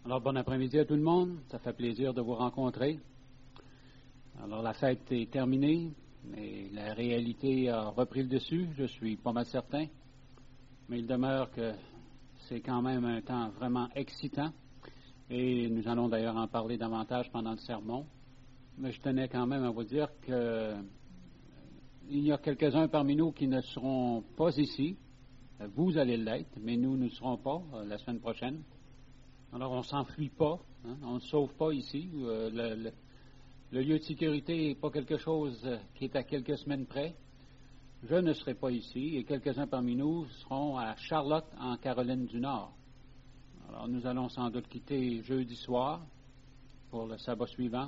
Alors, bon après-midi à tout le monde. Ça fait plaisir de vous rencontrer. Alors, la fête est terminée, mais la réalité a repris le dessus, je suis pas mal certain. Mais il demeure que c'est quand même un temps vraiment excitant. Et nous allons d'ailleurs en parler davantage pendant le sermon. Mais je tenais quand même à vous dire que il y a quelques-uns parmi nous qui ne seront pas ici. Vous allez l'être, mais nous ne serons pas la semaine prochaine. Alors, on ne s'enfuit pas, hein, on ne sauve pas ici. Le lieu de sécurité n'est pas quelque chose qui est à quelques semaines près. Je ne serai pas ici et quelques-uns parmi nous seront à Charlotte, en Caroline du Nord. Alors, nous allons sans doute quitter jeudi soir pour le sabbat suivant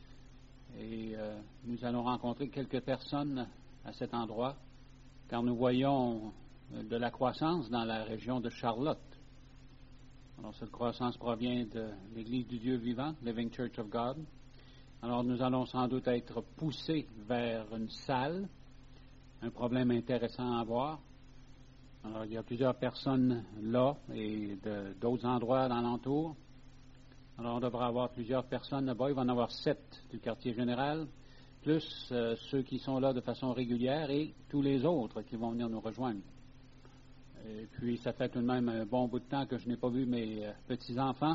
et nous allons rencontrer quelques personnes à cet endroit car nous voyons de la croissance dans la région de Charlotte. Alors, cette croissance provient de l'Église du Dieu vivant, Living Church of God. Alors, nous allons sans doute être poussés vers une salle, un problème intéressant à voir. Alors, il y a plusieurs personnes là et d'autres endroits alentour. Alors, on devra avoir plusieurs personnes là-bas. Il va y en avoir 7 du quartier général, plus ceux qui sont là de façon régulière et tous les autres qui vont venir nous rejoindre. Et puis, ça fait tout de même un bon bout de temps que je n'ai pas vu mes petits-enfants.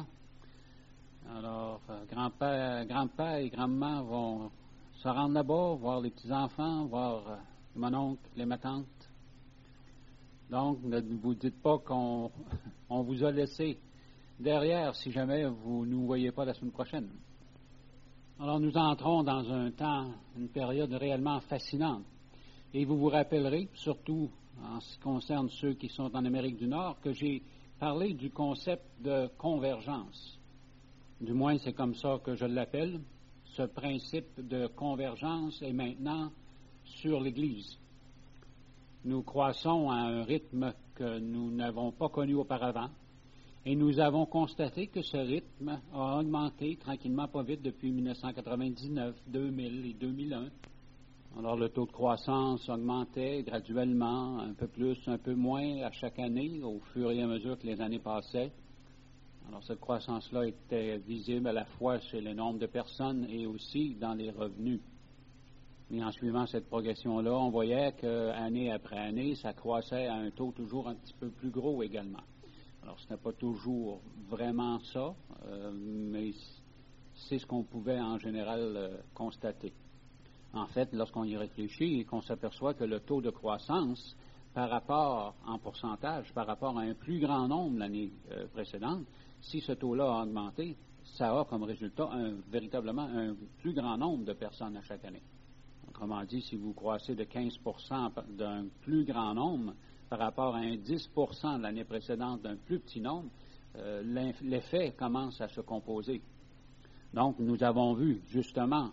Alors, grand-père et grand-maman vont se rendre là-bas, voir les petits-enfants, voir mon oncle et ma tante. Donc, ne vous dites pas qu'on vous a laissé derrière si jamais vous ne nous voyez pas la semaine prochaine. Alors, nous entrons dans un temps, une période réellement fascinante. Et vous vous rappellerez, surtout en ce qui concerne ceux qui sont en Amérique du Nord, que j'ai parlé du concept de convergence. Du moins, c'est comme ça que je l'appelle. Ce principe de convergence est maintenant sur l'Église. Nous croissons à un rythme que nous n'avons pas connu auparavant et nous avons constaté que ce rythme a augmenté tranquillement, pas vite, depuis 1999, 2000 et 2001. Alors, le taux de croissance augmentait graduellement, un peu plus, un peu moins à chaque année, au fur et à mesure que les années passaient. Alors, cette croissance-là était visible à la fois chez le nombre de personnes et aussi dans les revenus. Mais en suivant cette progression-là, on voyait qu'année après année, ça croissait à un taux toujours un petit peu plus gros également. Alors, ce n'est pas toujours vraiment ça, mais c'est ce qu'on pouvait en général constater. En fait, lorsqu'on y réfléchit et qu'on s'aperçoit que le taux de croissance par rapport, en pourcentage, par rapport à un plus grand nombre l'année précédente, si ce taux-là a augmenté, ça a comme résultat véritablement un plus grand nombre de personnes à chaque année. Autrement dit, si vous croissez de 15% d'un plus grand nombre par rapport à un 10% de l'année précédente d'un plus petit nombre, l'effet commence à se composer. Donc, nous avons vu justement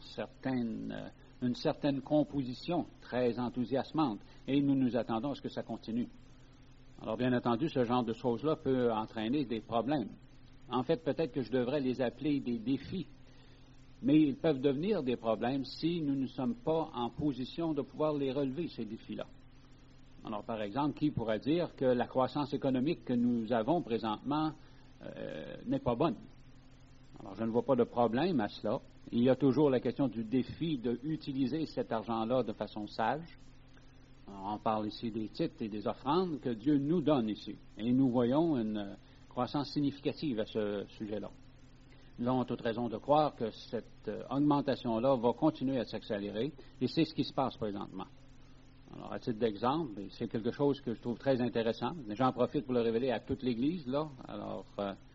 une certaine composition très enthousiasmante et nous nous attendons à ce que ça continue. Alors, bien entendu, ce genre de choses-là peut entraîner des problèmes. En fait, peut-être que je devrais les appeler des défis, mais ils peuvent devenir des problèmes si nous ne sommes pas en position de pouvoir les relever, ces défis-là. Alors, par exemple, qui pourrait dire que la croissance économique que nous avons présentement n'est pas bonne? Alors, je ne vois pas de problème à cela. Il y a toujours la question du défi d'utiliser cet argent-là de façon sage. Alors, on parle ici des titres et des offrandes que Dieu nous donne ici. Et nous voyons une croissance significative à ce sujet-là. Nous avons toute raison de croire que cette augmentation-là va continuer à s'accélérer, et c'est ce qui se passe présentement. Alors, à titre d'exemple, c'est quelque chose que je trouve très intéressant. J'en profite pour le révéler à toute l'Église, là. Alors,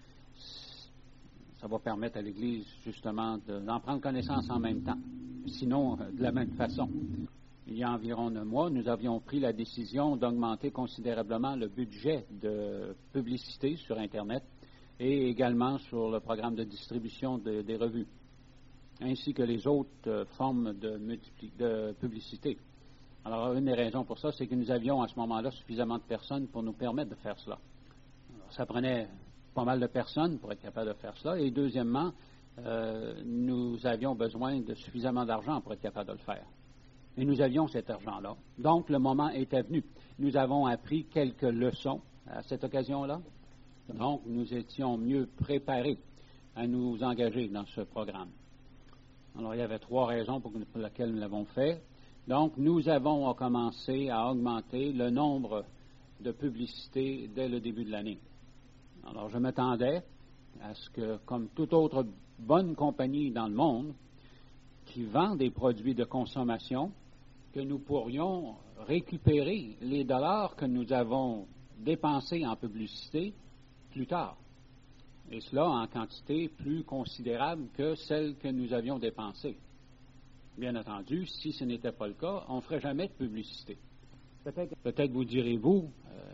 ça va permettre à l'Église, justement, d'en prendre connaissance en même temps. Sinon, de la même façon. Il y a environ 9 mois, nous avions pris la décision d'augmenter considérablement le budget de publicité sur Internet et également sur le programme de distribution des revues, ainsi que les autres formes de publicité. Alors, une des raisons pour ça, c'est que nous avions à ce moment-là suffisamment de personnes pour nous permettre de faire cela. Alors, ça prenait pas mal de personnes pour être capable de faire cela. Et deuxièmement, nous avions besoin de suffisamment d'argent pour être capable de le faire. Et nous avions cet argent-là. Donc, le moment était venu. Nous avons appris quelques leçons à cette occasion-là. Donc, nous étions mieux préparés. à nous engager dans ce programme. Alors, il y avait 3 raisons pour lesquelles nous l'avons fait. Donc, nous avons commencé à augmenter le nombre de publicités dès le début de l'année. Alors, je m'attendais à ce que, comme toute autre bonne compagnie dans le monde qui vend des produits de consommation, que nous pourrions récupérer les dollars que nous avons dépensés en publicité plus tard. Et cela en quantité plus considérable que celle que nous avions dépensée. Bien entendu, si ce n'était pas le cas, on ne ferait jamais de publicité. Peut-être vous direz-vous,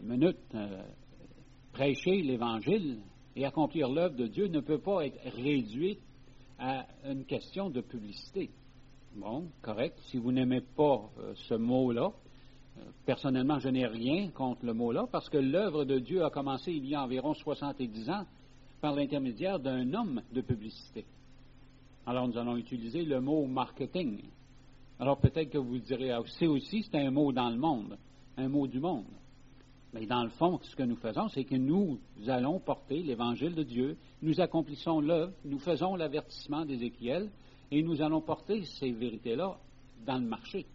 prêcher l'Évangile et accomplir l'œuvre de Dieu ne peut pas être réduit à une question de publicité. Bon, correct. Si vous n'aimez pas ce mot-là, personnellement, je n'ai rien contre le mot-là, parce que l'œuvre de Dieu a commencé il y a environ 70 ans par l'intermédiaire d'un homme de publicité. Alors, nous allons utiliser le mot marketing. Alors, peut-être que vous direz, c'est aussi, c'est un mot dans le monde, un mot du monde. Mais dans le fond, ce que nous faisons, c'est que nous allons porter l'Évangile de Dieu, nous accomplissons l'œuvre, nous faisons l'avertissement d'Ézéchiel, et nous allons porter ces vérités-là dans le marché.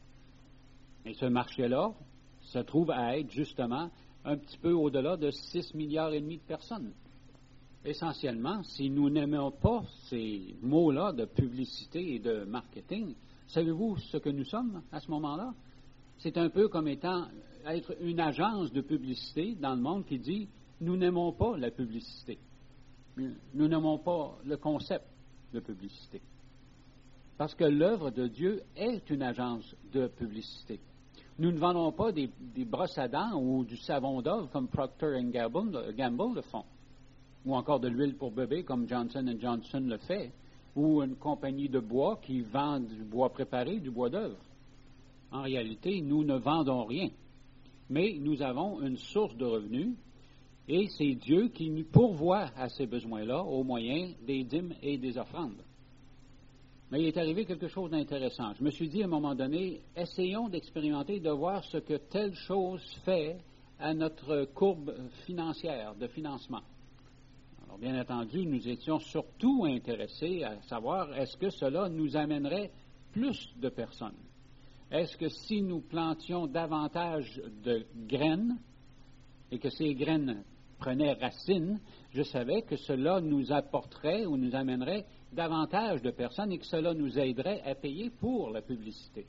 Et ce marché-là se trouve à être justement un petit peu au-delà de 6,5 milliards de personnes. Essentiellement, si nous n'aimons pas ces mots-là de publicité et de marketing, savez-vous ce que nous sommes à ce moment-là? C'est un peu comme être une agence de publicité dans le monde qui dit « Nous n'aimons pas la publicité. Nous n'aimons pas le concept de publicité. » Parce que l'œuvre de Dieu est une agence de publicité. Nous ne vendons pas des brosses à dents ou du savon d'Ove comme Procter & Gamble le font, ou encore de l'huile pour bébé comme Johnson & Johnson le fait, ou une compagnie de bois qui vend du bois préparé, du bois d'œuvre. En réalité, nous ne vendons rien, mais nous avons une source de revenus, et c'est Dieu qui nous pourvoit à ces besoins-là au moyen des dîmes et des offrandes. Mais il est arrivé quelque chose d'intéressant. Je me suis dit à un moment donné, essayons d'expérimenter, de voir ce que telle chose fait à notre courbe financière, de financement. Alors, bien entendu, nous étions surtout intéressés à savoir, est-ce que cela nous amènerait plus de personnes? Est-ce que si nous plantions davantage de graines et que ces graines prenaient racine, je savais que cela nous apporterait ou nous amènerait davantage de personnes et que cela nous aiderait à payer pour la publicité.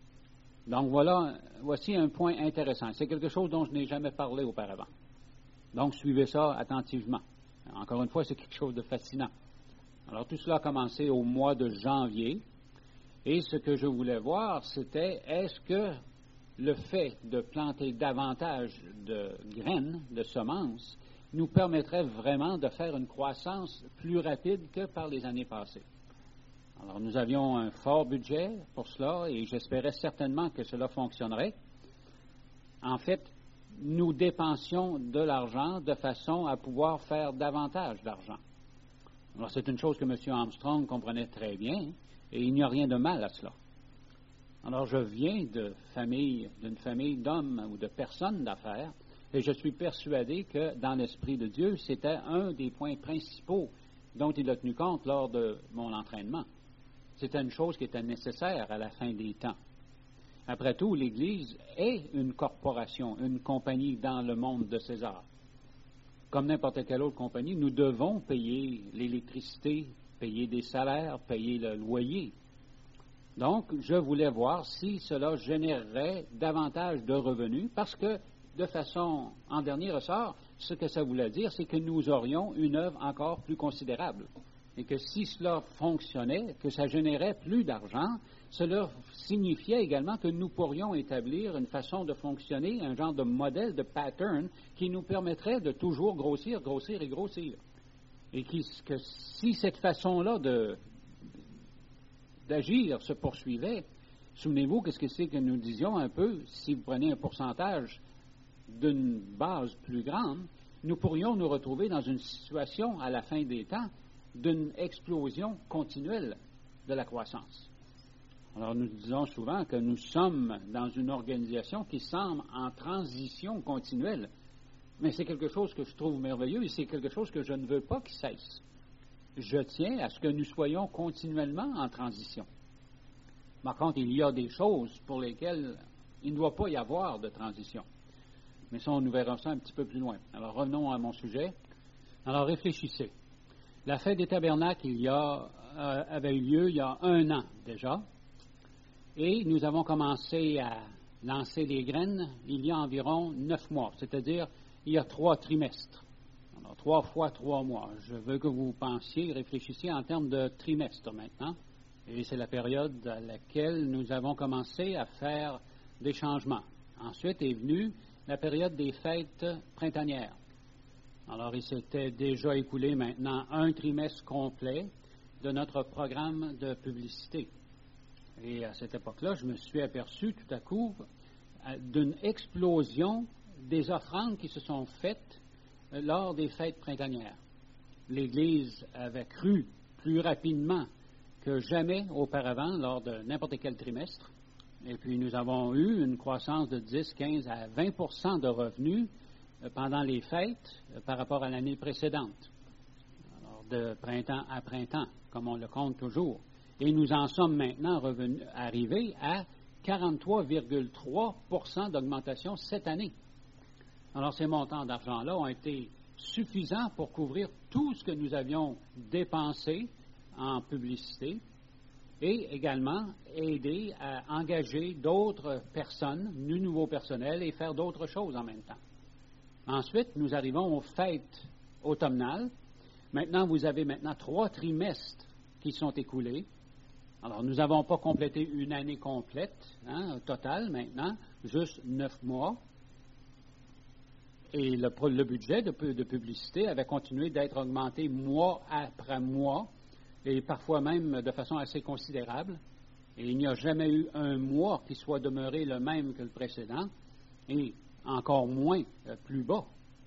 Donc voici un point intéressant. C'est quelque chose dont je n'ai jamais parlé auparavant. Donc suivez ça attentivement. Encore une fois, c'est quelque chose de fascinant. Alors tout cela a commencé au mois de janvier et ce que je voulais voir, c'était est-ce que le fait de planter davantage de graines, de semences, nous permettrait vraiment de faire une croissance plus rapide que par les années passées. Alors, nous avions un fort budget pour cela et j'espérais certainement que cela fonctionnerait. En fait, nous dépensions de l'argent de façon à pouvoir faire davantage d'argent. Alors, c'est une chose que M. Armstrong comprenait très bien et il n'y a rien de mal à cela. Alors, je viens d'une famille d'hommes ou de personnes d'affaires. Et je suis persuadé que dans l'Esprit de Dieu, c'était un des points principaux dont il a tenu compte lors de mon entraînement. C'était une chose qui était nécessaire à la fin des temps. Après tout, l'Église est une corporation, une compagnie dans le monde de César. Comme n'importe quelle autre compagnie, nous devons payer l'électricité, payer des salaires, payer le loyer. Donc, je voulais voir si cela générerait davantage de revenus parce que de façon, en dernier ressort, ce que ça voulait dire, c'est que nous aurions une œuvre encore plus considérable. Et que si cela fonctionnait, que ça générait plus d'argent, cela signifiait également que nous pourrions établir une façon de fonctionner, un genre de modèle, de pattern, qui nous permettrait de toujours grossir, grossir et grossir. Et que si cette façon-là d'agir se poursuivait, souvenez-vous qu'est-ce que c'est que nous disions un peu, si vous prenez un pourcentage d'une base plus grande, nous pourrions nous retrouver dans une situation à la fin des temps d'une explosion continuelle de la croissance. Alors nous disons souvent que nous sommes dans une organisation qui semble en transition continuelle, mais c'est quelque chose que je trouve merveilleux et c'est quelque chose que je ne veux pas qu'il cesse. je tiens à ce que nous soyons continuellement en transition. Par contre, il y a des choses pour lesquelles il ne doit pas y avoir de transition. Mais ça, nous verrons ça un petit peu plus loin. Alors, revenons à mon sujet. Alors, réfléchissez. La fête des tabernacles avait eu lieu il y a 1 an déjà. Et nous avons commencé à lancer les graines il y a environ 9 mois, c'est-à-dire il y a 3 trimestres. Alors, 3 fois 3 mois. Je veux que vous pensiez, réfléchissiez en termes de trimestre maintenant. Et c'est la période à laquelle nous avons commencé à faire des changements. Ensuite est venue la période des fêtes printanières. Alors, il s'était déjà écoulé maintenant 1 trimestre complet de notre programme de publicité. Et à cette époque-là, je me suis aperçu tout à coup d'une explosion des offrandes qui se sont faites lors des fêtes printanières. L'Église avait cru plus rapidement que jamais auparavant lors de n'importe quel trimestre. Et puis nous avons eu une croissance de 10, 15 à 20 de revenus pendant les fêtes par rapport à l'année précédente. Alors, de printemps à printemps, comme on le compte toujours. Et nous en sommes maintenant arrivés à 43,3 d'augmentation cette année. Alors, ces montants d'argent-là ont été suffisants pour couvrir tout ce que nous avions dépensé en publicité et également aider à engager d'autres personnes, du nouveau personnel et faire d'autres choses en même temps. Ensuite, nous arrivons aux fêtes automnales. Maintenant, vous avez 3 trimestres qui sont écoulés. Alors, nous n'avons pas complété une année complète, totale maintenant, juste 9 mois. Et le budget de publicité avait continué d'être augmenté mois après mois, et parfois même de façon assez considérable. Et il n'y a jamais eu un mois qui soit demeuré le même que le précédent, et encore moins plus bas.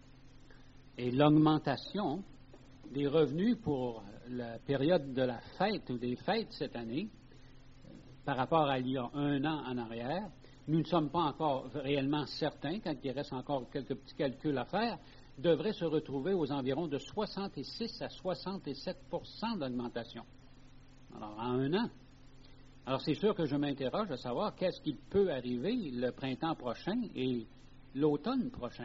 Et l'augmentation des revenus pour la période de la fête ou des fêtes cette année, par rapport à il y a 1 an en arrière, nous ne sommes pas encore réellement certains, quand il reste encore quelques petits calculs à faire, devrait se retrouver aux environs de 66 à 67 d'augmentation. Alors, en 1 an. Alors, c'est sûr que je m'interroge à savoir qu'est-ce qui peut arriver le printemps prochain et l'automne prochain.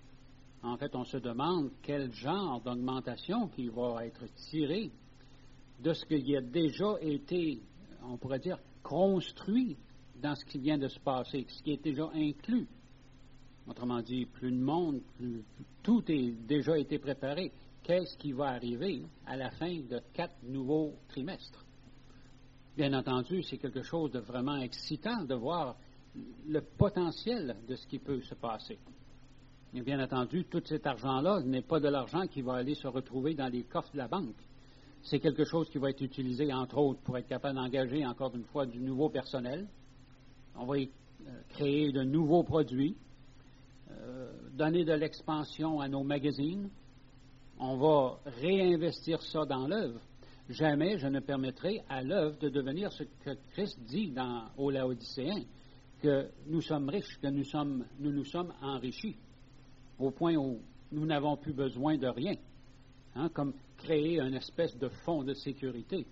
En fait, on se demande quel genre d'augmentation qui va être tiré de ce qui a déjà été, on pourrait dire, construit dans ce qui vient de se passer, ce qui est déjà inclus. Autrement dit, plus de monde, tout est déjà été préparé. Qu'est-ce qui va arriver à la fin de 4 nouveaux trimestres? Bien entendu, c'est quelque chose de vraiment excitant de voir le potentiel de ce qui peut se passer. Et bien entendu, tout cet argent-là n'est pas de l'argent qui va aller se retrouver dans les coffres de la banque. C'est quelque chose qui va être utilisé, entre autres, pour être capable d'engager, encore une fois, du nouveau personnel. On va créer de nouveaux produits, donner de l'expansion à nos magazines. On va réinvestir ça dans l'œuvre. Jamais je ne permettrai à l'œuvre de devenir ce que Christ dit aux Laodicéens, que nous sommes riches, que nous nous sommes enrichis, au point où nous n'avons plus besoin de rien, comme créer une espèce de fonds de sécurité,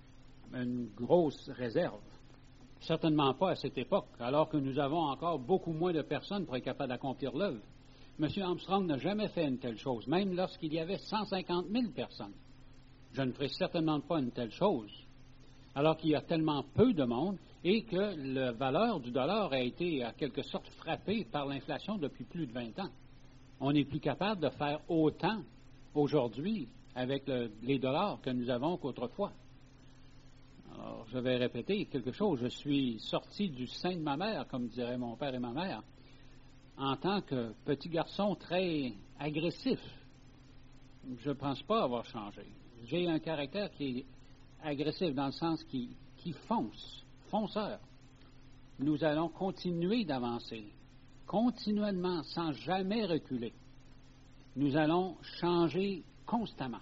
une grosse réserve. Certainement pas à cette époque, alors que nous avons encore beaucoup moins de personnes pour être capables d'accomplir l'œuvre. M. Armstrong n'a jamais fait une telle chose, même lorsqu'il y avait 150 000 personnes. Je ne ferai certainement pas une telle chose, alors qu'il y a tellement peu de monde et que la valeur du dollar a été, en quelque sorte, frappée par l'inflation depuis plus de 20 ans. On n'est plus capable de faire autant aujourd'hui avec les dollars que nous avons qu'autrefois. Alors, je vais répéter quelque chose. Je suis sorti du sein de ma mère, comme diraient mon père et ma mère, en tant que petit garçon très agressif. Je ne pense pas avoir changé. J'ai un caractère qui est agressif dans le sens qui fonceur. Nous allons continuer d'avancer, continuellement, sans jamais reculer. Nous allons changer constamment.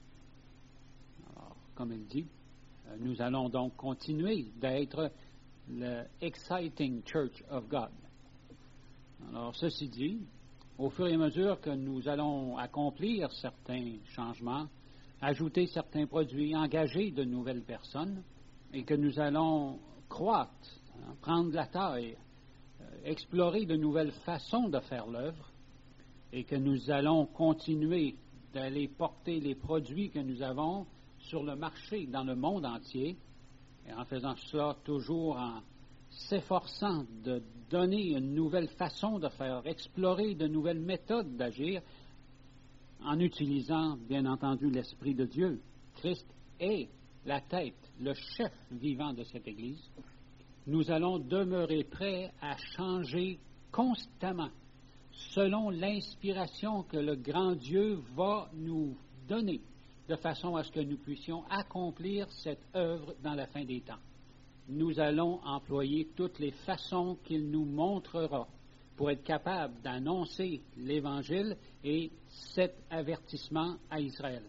Alors, comme il dit, nous allons donc continuer d'être le Exciting Church of God. Alors, ceci dit, au fur et à mesure que nous allons accomplir certains changements, ajouter certains produits, engager de nouvelles personnes et que nous allons croître, prendre la taille, explorer de nouvelles façons de faire l'œuvre et que nous allons continuer d'aller porter les produits que nous avons sur le marché dans le monde entier et en faisant cela toujours en s'efforçant de donner une nouvelle façon de faire, explorer de nouvelles méthodes d'agir en utilisant, bien entendu, l'Esprit de Dieu. Christ est la tête, le chef vivant de cette Église. Nous allons demeurer prêts à changer constamment selon l'inspiration que le grand Dieu va nous donner, de façon à ce que nous puissions accomplir cette œuvre dans la fin des temps. Nous allons employer toutes les façons qu'il nous montrera pour être capables d'annoncer l'Évangile et cet avertissement à Israël.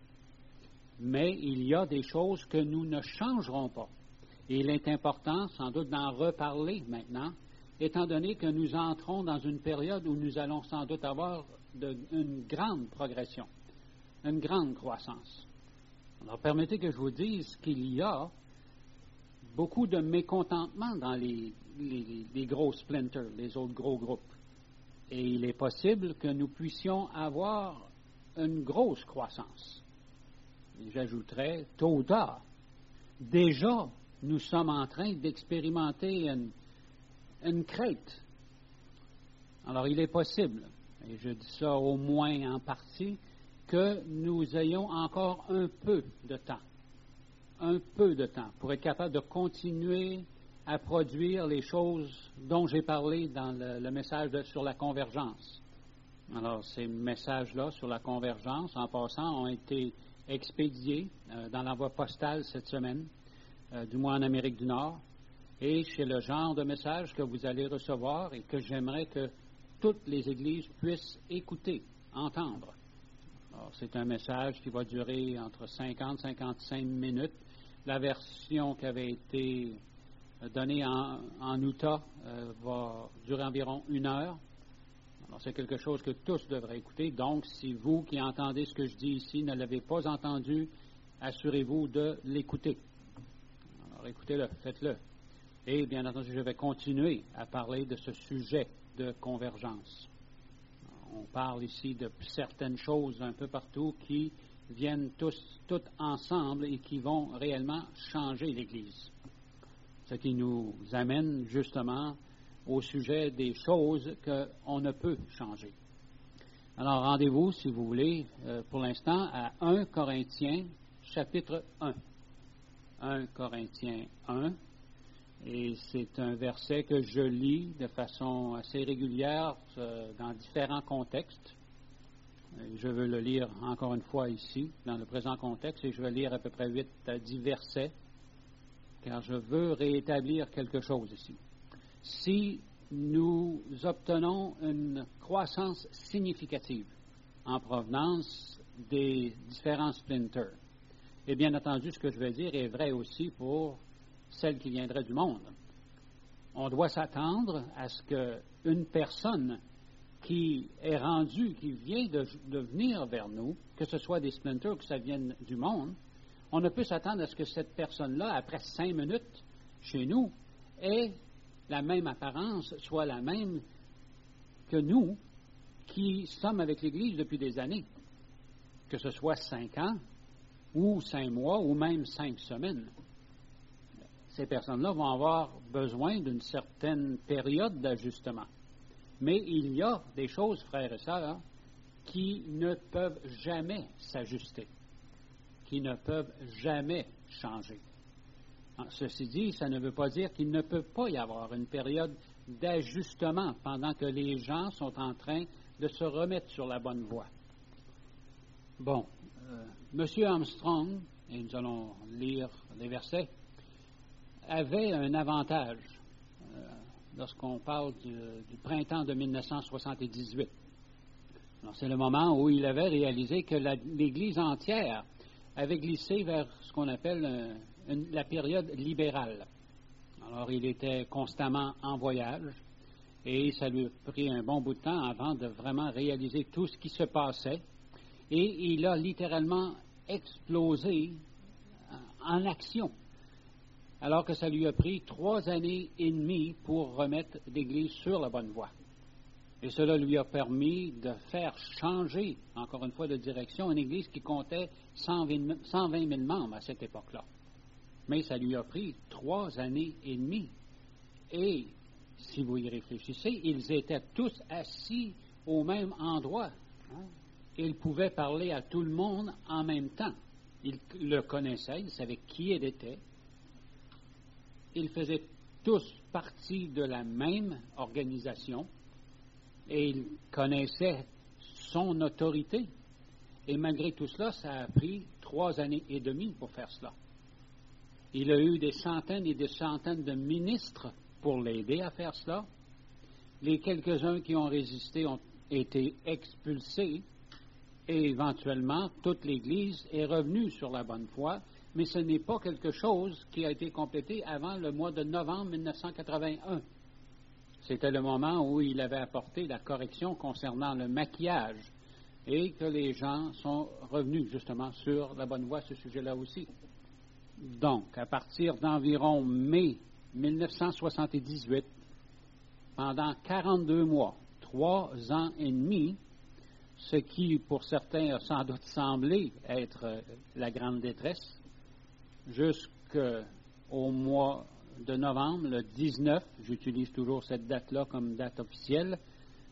Mais il y a des choses que nous ne changerons pas. Et il est important, sans doute, d'en reparler maintenant, étant donné que nous entrons dans une période où nous allons sans doute avoir une grande progression, une grande croissance. Alors, permettez que je vous dise qu'il y a beaucoup de mécontentement dans les gros splinters, les autres gros groupes. Et il est possible que nous puissions avoir une grosse croissance. Et j'ajouterais, tôt ou tard, déjà, nous sommes en train d'expérimenter une crête. Alors, il est possible, et je dis ça au moins en partie, que nous ayons encore un peu de temps pour être capable de continuer à produire les choses dont j'ai parlé dans le message sur la convergence. Alors, ces messages-là sur la convergence, en passant, ont été expédiés dans l'envoi postal cette semaine, du moins en Amérique du Nord, et c'est le genre de message que vous allez recevoir et que j'aimerais que toutes les églises puissent écouter, entendre. Alors, c'est un message qui va durer entre 50 et 55 minutes. La version qui avait été donnée en Utah va durer environ 1 heure. Alors, c'est quelque chose que tous devraient écouter. Donc, si vous qui entendez ce que je dis ici ne l'avez pas entendu, assurez-vous de l'écouter. Alors, écoutez-le, faites-le. Et bien entendu, je vais continuer à parler de ce sujet de convergence. On parle ici de certaines choses un peu partout qui viennent toutes ensemble et qui vont réellement changer l'Église. Ce qui nous amène justement au sujet des choses qu'on ne peut changer. Alors, rendez-vous, si vous voulez, pour l'instant, à 1 Corinthiens, chapitre 1. 1 Corinthiens 1. Et c'est un verset que je lis de façon assez régulière dans différents contextes. Je veux le lire encore une fois ici, dans le présent contexte, et je vais lire à peu près 8 à 10 versets, car je veux rétablir quelque chose ici. Si nous obtenons une croissance significative en provenance des différents splinters, et bien entendu, ce que je vais dire est vrai aussi pour celle qui viendrait du monde. On doit s'attendre à ce qu'une personne qui est rendue, qui vient de venir vers nous, que ce soit des splinters ou que ça vienne du monde, on ne peut s'attendre à ce que cette personne-là, après 5 minutes chez nous, ait la même apparence, soit la même que nous, qui sommes avec l'Église depuis des années, que ce soit 5 ans, ou 5 mois, ou même 5 semaines. Ces personnes-là vont avoir besoin d'une certaine période d'ajustement. Mais il y a des choses, frères et sœurs, qui ne peuvent jamais s'ajuster, qui ne peuvent jamais changer. Ceci dit, ça ne veut pas dire qu'il ne peut pas y avoir une période d'ajustement pendant que les gens sont en train de se remettre sur la bonne voie. Bon, M. Armstrong, et nous allons lire les versets, avait un avantage lorsqu'on parle du printemps de 1978. Alors, c'est le moment où il avait réalisé que l'Église entière avait glissé vers ce qu'on appelle la période libérale. Alors, il était constamment en voyage et ça lui a pris un bon bout de temps avant de vraiment réaliser tout ce qui se passait. Et il a littéralement explosé en action, alors que ça lui a pris 3 années et demie pour remettre l'Église sur la bonne voie. Et cela lui a permis de faire changer, encore une fois, de direction, une Église qui comptait 120 000 membres à cette époque-là. Mais ça lui a pris 3 années et demie. Et, si vous y réfléchissez, ils étaient tous assis au même endroit. Ils pouvaient parler à tout le monde en même temps. Ils le connaissaient, ils savaient qui il était. Ils faisaient tous partie de la même organisation et ils connaissaient son autorité. Et malgré tout cela, ça a pris 3 années et demie pour faire cela. Il a eu des centaines et des centaines de ministres pour l'aider à faire cela. Les quelques-uns qui ont résisté ont été expulsés et éventuellement toute l'Église est revenue sur la bonne voie, mais ce n'est pas quelque chose qui a été complété avant le mois de novembre 1981. C'était le moment où il avait apporté la correction concernant le maquillage et que les gens sont revenus justement sur la bonne voie à ce sujet-là aussi. Donc, à partir d'environ mai 1978, pendant 42 mois, 3 ans et demi, ce qui pour certains a sans doute semblé être la grande détresse, jusqu'au mois de novembre, le 19, j'utilise toujours cette date-là comme date officielle,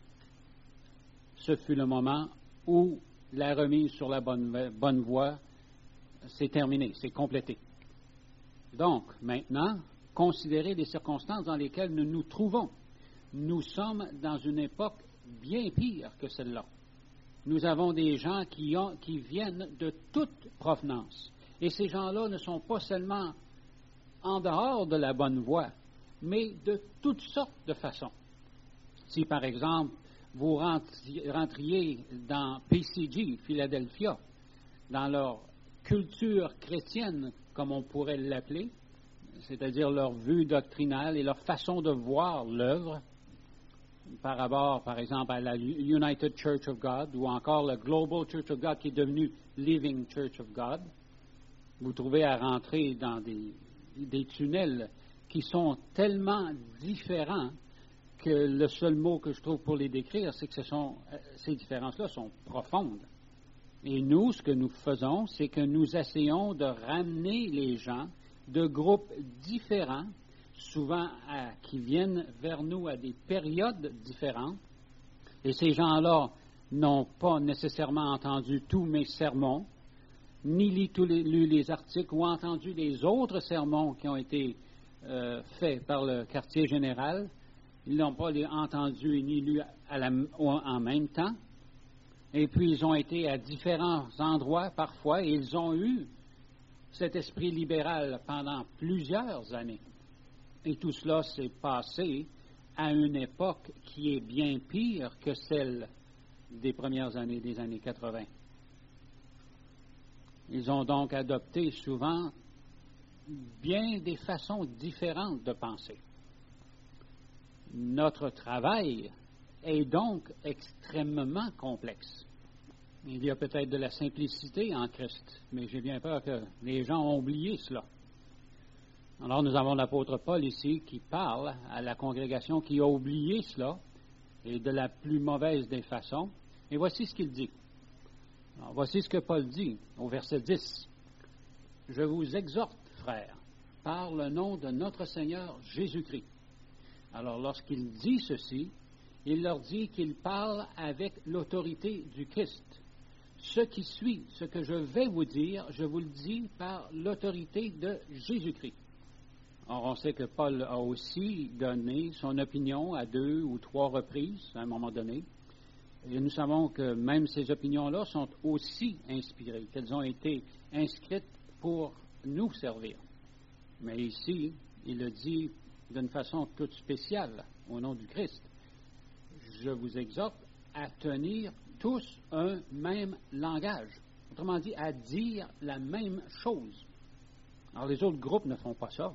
ce fut le moment où la remise sur la bonne voie s'est terminée, s'est complétée. Donc, maintenant, considérez les circonstances dans lesquelles nous nous trouvons. Nous sommes dans une époque bien pire que celle-là. Nous avons des gens qui viennent de toute provenance. Et ces gens-là ne sont pas seulement en dehors de la bonne voie, mais de toutes sortes de façons. Si, par exemple, vous rentriez dans PCG, Philadelphia, dans leur culture chrétienne, comme on pourrait l'appeler, c'est-à-dire leur vue doctrinale et leur façon de voir l'œuvre, par rapport, par exemple, à la United Church of God ou encore la Global Church of God qui est devenue Living Church of God, vous trouvez à rentrer dans des tunnels qui sont tellement différents que le seul mot que je trouve pour les décrire, c'est que ces différences-là sont profondes. Et nous, ce que nous faisons, c'est que nous essayons de ramener les gens de groupes différents, souvent qui viennent vers nous à des périodes différentes. Et ces gens-là n'ont pas nécessairement entendu tous mes sermons, ni lu les articles ou entendu les autres sermons qui ont été faits par le quartier général. Ils n'ont pas entendu ni lu en même temps. Et puis, ils ont été à différents endroits parfois et ils ont eu cet esprit libéral pendant plusieurs années. Et tout cela s'est passé à une époque qui est bien pire que celle des premières années des années 80. Ils ont donc adopté souvent bien des façons différentes de penser. Notre travail est donc extrêmement complexe. Il y a peut-être de la simplicité en Christ, mais j'ai bien peur que les gens ont oublié cela. Alors nous avons l'apôtre Paul ici qui parle à la congrégation qui a oublié cela et de la plus mauvaise des façons. Et voici ce qu'il dit. Alors, voici ce que Paul dit au verset 10. « Je vous exhorte, frères, par le nom de notre Seigneur Jésus-Christ. » Alors lorsqu'il dit ceci, il leur dit qu'il parle avec l'autorité du Christ. Ce qui suit, ce que je vais vous dire, je vous le dis par l'autorité de Jésus-Christ. Or, on sait que Paul a aussi donné son opinion à 2 ou 3 reprises à un moment donné. Et nous savons que même ces opinions-là sont aussi inspirées, qu'elles ont été inscrites pour nous servir. Mais ici, il le dit d'une façon toute spéciale, au nom du Christ. Je vous exhorte à tenir tous un même langage. Autrement dit, à dire la même chose. Alors, les autres groupes ne font pas ça.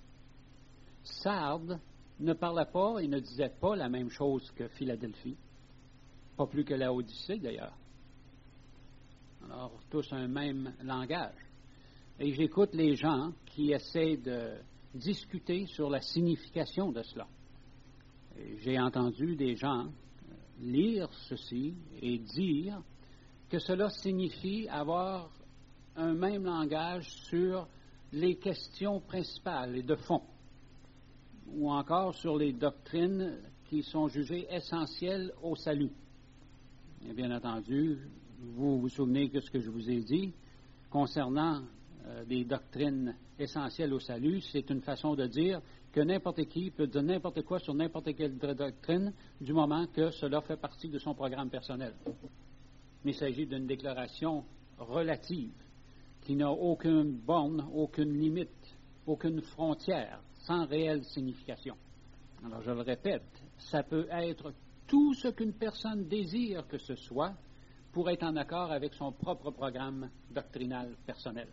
Sardes ne parlait pas et ne disait pas la même chose que Philadelphie. Pas plus que Laodicée, d'ailleurs. Alors, tous un même langage. Et j'écoute les gens qui essaient de discuter sur la signification de cela. J'ai entendu des gens lire ceci et dire que cela signifie avoir un même langage sur les questions principales et de fond, ou encore sur les doctrines qui sont jugées essentielles au salut. Et bien entendu, vous vous souvenez de ce que je vous ai dit concernant des doctrines essentielles au salut, c'est une façon de dire que n'importe qui peut dire n'importe quoi sur n'importe quelle doctrine du moment que cela fait partie de son programme personnel. Mais il s'agit d'une déclaration relative qui n'a aucune borne, aucune limite, aucune frontière, sans réelle signification. Alors je le répète, ça peut être tout ce qu'une personne désire que ce soit pour être en accord avec son propre programme doctrinal personnel.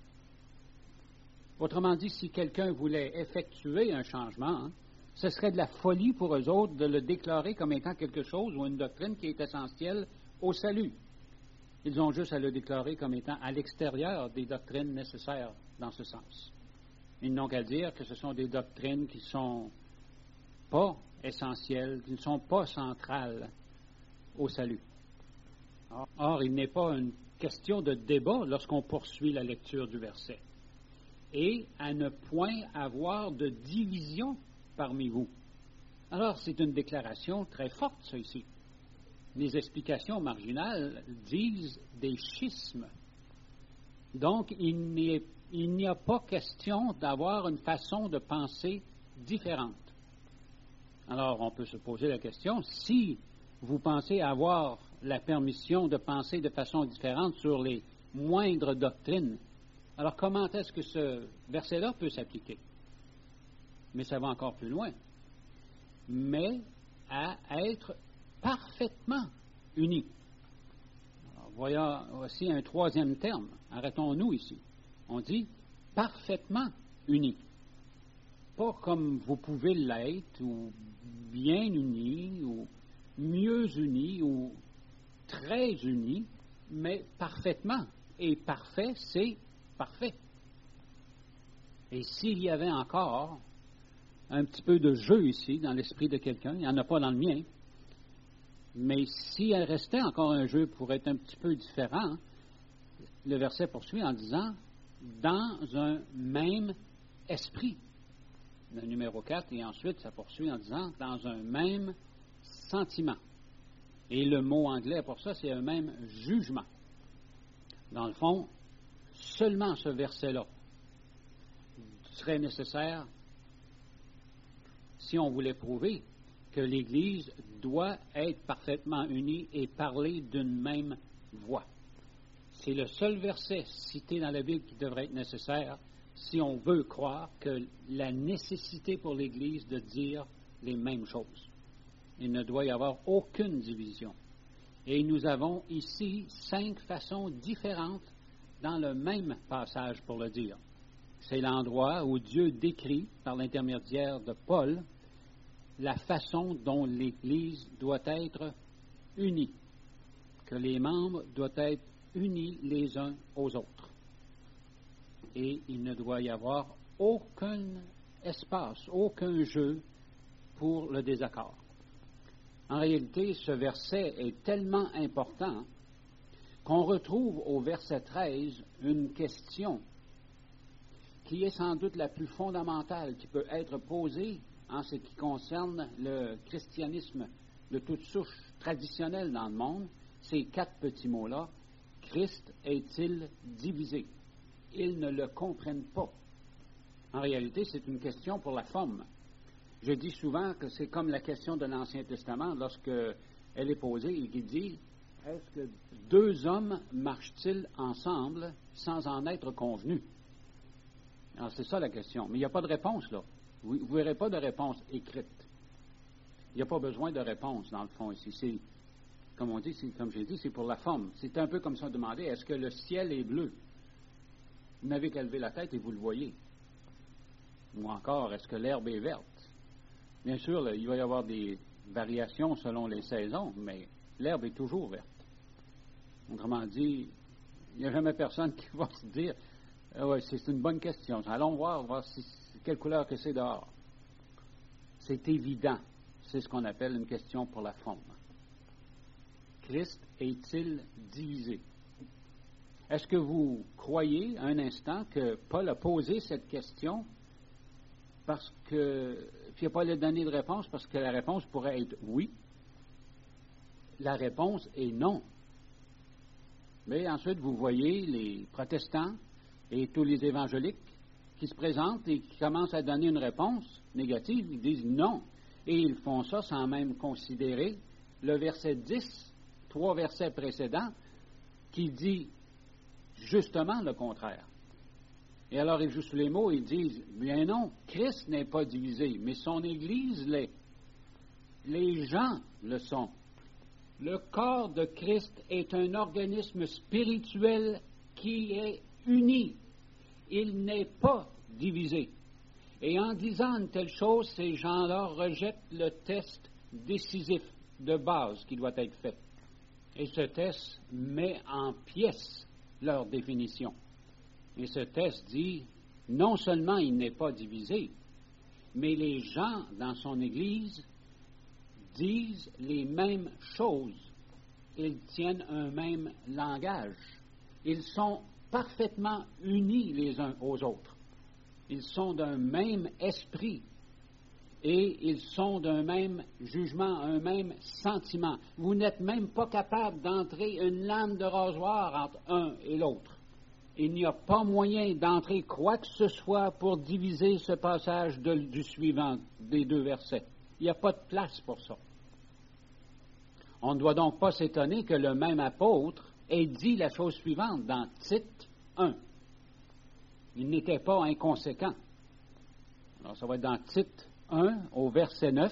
Autrement dit, si quelqu'un voulait effectuer un changement, ce serait de la folie pour eux autres de le déclarer comme étant quelque chose ou une doctrine qui est essentielle au salut. Ils ont juste à le déclarer comme étant à l'extérieur des doctrines nécessaires dans ce sens. Ils n'ont qu'à dire que ce sont des doctrines qui ne sont pas essentielles, qui ne sont pas centrales au salut. Or, il n'est pas une question de débat lorsqu'on poursuit la lecture du verset. Et à ne point avoir de division parmi vous. Alors, c'est une déclaration très forte, ça, ici. Les explications marginales disent des schismes. Donc, il n'y a pas question d'avoir une façon de penser différente. Alors, on peut se poser la question, si vous pensez avoir la permission de penser de façon différente sur les moindres doctrines, alors comment est-ce que ce verset-là peut s'appliquer? Mais ça va encore plus loin. Mais à être parfaitement unis. Alors, voyons aussi un troisième terme. Arrêtons-nous ici. On dit parfaitement unis. Pas comme vous pouvez l'être, ou bien unis, ou mieux unis, ou très unis, mais parfaitement. Et parfait, c'est parfait. Et s'il y avait encore un petit peu de jeu ici dans l'esprit de quelqu'un, il n'y en a pas dans le mien, mais s'il restait encore un jeu pour être un petit peu différent, le verset poursuit en disant « dans un même esprit ». Le numéro 4, et ensuite ça poursuit en disant « dans un même sentiment ». Et le mot anglais pour ça, c'est un même jugement. Dans le fond, seulement ce verset-là serait nécessaire si on voulait prouver que l'Église doit être parfaitement unie et parler d'une même voix. C'est le seul verset cité dans la Bible qui devrait être nécessaire si on veut croire que la nécessité pour l'Église de dire les mêmes choses. Il ne doit y avoir aucune division. Et nous avons ici 5 façons différentes dans le même passage pour le dire. C'est l'endroit où Dieu décrit, par l'intermédiaire de Paul, la façon dont l'Église doit être unie, que les membres doivent être unis les uns aux autres. Et il ne doit y avoir aucun espace, aucun jeu pour le désaccord. En réalité, ce verset est tellement important qu'on retrouve au verset 13 une question qui est sans doute la plus fondamentale qui peut être posée en ce qui concerne le christianisme de toute souche traditionnelle dans le monde. Ces 4 petits mots-là, Christ est-il divisé? Ils ne le comprennent pas. En réalité, c'est une question pour la forme. Je dis souvent que c'est comme la question de l'Ancien Testament lorsqu'elle est posée et qu'il dit « Est-ce que 2 hommes marchent-ils ensemble sans en être convenus? » Alors, c'est ça la question. Mais il n'y a pas de réponse, là. Vous ne verrez pas de réponse écrite. Il n'y a pas besoin de réponse, dans le fond, ici. C'est, comme on dit, comme j'ai dit, c'est pour la forme. C'est un peu comme ça demander, est-ce que le ciel est bleu? Vous n'avez qu'à lever la tête et vous le voyez. Ou encore, est-ce que l'herbe est verte? Bien sûr, là, il va y avoir des variations selon les saisons, mais l'herbe est toujours verte. Autrement dit, il n'y a jamais personne qui va se dire ouais, c'est une bonne question. Allons voir quelle couleur que c'est dehors. C'est évident. C'est ce qu'on appelle une question pour la forme. Christ est-il divisé? Est-ce que vous croyez un instant que Paul a posé cette question parce que, puis il n'a pas donné de réponse parce que la réponse pourrait être oui? La réponse est non. Mais ensuite, vous voyez les protestants et tous les évangéliques qui se présentent et qui commencent à donner une réponse négative. Ils disent non. Et ils font ça sans même considérer le verset 10, 3 versets précédents, qui dit justement le contraire. Et alors, ils jouent sur les mots, ils disent, bien non, Christ n'est pas divisé, mais son Église l'est. Les gens le sont. Le corps de Christ est un organisme spirituel qui est uni. Il n'est pas divisé. Et en disant une telle chose, ces gens-là rejettent le test décisif de base qui doit être fait. Et ce test met en pièces leur définition. Et ce test dit, non seulement il n'est pas divisé, mais les gens dans son Église disent les mêmes choses. Ils tiennent un même langage. Ils sont parfaitement unis les uns aux autres. Ils sont d'un même esprit et ils sont d'un même jugement, un même sentiment. Vous n'êtes même pas capable d'entrer une lame de rasoir entre un et l'autre. Il n'y a pas moyen d'entrer quoi que ce soit pour diviser ce passage du suivant des 2 versets. Il n'y a pas de place pour ça. On ne doit donc pas s'étonner que le même apôtre ait dit la chose suivante dans Tite 1. Il n'était pas inconséquent. Alors, ça va être dans Tite 1, au verset 9,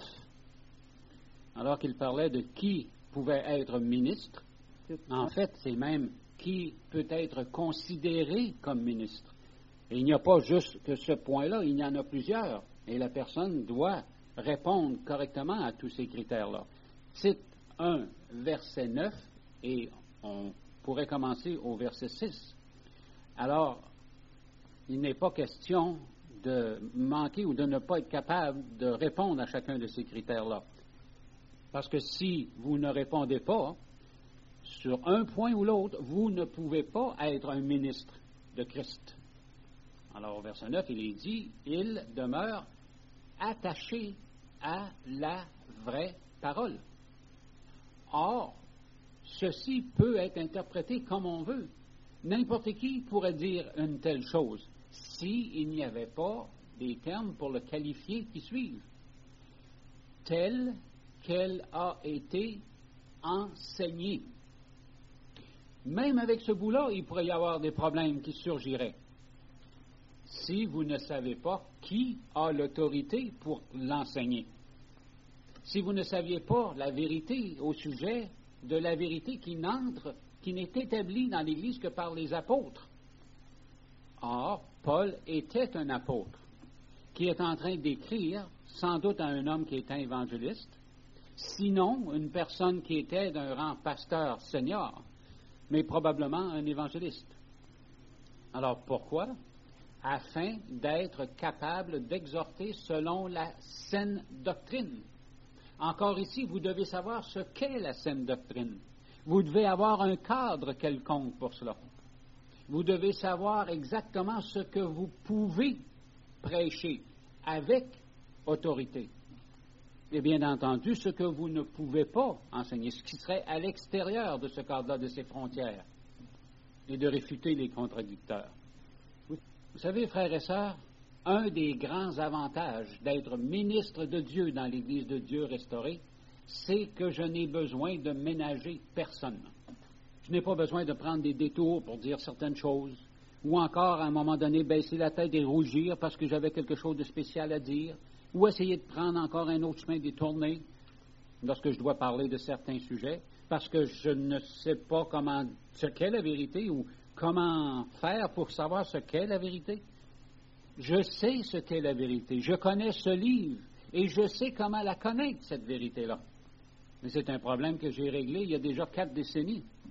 alors qu'il parlait de qui pouvait être ministre. En fait, c'est même qui peut être considéré comme ministre. Et il n'y a pas juste que ce point-là, il y en a plusieurs. Et la personne doit répondre correctement à tous ces critères-là. Tite 1, verset 9, et on pourrait commencer au verset 6. Alors, il n'est pas question de manquer ou de ne pas être capable de répondre à chacun de ces critères-là. Parce que si vous ne répondez pas, sur un point ou l'autre, vous ne pouvez pas être un ministre de Christ. Alors, au verset 9, il est dit, il demeure attaché à la vraie parole. Or, ceci peut être interprété comme on veut. N'importe qui pourrait dire une telle chose s'il n'y avait pas des termes pour le qualifier qui suivent. Telle qu'elle a été enseignée. Même avec ce bout-là, il pourrait y avoir des problèmes qui surgiraient. Si vous ne savez pas qui a l'autorité pour l'enseigner. Si vous ne saviez pas la vérité au sujet de la vérité qui n'est établie dans l'Église que par les apôtres. Or, Paul était un apôtre qui est en train d'écrire, sans doute à un homme qui est un évangéliste, sinon une personne qui était d'un rang pasteur senior, mais probablement un évangéliste. Alors pourquoi? Afin d'être capable d'exhorter selon la saine doctrine. Encore ici, vous devez savoir ce qu'est la saine doctrine. Vous devez avoir un cadre quelconque pour cela. Vous devez savoir exactement ce que vous pouvez prêcher avec autorité. Et bien entendu, ce que vous ne pouvez pas enseigner, ce qui serait à l'extérieur de ce cadre-là, de ces frontières, et de réfuter les contradicteurs. Vous savez, frères et sœurs, un des grands avantages d'être ministre de Dieu dans l'Église de Dieu restaurée, c'est que je n'ai besoin de ménager personne. Je n'ai pas besoin de prendre des détours pour dire certaines choses, ou encore, à un moment donné, baisser la tête et rougir parce que j'avais quelque chose de spécial à dire, ou essayer de prendre encore un autre chemin détourné lorsque je dois parler de certains sujets, parce que je ne sais pas ce qu'est la vérité ou comment faire pour savoir ce qu'est la vérité. Je sais ce qu'est la vérité. Je connais ce livre et je sais comment la connaître, cette vérité-là. Mais c'est un problème que j'ai réglé il y a déjà 4 décennies.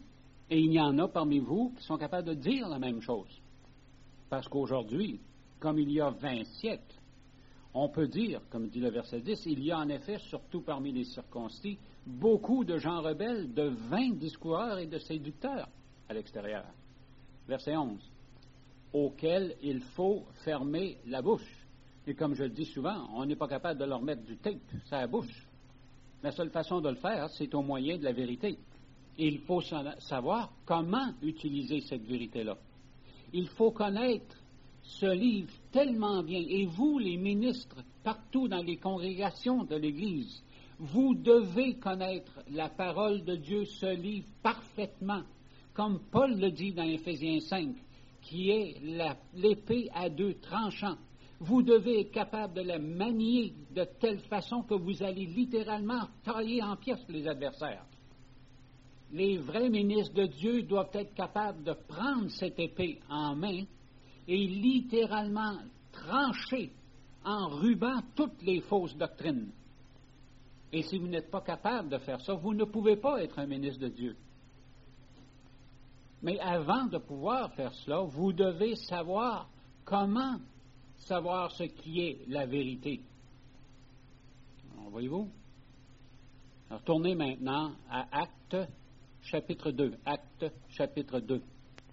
Et il y en a parmi vous qui sont capables de dire la même chose. Parce qu'aujourd'hui, comme il y a 20 siècles, on peut dire, comme dit le verset 10, il y a en effet, surtout parmi les circoncis, beaucoup de gens rebelles, de vains discoureurs et de séducteurs à l'extérieur. Verset 11, auxquels il faut fermer la bouche. Et comme je le dis souvent, on n'est pas capable de leur mettre du tape sur la bouche. La seule façon de le faire, c'est au moyen de la vérité. Et il faut savoir comment utiliser cette vérité-là. Il faut connaître ce livre tellement bien. Et vous, les ministres, partout dans les congrégations de l'Église, vous devez connaître la parole de Dieu, ce livre parfaitement, comme Paul le dit dans Éphésiens 5, qui est l'épée à deux tranchants. Vous devez être capable de la manier de telle façon que vous allez littéralement tailler en pièces les adversaires. Les vrais ministres de Dieu doivent être capables de prendre cette épée en main et littéralement trancher en ruban toutes les fausses doctrines. Et si vous n'êtes pas capable de faire ça, vous ne pouvez pas être un ministre de Dieu. Mais avant de pouvoir faire cela, vous devez savoir comment savoir ce qui est la vérité. Alors, voyez-vous? Alors, tournez maintenant à Actes chapitre 2. Actes chapitre 2.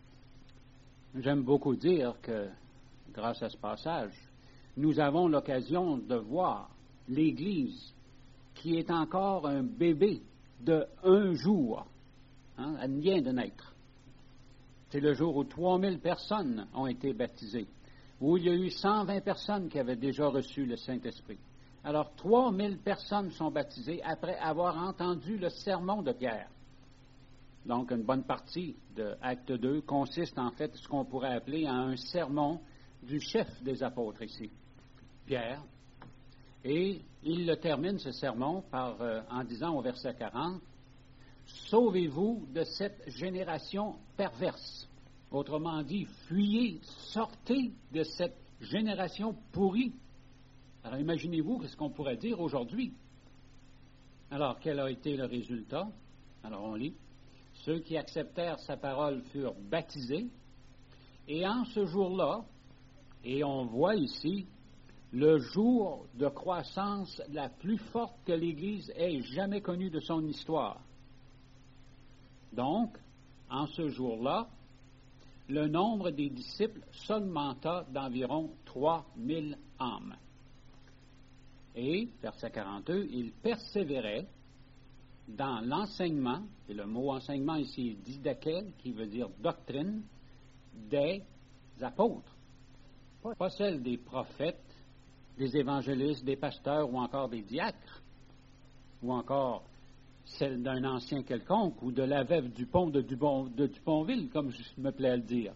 J'aime beaucoup dire que, grâce à ce passage, nous avons l'occasion de voir l'Église qui est encore un bébé de 1 jour. Elle vient de naître. C'est le jour où 3000 personnes ont été baptisées, où il y a eu 120 personnes qui avaient déjà reçu le Saint-Esprit. Alors, 3000 personnes sont baptisées après avoir entendu le sermon de Pierre. Donc, une bonne partie de Acte 2 consiste en fait ce qu'on pourrait appeler un sermon du chef des apôtres ici, Pierre. Et il le termine, ce sermon, en disant au verset 40, « Sauvez-vous de cette génération perverse. » Autrement dit, fuyez, sortez de cette génération pourrie. Alors imaginez-vous ce qu'on pourrait dire aujourd'hui. Alors, quel a été le résultat? Alors on lit. Ceux qui acceptèrent sa parole furent baptisés, et en ce jour-là, et on voit ici, le jour de croissance la plus forte que l'Église ait jamais connue de son histoire. Donc, en ce jour-là, le nombre des disciples s'augmenta d'environ 3000 âmes. Et, verset 42, ils persévéraient dans l'enseignement, et le mot enseignement ici est didakel, qui veut dire doctrine, des apôtres. Pas celle des prophètes, des évangélistes, des pasteurs ou encore des diacres, ou encore celle d'un ancien quelconque ou de la veuve Dupont de Duponville, comme je me plais à le dire,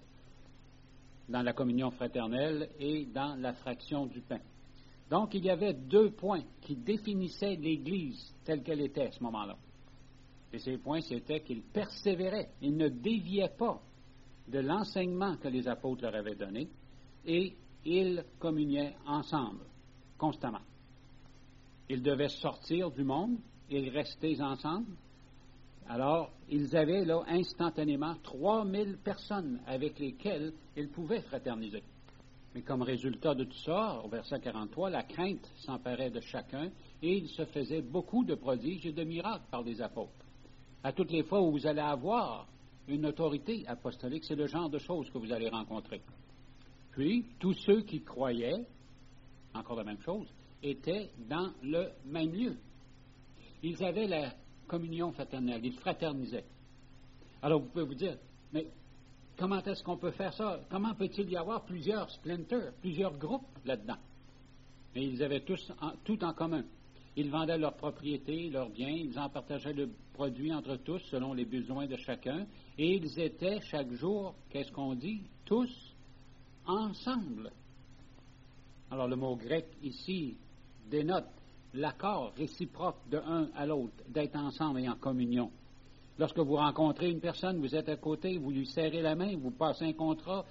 dans la communion fraternelle et dans la fraction du pain. Donc, il y avait 2 points qui définissaient l'Église telle qu'elle était à ce moment-là. Et ces points, c'était qu'ils persévéraient, ils ne déviaient pas de l'enseignement que les apôtres leur avaient donné, et ils communiaient ensemble, constamment. Ils devaient sortir du monde, ils restaient ensemble. Alors, ils avaient là instantanément 3000 personnes avec lesquelles ils pouvaient fraterniser. Mais comme résultat de tout ça, au verset 43, la crainte s'emparait de chacun et il se faisait beaucoup de prodiges et de miracles par les apôtres. À toutes les fois où vous allez avoir une autorité apostolique, c'est le genre de choses que vous allez rencontrer. Puis, tous ceux qui croyaient, encore la même chose, étaient dans le même lieu. Ils avaient la communion fraternelle, ils fraternisaient. Alors, vous pouvez vous dire, mais comment est-ce qu'on peut faire ça? Comment peut-il y avoir plusieurs splinters, plusieurs groupes là-dedans? Mais ils avaient tous tout en commun. Ils vendaient leurs propriétés, leurs biens, ils en partageaient le produit entre tous selon les besoins de chacun, et ils étaient chaque jour, qu'est-ce qu'on dit? Tous ensemble. Alors le mot grec ici dénote l'accord réciproque de un à l'autre, d'être ensemble et en communion. Lorsque vous rencontrez une personne, vous êtes à côté, vous lui serrez la main, vous passez un contrat,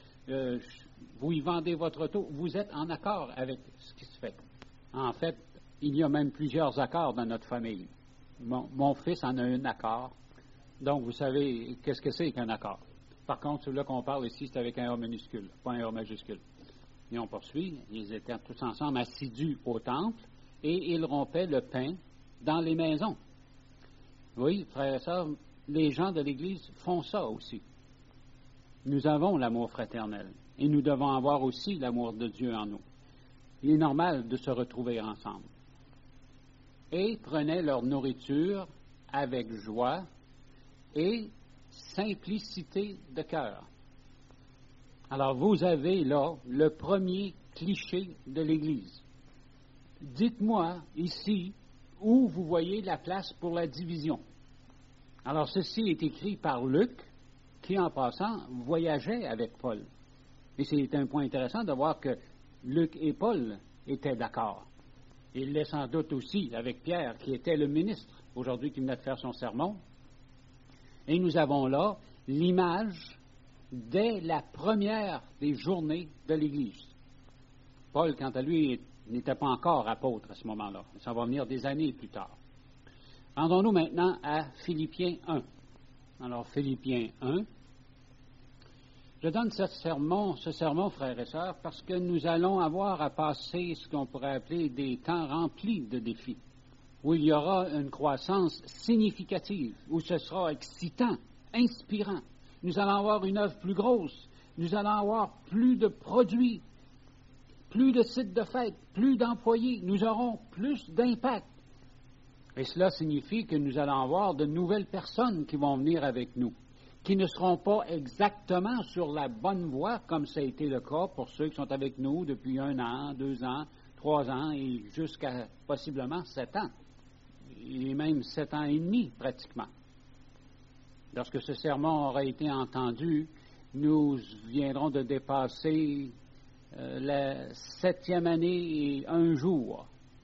vous y vendez votre auto, vous êtes en accord avec ce qui se fait. En fait, il y a même plusieurs accords dans notre famille. Mon fils en a un accord, Donc, vous savez qu'est-ce que c'est qu'un accord. Par contre, celui-là qu'on parle ici, c'est avec un A minuscule, pas un A majuscule. Et on poursuit, ils étaient tous ensemble assidus au temple et ils rompaient le pain dans les maisons. Oui, frères et sœurs, les gens de l'Église font ça aussi. Nous avons l'amour fraternel et nous devons avoir aussi l'amour de Dieu en nous. Il est normal de se retrouver ensemble. Et prenaient leur nourriture avec joie et simplicité de cœur. Alors, vous avez là le premier cliché de l'Église. Dites-moi ici où vous voyez la place pour la division. Alors, ceci est écrit par Luc, qui, en passant, voyageait avec Paul. Et c'est un point intéressant de voir que Luc et Paul étaient d'accord. Il l'est sans doute aussi avec Pierre, qui était le ministre, aujourd'hui qui venait de faire son sermon. Et nous avons là l'image dès la première des journées de l'Église. Paul, quant à lui, n'était pas encore apôtre à ce moment-là. Ça va venir des années plus tard. Rendons-nous maintenant à Philippiens 1. Alors, Philippiens 1. Je donne ce sermon, frères et sœurs, parce que nous allons avoir à passer ce qu'on pourrait appeler des temps remplis de défis, où il y aura une croissance significative, où ce sera excitant, inspirant. Nous allons avoir une œuvre plus grosse, nous allons avoir plus de produits, plus de sites de fête, plus d'employés, nous aurons plus d'impact. Et cela signifie que nous allons avoir de nouvelles personnes qui vont venir avec nous, qui ne seront pas exactement sur la bonne voie, comme ça a été le cas pour ceux qui sont avec nous depuis 1 an, 2 ans, 3 ans et jusqu'à possiblement 7 ans. Et même 7 ans et demi, pratiquement. Lorsque ce sermon aura été entendu, nous viendrons de dépasser la 7e année et 1 jour.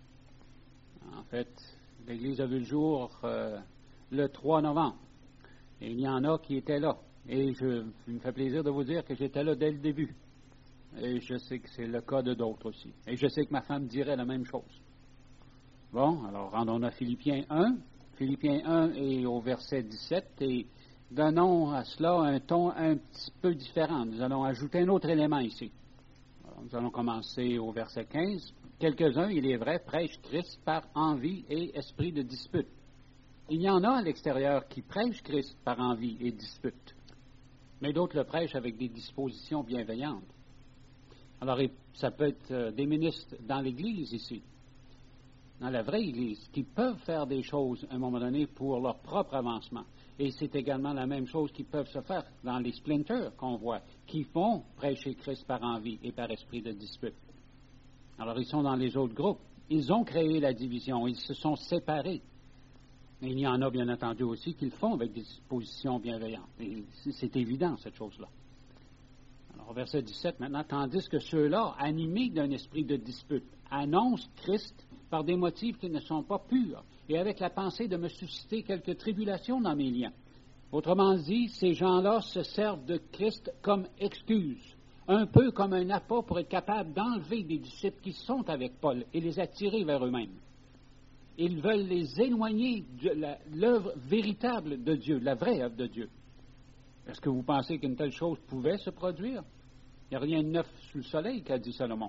En fait, l'Église a vu le jour le 3 novembre. Et il y en a qui étaient là. Et il me fait plaisir de vous dire que j'étais là dès le début. Et je sais que c'est le cas de d'autres aussi. Et je sais que ma femme dirait la même chose. Bon, alors rendons-nous à Philippiens 1. Philippiens 1 est au verset 17 et donnons à cela un ton un petit peu différent. Nous allons ajouter un autre élément ici. Alors, nous allons commencer au verset 15. Quelques-uns, il est vrai, prêchent Christ par envie et esprit de dispute. Il y en a à l'extérieur qui prêchent Christ par envie et dispute, mais d'autres le prêchent avec des dispositions bienveillantes. Alors, ça peut être des ministres dans l'Église ici, dans la vraie Église, qui peuvent faire des choses à un moment donné pour leur propre avancement. Et c'est également la même chose qui peuvent se faire dans les splinters qu'on voit, qui font prêcher Christ par envie et par esprit de dispute. Alors, ils sont dans les autres groupes. Ils ont créé la division, ils se sont séparés. Et il y en a, bien entendu, aussi qui le font avec des dispositions bienveillantes. Et c'est évident, cette chose-là. Alors, verset 17, maintenant, tandis que ceux-là, animés d'un esprit de dispute, annoncent Christ par des motifs qui ne sont pas purs, et avec la pensée de me susciter quelques tribulations dans mes liens. Autrement dit, ces gens-là se servent de Christ comme excuse, un peu comme un appât pour être capable d'enlever des disciples qui sont avec Paul et les attirer vers eux-mêmes. Ils veulent les éloigner de l'œuvre véritable de Dieu, la vraie œuvre de Dieu. Est-ce que vous pensez qu'une telle chose pouvait se produire? Il n'y a rien de neuf sous le soleil, qu'a dit Salomon.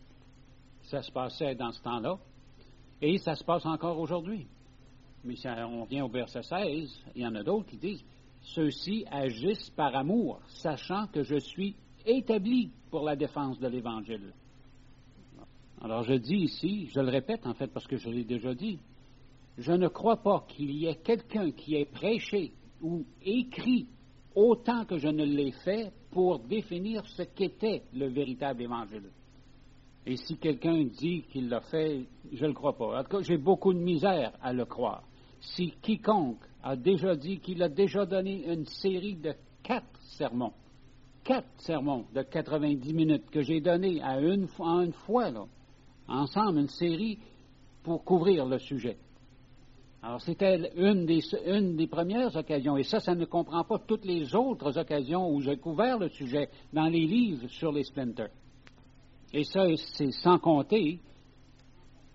Ça se passait dans ce temps-là, et ça se passe encore aujourd'hui. Mais on vient au verset 16, il y en a d'autres qui disent « Ceux-ci agissent par amour, sachant que je suis établi pour la défense de l'Évangile. » Alors je dis ici, je le répète en fait parce que je l'ai déjà dit, je ne crois pas qu'il y ait quelqu'un qui ait prêché ou écrit autant que je ne l'ai fait pour définir ce qu'était le véritable Évangile. Et si quelqu'un dit qu'il l'a fait, je ne le crois pas. En tout cas, j'ai beaucoup de misère à le croire. Si quiconque a déjà dit qu'il a déjà donné une série de 4 sermons de 90 minutes que j'ai donné en une fois, là, ensemble, une série pour couvrir le sujet. Alors, c'était une des premières occasions, et ça ne comprend pas toutes les autres occasions où j'ai couvert le sujet dans les livres sur les splinters. Et ça, c'est sans compter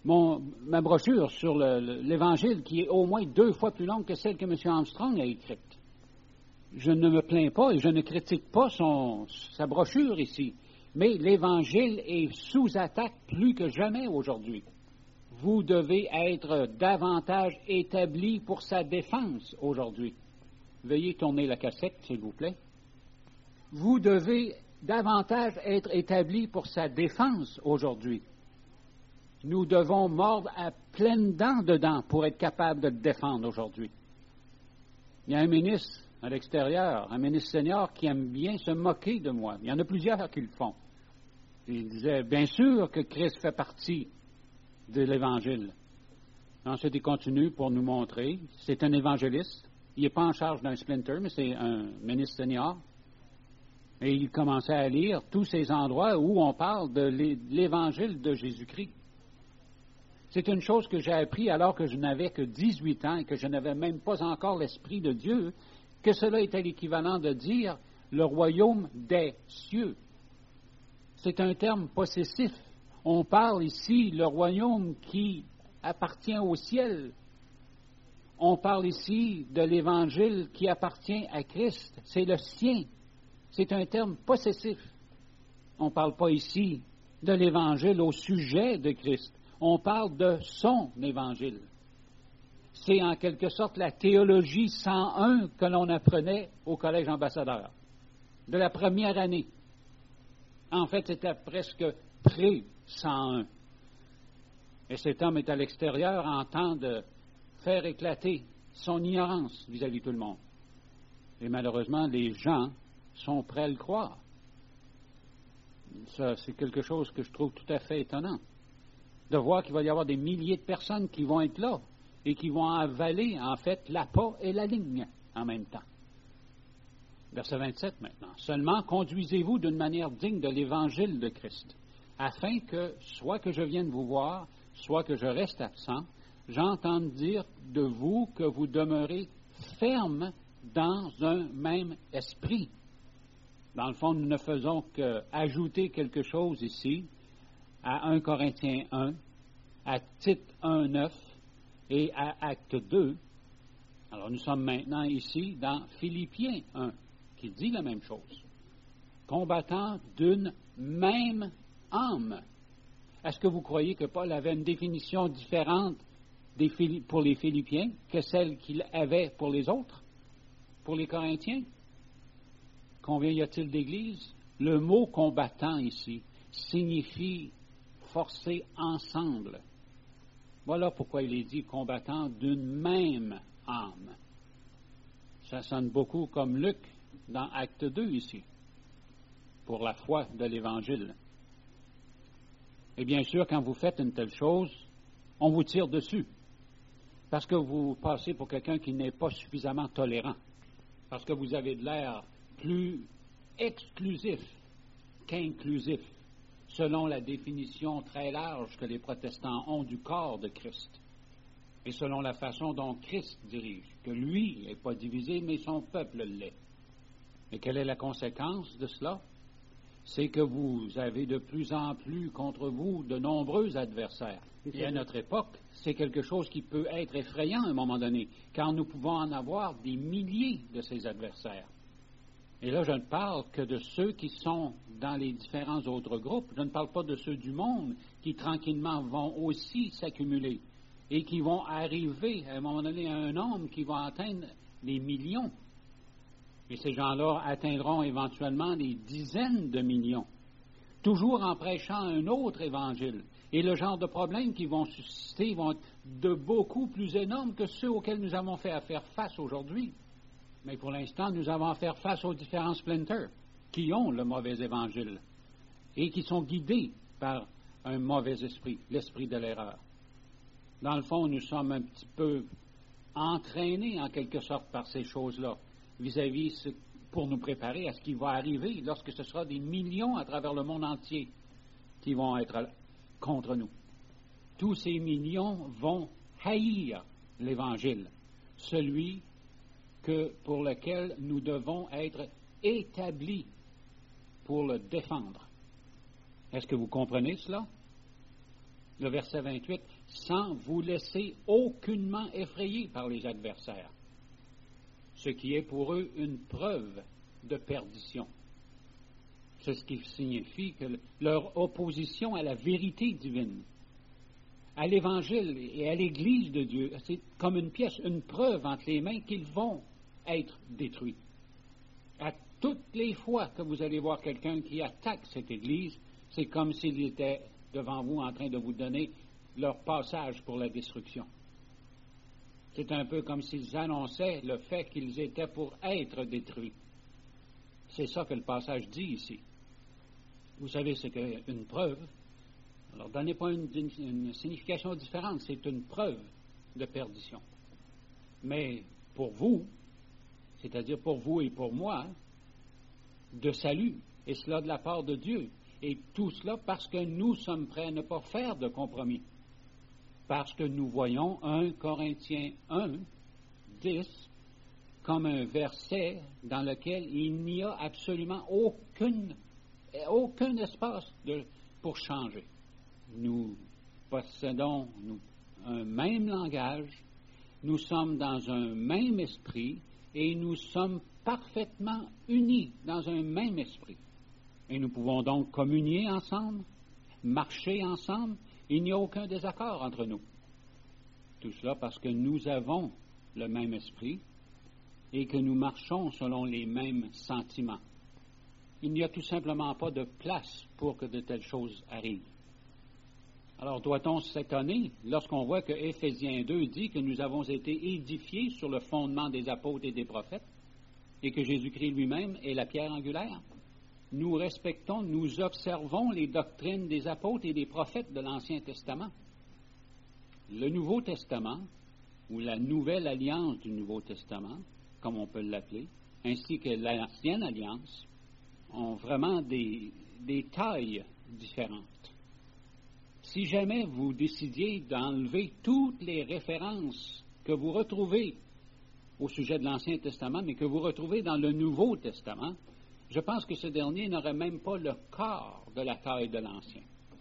ma brochure sur l'Évangile, qui est au moins 2 fois plus longue que celle que M. Armstrong a écrite. Je ne me plains pas et je ne critique pas sa brochure ici, mais l'Évangile est sous attaque plus que jamais aujourd'hui. Vous devez être davantage établi pour sa défense aujourd'hui. Veuillez tourner la cassette, s'il vous plaît. Vous devez davantage être établi pour sa défense aujourd'hui. Nous devons mordre à pleines dents dedans pour être capable de le défendre aujourd'hui. Il y a un ministre à l'extérieur, un ministre senior qui aime bien se moquer de moi. Il y en a plusieurs qui le font. Il disait, bien sûr que Christ fait partie de l'Évangile. Ensuite, il continue pour nous montrer. C'est un évangéliste. Il n'est pas en charge d'un splinter, mais c'est un ministre senior. Et il commençait à lire tous ces endroits où on parle de l'Évangile de Jésus-Christ. C'est une chose que j'ai appris alors que je n'avais que 18 ans et que je n'avais même pas encore l'Esprit de Dieu, que cela était l'équivalent de dire le royaume des cieux. C'est un terme possessif. On parle ici le royaume qui appartient au ciel. On parle ici de l'Évangile qui appartient à Christ. C'est le sien. C'est un terme possessif. On ne parle pas ici de l'Évangile au sujet de Christ. On parle de son Évangile. C'est en quelque sorte la théologie 101 que l'on apprenait au Collège ambassadeur, de la première année. En fait, c'était presque pré-101. Et cet homme est à l'extérieur en train de faire éclater son ignorance vis-à-vis de tout le monde. Et malheureusement, les gens sont prêts à le croire. Ça, c'est quelque chose que je trouve tout à fait étonnant. De voir qu'il va y avoir des milliers de personnes qui vont être là et qui vont avaler, en fait, l'appât et la ligne en même temps. Verset 27 maintenant. Seulement, conduisez-vous d'une manière digne de l'Évangile de Christ, afin que, soit que je vienne vous voir, soit que je reste absent, j'entende dire de vous que vous demeurez ferme dans un même esprit. Dans le fond, nous ne faisons qu'ajouter quelque chose ici à 1 Corinthiens 1, à Tite 1, 9 et à Acte 2. Alors, nous sommes maintenant ici dans Philippiens 1, qui dit la même chose. Combattant d'une même âme. Est-ce que vous croyez que Paul avait une définition différente pour les Philippiens que celle qu'il avait pour les autres, pour les Corinthiens? Combien y a-t-il d'églises? Le mot combattant ici signifie forcer ensemble. Voilà pourquoi il est dit combattant d'une même âme. Ça sonne beaucoup comme Luc dans Acte 2 ici, pour la foi de l'Évangile. Et bien sûr, quand vous faites une telle chose, on vous tire dessus, parce que vous passez pour quelqu'un qui n'est pas suffisamment tolérant, parce que vous avez de l'air plus exclusif qu'inclusif, selon la définition très large que les protestants ont du corps de Christ, et selon la façon dont Christ dirige, que lui n'est pas divisé, mais son peuple l'est. Et quelle est la conséquence de cela? C'est que vous avez de plus en plus contre vous de nombreux adversaires. Et à notre époque, c'est quelque chose qui peut être effrayant à un moment donné, car nous pouvons en avoir des milliers de ces adversaires. Et là, je ne parle que de ceux qui sont dans les différents autres groupes. Je ne parle pas de ceux du monde qui tranquillement vont aussi s'accumuler et qui vont arriver à un moment donné à un nombre qui va atteindre les millions. Et ces gens-là atteindront éventuellement des dizaines de millions, toujours en prêchant un autre évangile. Et le genre de problèmes qu'ils vont susciter vont être de beaucoup plus énormes que ceux auxquels nous avons fait à faire face aujourd'hui. Mais pour l'instant, nous avons à faire face aux différents splinters qui ont le mauvais évangile et qui sont guidés par un mauvais esprit, l'esprit de l'erreur. Dans le fond, nous sommes un petit peu entraînés en quelque sorte par ces choses-là, vis-à-vis pour nous préparer à ce qui va arriver lorsque ce sera des millions à travers le monde entier qui vont être contre nous. Tous ces millions vont haïr l'Évangile, celui pour lequel nous devons être établis pour le défendre. Est-ce que vous comprenez cela? Le verset 28, sans vous laisser aucunement effrayer par les adversaires, ce qui est pour eux une preuve de perdition. C'est ce qui signifie que leur opposition à la vérité divine, à l'Évangile et à l'Église de Dieu, c'est comme une pièce, une preuve entre les mains qu'ils vont être détruits. À toutes les fois que vous allez voir quelqu'un qui attaque cette Église, c'est comme s'il était devant vous en train de vous donner leur passage pour la destruction. C'est un peu comme s'ils annonçaient le fait qu'ils étaient pour être détruits. C'est ça que le passage dit ici. Vous savez ce qu'est une preuve. Alors, donnez pas une signification différente, c'est une preuve de perdition. Mais pour vous, c'est-à-dire pour vous et pour moi, de salut, et cela de la part de Dieu. Et tout cela parce que nous sommes prêts à ne pas faire de compromis. Parce que nous voyons 1 Corinthiens 1, 10, comme un verset dans lequel il n'y a absolument aucun espace pour changer. Nous possédons un même langage, nous sommes dans un même esprit et nous sommes parfaitement unis dans un même esprit. Et nous pouvons donc communier ensemble, marcher ensemble, il n'y a aucun désaccord entre nous. Tout cela parce que nous avons le même esprit et que nous marchons selon les mêmes sentiments. Il n'y a tout simplement pas de place pour que de telles choses arrivent. Alors, doit-on s'étonner lorsqu'on voit que Éphésiens 2 dit que nous avons été édifiés sur le fondement des apôtres et des prophètes et que Jésus-Christ lui-même est la pierre angulaire? Nous respectons, nous observons les doctrines des apôtres et des prophètes de l'Ancien Testament. Le Nouveau Testament, ou la Nouvelle Alliance du Nouveau Testament, comme on peut l'appeler, ainsi que l'Ancienne Alliance, ont vraiment des tailles différentes. Si jamais vous décidiez d'enlever toutes les références que vous retrouvez au sujet de l'Ancien Testament, mais que vous retrouvez dans le Nouveau Testament, je pense que ce dernier n'aurait même pas le quart de la taille de l'Ancien.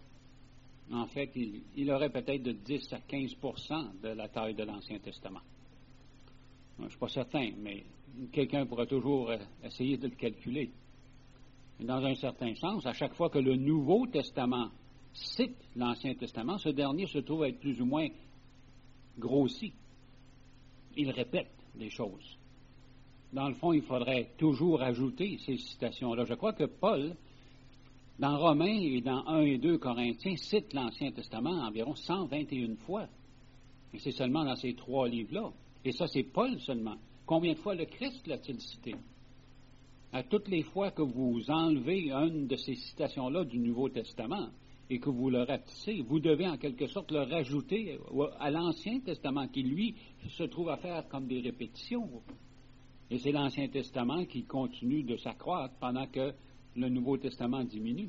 En fait, il aurait peut-être de 10 à 15 % de la taille de l'Ancien Testament. Je ne suis pas certain, mais quelqu'un pourra toujours essayer de le calculer. Et dans un certain sens, à chaque fois que le Nouveau Testament cite l'Ancien Testament, ce dernier se trouve être plus ou moins grossi. Il répète des choses. Dans le fond, il faudrait toujours ajouter ces citations-là. Je crois que Paul, dans Romains et dans 1 et 2 Corinthiens, cite l'Ancien Testament environ 121 fois. Et c'est seulement dans ces 3 livres-là. Et ça, c'est Paul seulement. Combien de fois le Christ l'a-t-il cité? À toutes les fois que vous enlevez une de ces citations-là du Nouveau Testament et que vous le rapetissez, vous devez en quelque sorte le rajouter à l'Ancien Testament qui, lui, se trouve à faire comme des répétitions. Et c'est l'Ancien Testament qui continue de s'accroître pendant que le Nouveau Testament diminue.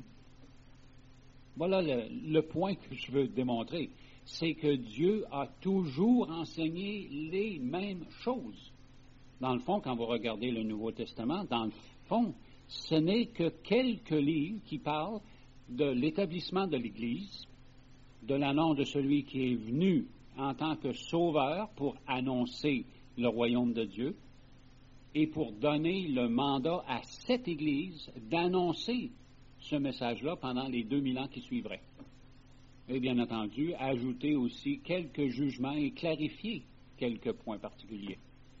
Voilà le point que je veux démontrer. C'est que Dieu a toujours enseigné les mêmes choses. Dans le fond, quand vous regardez le Nouveau Testament, dans le fond, ce n'est que quelques livres qui parlent de l'établissement de l'Église, de l'annonce de celui qui est venu en tant que sauveur pour annoncer le royaume de Dieu, et pour donner le mandat à cette Église d'annoncer ce message-là pendant les 2000 ans qui suivraient. Et bien entendu, ajouter aussi quelques jugements et clarifier quelques points particuliers.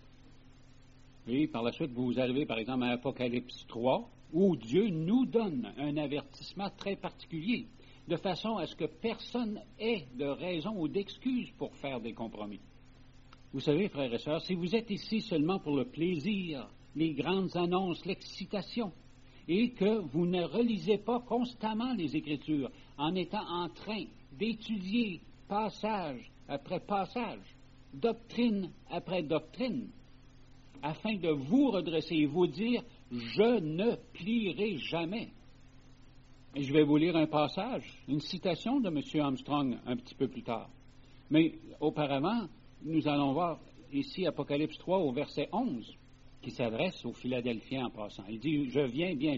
Et par la suite, vous arrivez par exemple à Apocalypse 3, où Dieu nous donne un avertissement très particulier, de façon à ce que personne ait de raison ou d'excuse pour faire des compromis. Vous savez, frères et sœurs, si vous êtes ici seulement pour le plaisir, les grandes annonces, l'excitation, et que vous ne relisez pas constamment les Écritures en étant en train d'étudier passage après passage, doctrine après doctrine, afin de vous redresser et vous dire « Je ne plierai jamais ». Et je vais vous lire un passage, une citation de M. Armstrong un petit peu plus tard. Mais auparavant, nous allons voir ici Apocalypse 3 au verset 11, qui s'adresse aux Philadelphiens en passant. Il dit « Je viens bientôt ».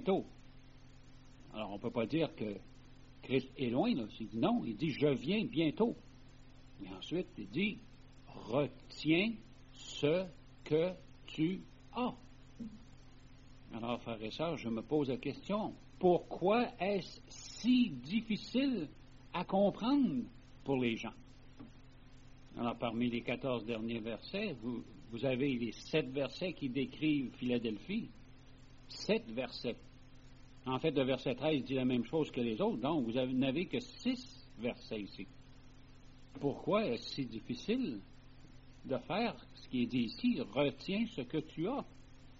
Alors, on ne peut pas dire que Christ est loin, là. Il dit non, il dit « Je viens bientôt ». Et ensuite, il dit, retiens ce que tu as. Alors, frères et sœurs, je me pose la question, pourquoi est-ce si difficile à comprendre pour les gens? Alors, parmi les 14 derniers versets, vous avez les 7 versets qui décrivent Philadelphie. 7 versets. En fait, le verset 13 dit la même chose que les autres, donc vous n'avez que 6 versets ici. Pourquoi est-ce si difficile de faire ce qui est dit ici? Retiens ce que tu as.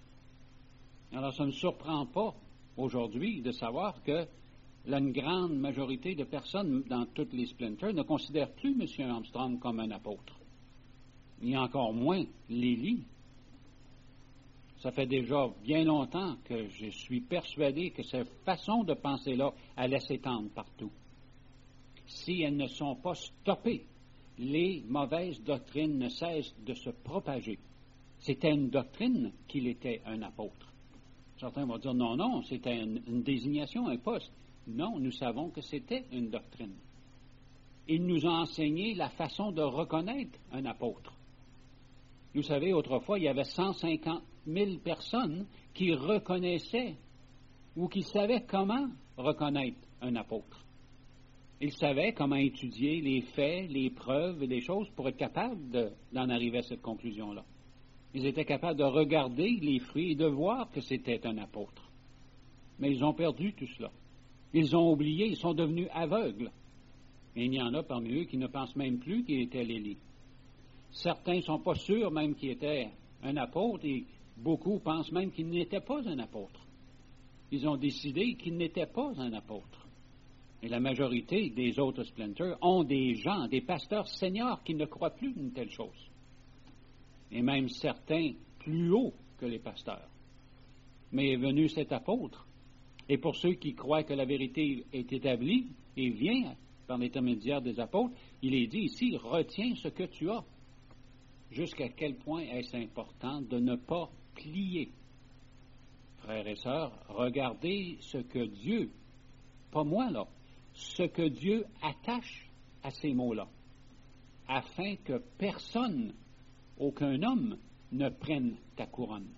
Alors, ça ne me surprend pas aujourd'hui de savoir que une grande majorité de personnes dans toutes les splinters ne considèrent plus M. Armstrong comme un apôtre. Et encore moins Lily. Ça fait déjà bien longtemps que je suis persuadé que cette façon de penser-là, elle laisse s'étendre partout. Si elles ne sont pas stoppées, les mauvaises doctrines ne cessent de se propager. C'était une doctrine qu'il était un apôtre. Certains vont dire non, c'était une désignation, un poste. Non, nous savons que c'était une doctrine. Il nous a enseigné la façon de reconnaître un apôtre. Vous savez, autrefois, il y avait 150 000 personnes qui reconnaissaient ou qui savaient comment reconnaître un apôtre. Ils savaient comment étudier les faits, les preuves et les choses pour être capables d'en arriver à cette conclusion-là. Ils étaient capables de regarder les fruits et de voir que c'était un apôtre. Mais ils ont perdu tout cela. Ils ont oublié, ils sont devenus aveugles. Et il y en a parmi eux qui ne pensent même plus qu'il était l'Élie. Certains ne sont pas sûrs même qu'il était un apôtre et beaucoup pensent même qu'il n'était pas un apôtre. Ils ont décidé qu'il n'était pas un apôtre. Et la majorité des autres splinters ont des gens, des pasteurs seniors qui ne croient plus une telle chose. Et même certains plus hauts que les pasteurs. Mais est venu cet apôtre. Et pour ceux qui croient que la vérité est établie et vient par l'intermédiaire des apôtres, il est dit ici, retiens ce que tu as. Jusqu'à quel point est-ce important de ne pas plier? Frères et sœurs, regardez ce que Dieu, pas moi là, ce que Dieu attache à ces mots-là, afin que personne, aucun homme, ne prenne ta couronne.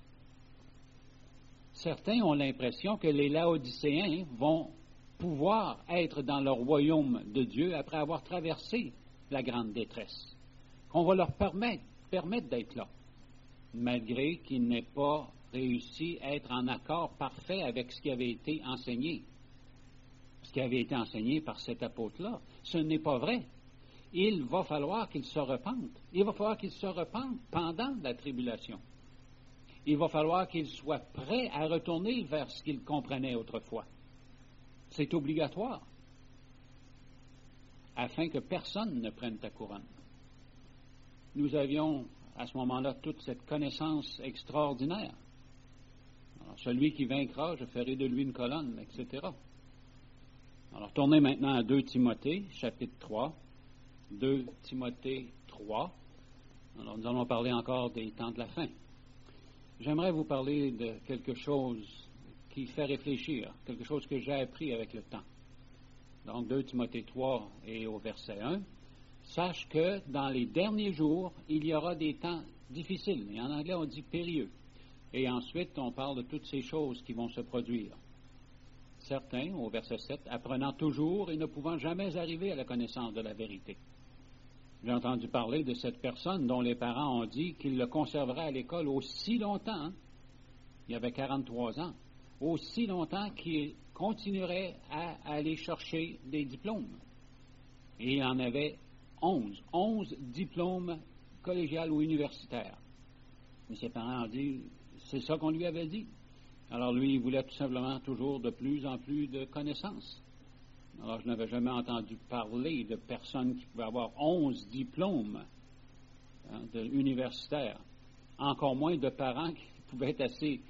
Certains ont l'impression que les Laodicéens vont pouvoir être dans le royaume de Dieu après avoir traversé la grande détresse, qu'on va leur permettre d'être là, malgré qu'ils n'aient pas réussi à être en accord parfait avec ce qui avait été enseigné. Ce qui avait été enseigné par cet apôtre-là, ce n'est pas vrai. Il va falloir qu'ils se repentent. Il va falloir qu'ils se repentent pendant la tribulation. Il va falloir qu'ils soient prêts à retourner vers ce qu'ils comprenaient autrefois. C'est obligatoire, afin que personne ne prenne ta couronne. Nous avions à ce moment-là toute cette connaissance extraordinaire. Alors, celui qui vaincra, je ferai de lui une colonne, etc. Alors, tournez maintenant à 2 Timothée, chapitre 3. 2 Timothée 3. Alors, nous allons parler encore des temps de la fin. J'aimerais vous parler de quelque chose qui fait réfléchir, quelque chose que j'ai appris avec le temps. Donc, 2 Timothée 3 et au verset 1. Sache que dans les derniers jours, il y aura des temps difficiles. Et en anglais, on dit périlleux. Et ensuite, on parle de toutes ces choses qui vont se produire. Certains, au verset 7, apprenant toujours et ne pouvant jamais arriver à la connaissance de la vérité. J'ai entendu parler de cette personne dont les parents ont dit qu'il le conserverait à l'école aussi longtemps, il avait 43 ans, aussi longtemps qu'il continuerait à aller chercher des diplômes. Et il en avait 11 diplômes collégiales ou universitaires. Mais ses parents ont dit, c'est ça qu'on lui avait dit. Alors lui, il voulait tout simplement toujours de plus en plus de connaissances. Alors je n'avais jamais entendu parler de personnes qui pouvaient avoir 11 diplômes universitaires. Encore moins de parents qui pouvaient être assez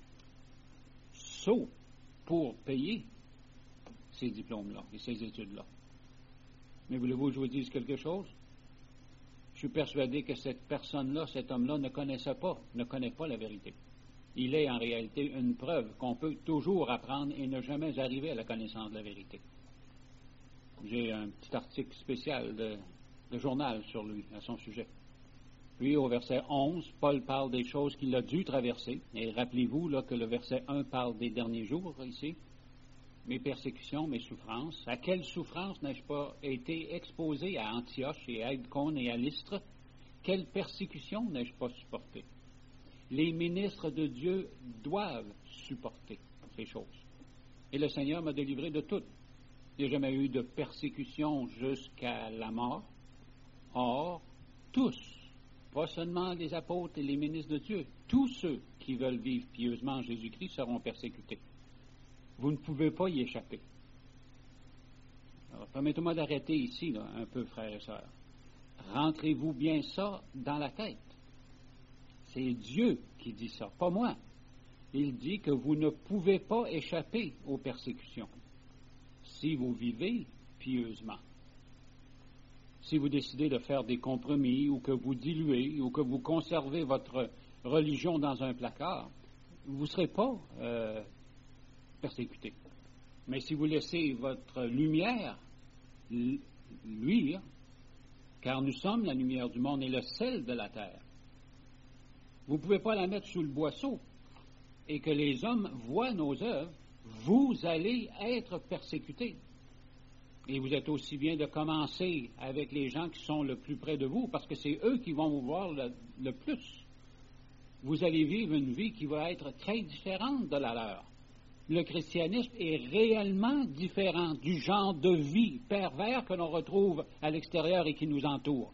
sots pour payer ces diplômes-là et ces études-là. Mais voulez-vous que je vous dise quelque chose? Je suis persuadé que cette personne-là, cet homme-là, ne connaît pas la vérité. Il est en réalité une preuve qu'on peut toujours apprendre et ne jamais arriver à la connaissance de la vérité. J'ai un petit article spécial le journal sur lui, à son sujet. Puis au verset 11, Paul parle des choses qu'il a dû traverser. Et rappelez-vous là, que le verset 1 parle des derniers jours ici. Mes persécutions, mes souffrances. À quelles souffrances n'ai-je pas été exposé à Antioche et à Icône et à Lystre? Quelles persécutions n'ai-je pas supportées? Les ministres de Dieu doivent supporter ces choses. Et le Seigneur m'a délivré de toutes. Il n'y a jamais eu de persécution jusqu'à la mort. Or, tous, pas seulement les apôtres et les ministres de Dieu, tous ceux qui veulent vivre pieusement en Jésus-Christ seront persécutés. Vous ne pouvez pas y échapper. Alors, permettez-moi d'arrêter ici, là, un peu, frères et sœurs. Rentrez-vous bien ça dans la tête. C'est Dieu qui dit ça, pas moi. Il dit que vous ne pouvez pas échapper aux persécutions si vous vivez pieusement. Si vous décidez de faire des compromis ou que vous diluez ou que vous conservez votre religion dans un placard, vous ne serez pas persécuté. Mais si vous laissez votre lumière luire, car nous sommes la lumière du monde et le sel de la terre, vous ne pouvez pas la mettre sous le boisseau et que les hommes voient nos œuvres, vous allez être persécutés. Et vous êtes aussi bien de commencer avec les gens qui sont le plus près de vous, parce que c'est eux qui vont vous voir le plus. Vous allez vivre une vie qui va être très différente de la leur. Le christianisme est réellement différent du genre de vie pervers que l'on retrouve à l'extérieur et qui nous entoure.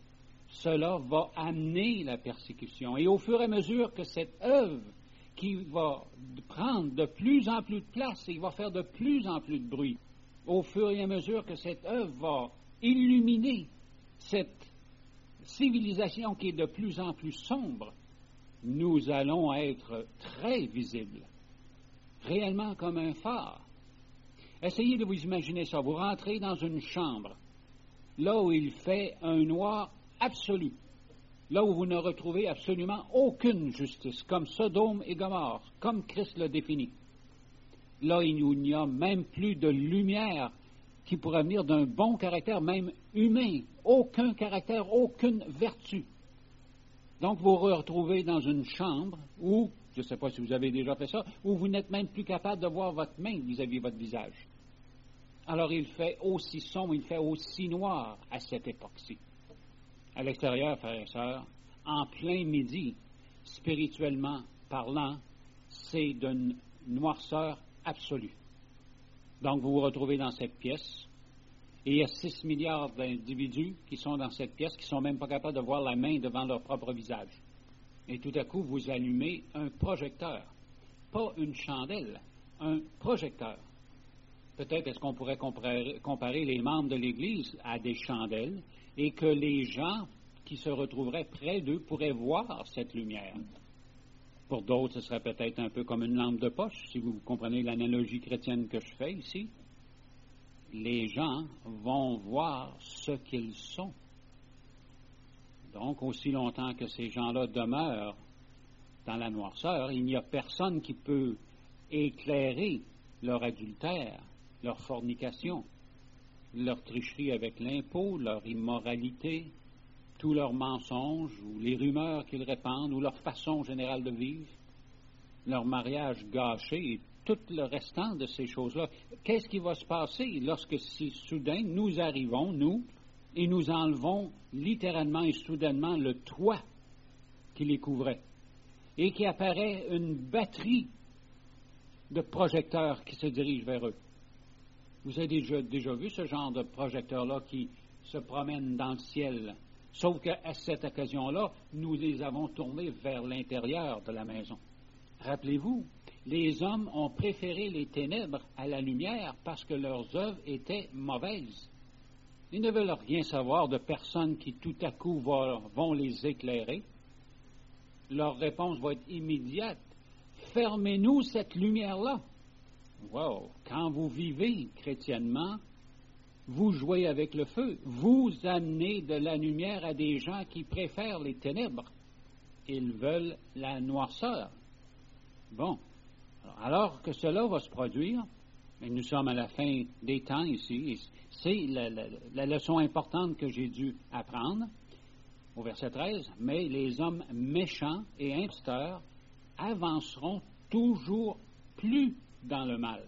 Cela va amener la persécution. Et au fur et à mesure que cette œuvre qui va prendre de plus en plus de place et va faire de plus en plus de bruit, au fur et à mesure que cette œuvre va illuminer cette civilisation qui est de plus en plus sombre, nous allons être très visibles, réellement comme un phare. Essayez de vous imaginer ça. Vous rentrez dans une chambre, là où il fait un noir absolu, là où vous ne retrouvez absolument aucune justice, comme Sodome et Gomorrhe, comme Christ le définit. Là, il n'y a même plus de lumière qui pourrait venir d'un bon caractère, même humain. Aucun caractère, aucune vertu. Donc, vous vous retrouvez dans une chambre où, je ne sais pas si vous avez déjà fait ça, où vous n'êtes même plus capable de voir votre main vis-à-vis de votre visage. Alors, il fait aussi sombre, il fait aussi noir à cette époque-ci. À l'extérieur, frères et sœurs, en plein midi, spirituellement parlant, c'est d'une noirceur absolue. Donc, vous vous retrouvez dans cette pièce, et il y a 6 milliards d'individus qui sont dans cette pièce, qui ne sont même pas capables de voir la main devant leur propre visage. Et tout à coup, vous allumez un projecteur, pas une chandelle, un projecteur. Peut-être est-ce qu'on pourrait comparer les membres de l'Église à des chandelles, et que les gens qui se retrouveraient près d'eux pourraient voir cette lumière. Pour d'autres, ce serait peut-être un peu comme une lampe de poche, si vous comprenez l'analogie chrétienne que je fais ici. Les gens vont voir ce qu'ils sont. Donc, aussi longtemps que ces gens-là demeurent dans la noirceur, il n'y a personne qui peut éclairer leur adultère, leur fornication, leur tricherie avec l'impôt, leur immoralité, tous leurs mensonges ou les rumeurs qu'ils répandent ou leur façon générale de vivre, leur mariage gâché et tout le restant de ces choses-là. Qu'est-ce qui va se passer lorsque si soudain nous arrivons, nous, et nous enlevons littéralement et soudainement le toit qui les couvrait et qui apparaît une batterie de projecteurs qui se dirigent vers eux? Vous avez déjà vu ce genre de projecteurs-là qui se promènent dans le ciel? Sauf qu'à cette occasion-là, nous les avons tournés vers l'intérieur de la maison. Rappelez-vous, les hommes ont préféré les ténèbres à la lumière parce que leurs œuvres étaient mauvaises. Ils ne veulent rien savoir de personnes qui tout à coup vont les éclairer. Leur réponse va être immédiate. Fermez-nous cette lumière-là. Wow! Quand vous vivez chrétiennement, vous jouez avec le feu. Vous amenez de la lumière à des gens qui préfèrent les ténèbres. Ils veulent la noirceur. Bon. Alors que cela va se produire, Mais nous sommes à la fin des temps ici. Et c'est la leçon importante que j'ai dû apprendre au verset 13. Mais les hommes méchants et imposteurs avanceront toujours plus dans le mal,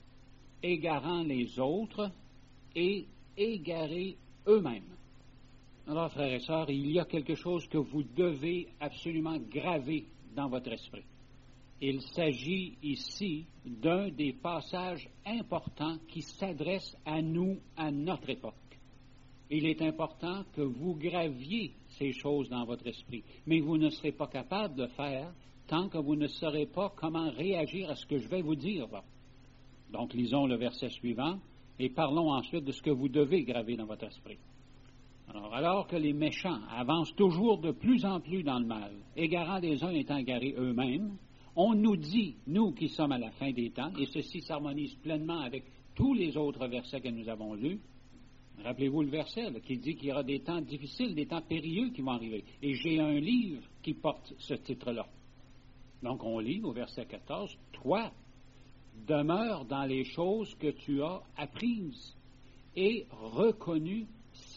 égarant les autres et égarés eux-mêmes. Alors, frères et sœurs, il y a quelque chose que vous devez absolument graver dans votre esprit. Il s'agit ici d'un des passages importants qui s'adresse à nous, à notre époque. Il est important que vous graviez ces choses dans votre esprit, mais vous ne serez pas capable de le faire tant que vous ne saurez pas comment réagir à ce que je vais vous dire là. Donc, lisons le verset suivant et parlons ensuite de ce que vous devez graver dans votre esprit. Alors que les méchants avancent toujours de plus en plus dans le mal, égarant les uns étant égarés eux-mêmes, on nous dit, nous qui sommes à la fin des temps, et ceci s'harmonise pleinement avec tous les autres versets que nous avons lus. Rappelez-vous le verset là, qui dit qu'il y aura des temps difficiles, des temps périlleux qui vont arriver. Et j'ai un livre qui porte ce titre-là. Donc on lit au verset 14, « Toi, demeure dans les choses que tu as apprises et reconnues certaines. »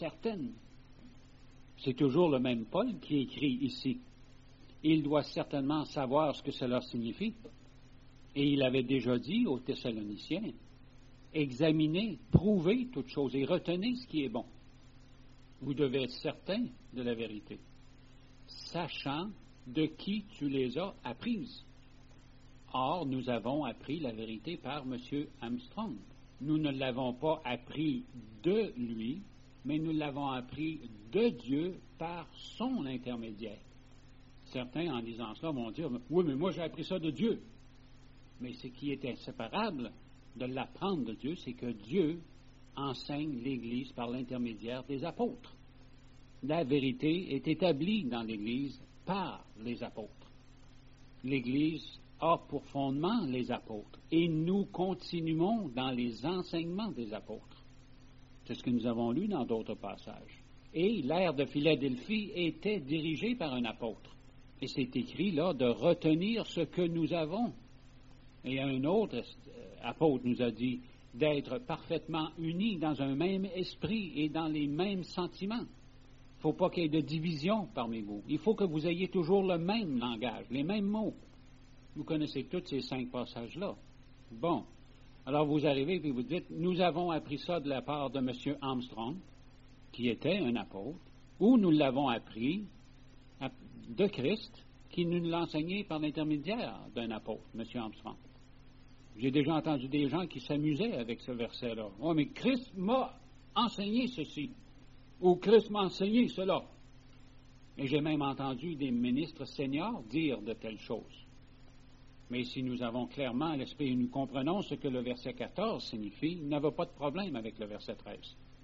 C'est toujours le même Paul qui écrit ici. Il doit certainement savoir ce que cela signifie. Et il avait déjà dit aux Thessaloniciens, « Examinez, prouvez toutes choses et retenez ce qui est bon. » Vous devez être certain de la vérité, sachant de qui tu les as apprises. Or, nous avons appris la vérité par M. Armstrong. Nous ne l'avons pas appris de lui, mais nous l'avons appris de Dieu par son intermédiaire. Certains, en disant cela, vont dire, « Oui, mais moi j'ai appris ça de Dieu. » Mais ce qui est inséparable de l'apprendre de Dieu, c'est que Dieu enseigne l'Église par l'intermédiaire des apôtres. La vérité est établie dans l'Église par les apôtres. L'Église a pour fondement les apôtres et nous continuons dans les enseignements des apôtres. C'est ce que nous avons lu dans d'autres passages. Et l'ère de Philadelphie était dirigée par un apôtre. Et c'est écrit là de retenir ce que nous avons. Et un autre apôtre nous a dit d'être parfaitement unis dans un même esprit et dans les mêmes sentiments. Il ne faut pas qu'il y ait de division parmi vous. Il faut que vous ayez toujours le même langage, les mêmes mots. Vous connaissez tous ces 5 passages-là. Bon. Alors vous arrivez et vous dites, nous avons appris ça de la part de M. Armstrong, qui était un apôtre, ou nous l'avons appris de Christ, qui nous l'a enseigné par l'intermédiaire d'un apôtre, M. Armstrong. J'ai déjà entendu des gens qui s'amusaient avec ce verset-là. « Oh, mais Christ m'a enseigné ceci. » Ou « Christ m'a enseigné cela. » Et j'ai même entendu des ministres seniors dire de telles choses. Mais si nous avons clairement l'esprit et nous comprenons ce que le verset 14 signifie, il n'y avait pas de problème avec le verset 13.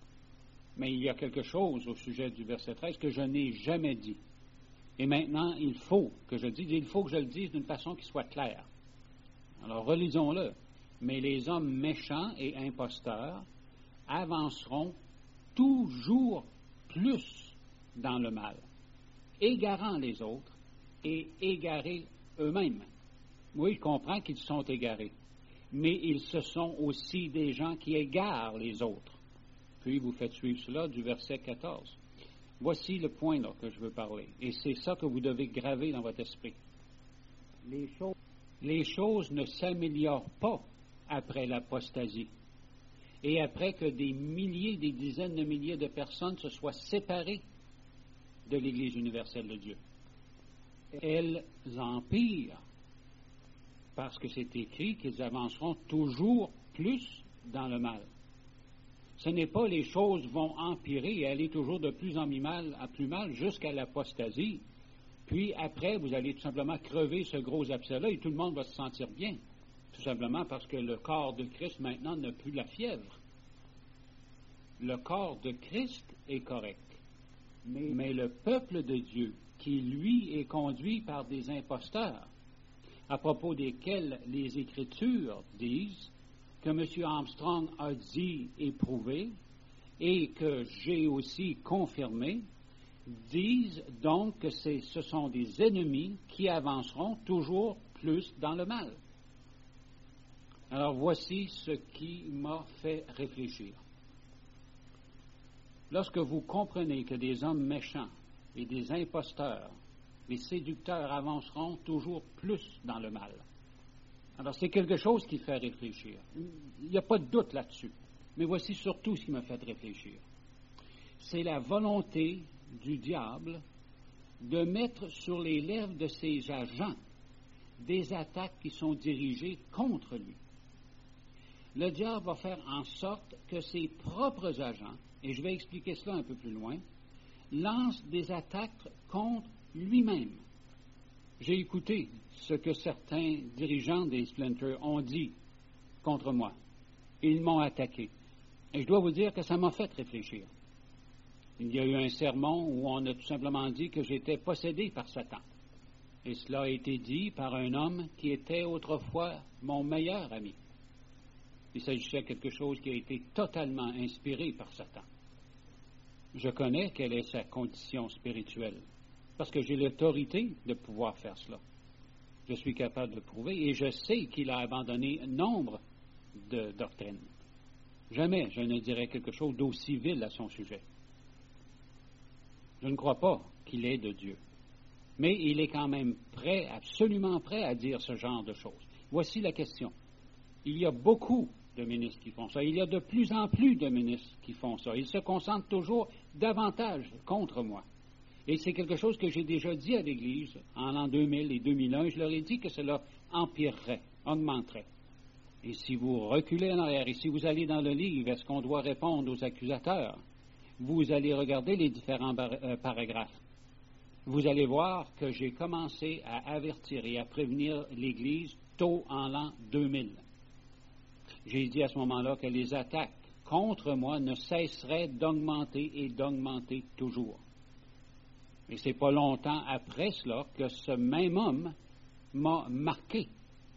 Mais il y a quelque chose au sujet du verset 13 que je n'ai jamais dit. Et maintenant, il faut que je le dise d'une façon qui soit claire. Alors, relisons-le. Mais les hommes méchants et imposteurs avanceront toujours plus dans le mal, égarant les autres et égarés eux-mêmes. Oui, je comprends qu'ils sont égarés, mais ils se sont aussi des gens qui égarent les autres. Puis vous faites suivre cela du verset 14. Voici le point là que je veux parler, et c'est ça que vous devez graver dans votre esprit. Les choses ne s'améliorent pas après l'apostasie, et après que des milliers, des dizaines de milliers de personnes se soient séparées de l'Église universelle de Dieu. Elles empirent, parce que c'est écrit qu'ils avanceront toujours plus dans le mal. Ce n'est pas les choses vont empirer et aller toujours de plus en plus mal jusqu'à l'apostasie. Puis après, vous allez tout simplement crever ce gros abcès-là et tout le monde va se sentir bien. Tout simplement parce que le corps de Christ maintenant n'a plus la fièvre. Le corps de Christ est correct. Mais le peuple de Dieu, qui lui est conduit par des imposteurs, à propos desquels les Écritures disent que M. Armstrong a dit et prouvé, et que j'ai aussi confirmé, disent donc que ce sont des ennemis qui avanceront toujours plus dans le mal. Alors voici ce qui m'a fait réfléchir. Lorsque vous comprenez que des hommes méchants et des imposteurs, les séducteurs avanceront toujours plus dans le mal. Alors c'est quelque chose qui fait réfléchir. Il n'y a pas de doute là-dessus. Mais voici surtout ce qui m'a fait réfléchir. C'est la volonté du diable de mettre sur les lèvres de ses agents des attaques qui sont dirigées contre lui. Le diable va faire en sorte que ses propres agents, et je vais expliquer cela un peu plus loin, lancent des attaques contre lui-même. J'ai écouté ce que certains dirigeants des Splinters ont dit contre moi. Ils m'ont attaqué. Et je dois vous dire que ça m'a fait réfléchir. Il y a eu un sermon où on a tout simplement dit que j'étais possédé par Satan. Et cela a été dit par un homme qui était autrefois mon meilleur ami. Il s'agissait de quelque chose qui a été totalement inspiré par Satan. Je connais quelle est sa condition spirituelle, parce que j'ai l'autorité de pouvoir faire cela. Je suis capable de le prouver, et je sais qu'il a abandonné nombre de doctrines. Jamais je ne dirais quelque chose d'aussi vil à son sujet. Je ne crois pas qu'il est de Dieu. Mais il est quand même prêt, absolument prêt à dire ce genre de choses. Voici la question. Il y a beaucoup de ministres qui font ça. Il y a de plus en plus de ministres qui font ça. Ils se concentrent toujours davantage contre moi. Et c'est quelque chose que j'ai déjà dit à l'Église en l'an 2000 et 2001. Je leur ai dit que cela empirerait, augmenterait. Et si vous reculez en arrière, et si vous allez dans le livre, est-ce qu'on doit répondre aux accusateurs? Vous allez regarder les différents paragraphes. Vous allez voir que j'ai commencé à avertir et à prévenir l'Église tôt en l'an 2000. J'ai dit à ce moment-là que les attaques contre moi ne cesseraient d'augmenter et d'augmenter toujours. Et c'est pas longtemps après cela que ce même homme m'a marqué.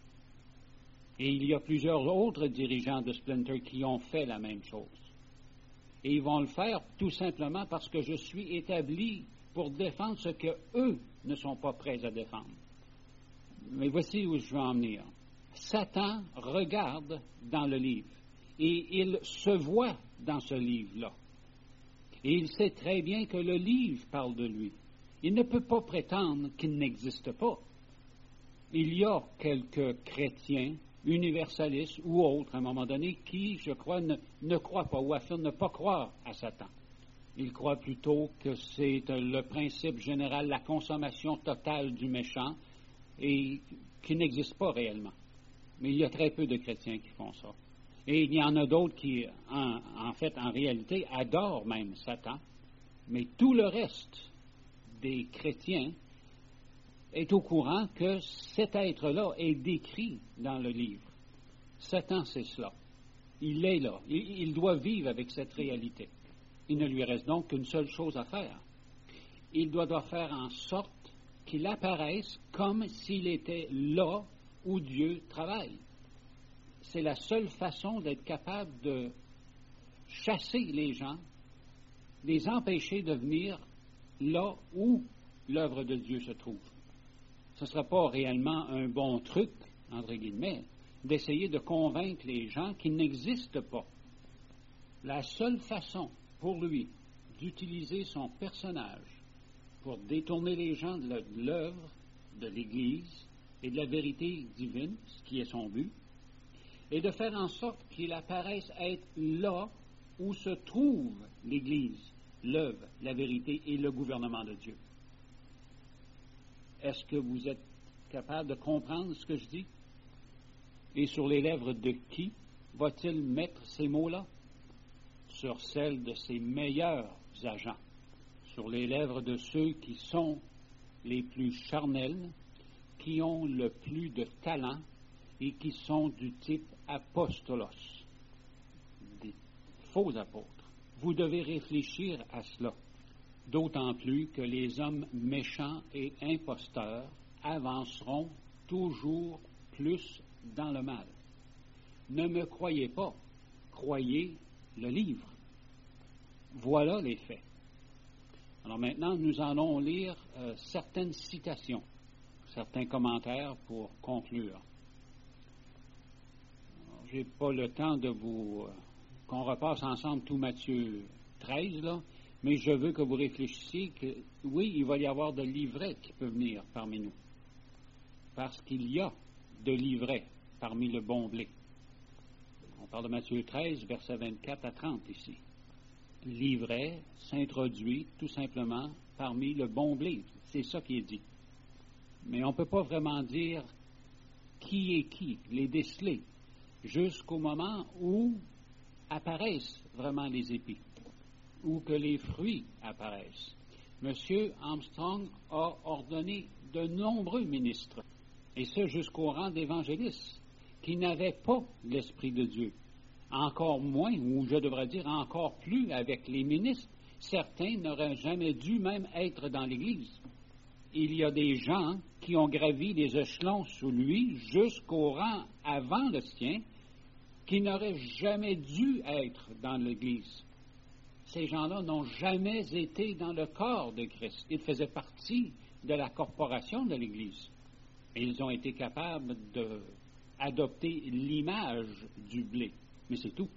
Et il y a plusieurs autres dirigeants de Splinter qui ont fait la même chose. Et ils vont le faire tout simplement parce que je suis établi pour défendre ce qu'eux ne sont pas prêts à défendre. Mais voici où je veux en venir. Satan regarde dans le livre et il se voit dans ce livre-là. Et il sait très bien que le livre parle de lui. Il ne peut pas prétendre qu'il n'existe pas. Il y a quelques chrétiens, universalistes ou autres, à un moment donné, qui, je crois, ne croient pas ou affirment ne pas croire à Satan. Ils croient plutôt que c'est le principe général, la consommation totale du méchant, et qui n'existe pas réellement. Mais il y a très peu de chrétiens qui font ça. Et il y en a d'autres qui, en réalité, adorent même Satan, mais tout le reste des chrétiens est au courant que cet être-là est décrit dans le livre. Satan, c'est cela. Il est là. Il doit vivre avec cette réalité. Il ne lui reste donc qu'une seule chose à faire. Il doit faire en sorte qu'il apparaisse comme s'il était là où Dieu travaille. C'est la seule façon d'être capable de chasser les gens, les empêcher de venir là où l'œuvre de Dieu se trouve. Ce ne sera pas réellement un bon truc, entre guillemets, d'essayer de convaincre les gens qu'il n'existe pas. La seule façon pour lui d'utiliser son personnage pour détourner les gens de l'œuvre de l'Église et de la vérité divine, ce qui est son but, et de faire en sorte qu'il apparaisse être là où se trouve l'Église, l'œuvre, la vérité et le gouvernement de Dieu. Est-ce que vous êtes capable de comprendre ce que je dis? Et sur les lèvres de qui va-t-il mettre ces mots-là? Sur celles de ses meilleurs agents, sur les lèvres de ceux qui sont les plus charnels, qui ont le plus de talent et qui sont du type apostolos, des faux apôtres. Vous devez réfléchir à cela, d'autant plus que les hommes méchants et imposteurs avanceront toujours plus dans le mal. Ne me croyez pas, croyez le livre. Voilà les faits. Alors maintenant, nous allons lire certaines citations, certains commentaires pour conclure. Je n'ai pas le temps de vous... qu'on repasse ensemble tout Matthieu 13, là, mais je veux que vous réfléchissiez que, oui, il va y avoir de l'ivraie qui peut venir parmi nous. Parce qu'il y a de l'ivraie parmi le bon blé. On parle de Matthieu 13, versets 24 à 30 ici. L'ivraie s'introduit tout simplement parmi le bon blé. C'est ça qui est dit. Mais on ne peut pas vraiment dire qui est qui, les déceler, jusqu'au moment où apparaissent vraiment les épis, ou que les fruits apparaissent. M. Armstrong a ordonné de nombreux ministres, et ce jusqu'au rang d'évangélistes, qui n'avaient pas l'Esprit de Dieu. Encore moins, ou je devrais dire encore plus avec les ministres, certains n'auraient jamais dû même être dans l'Église. Il y a des gens qui ont gravi les échelons sous lui jusqu'au rang avant le sien, qui n'auraient jamais dû être dans l'Église. Ces gens-là n'ont jamais été dans le corps de Christ. Ils faisaient partie de la corporation de l'Église. Et ils ont été capables d'adopter l'image du blé. Mais c'est tout.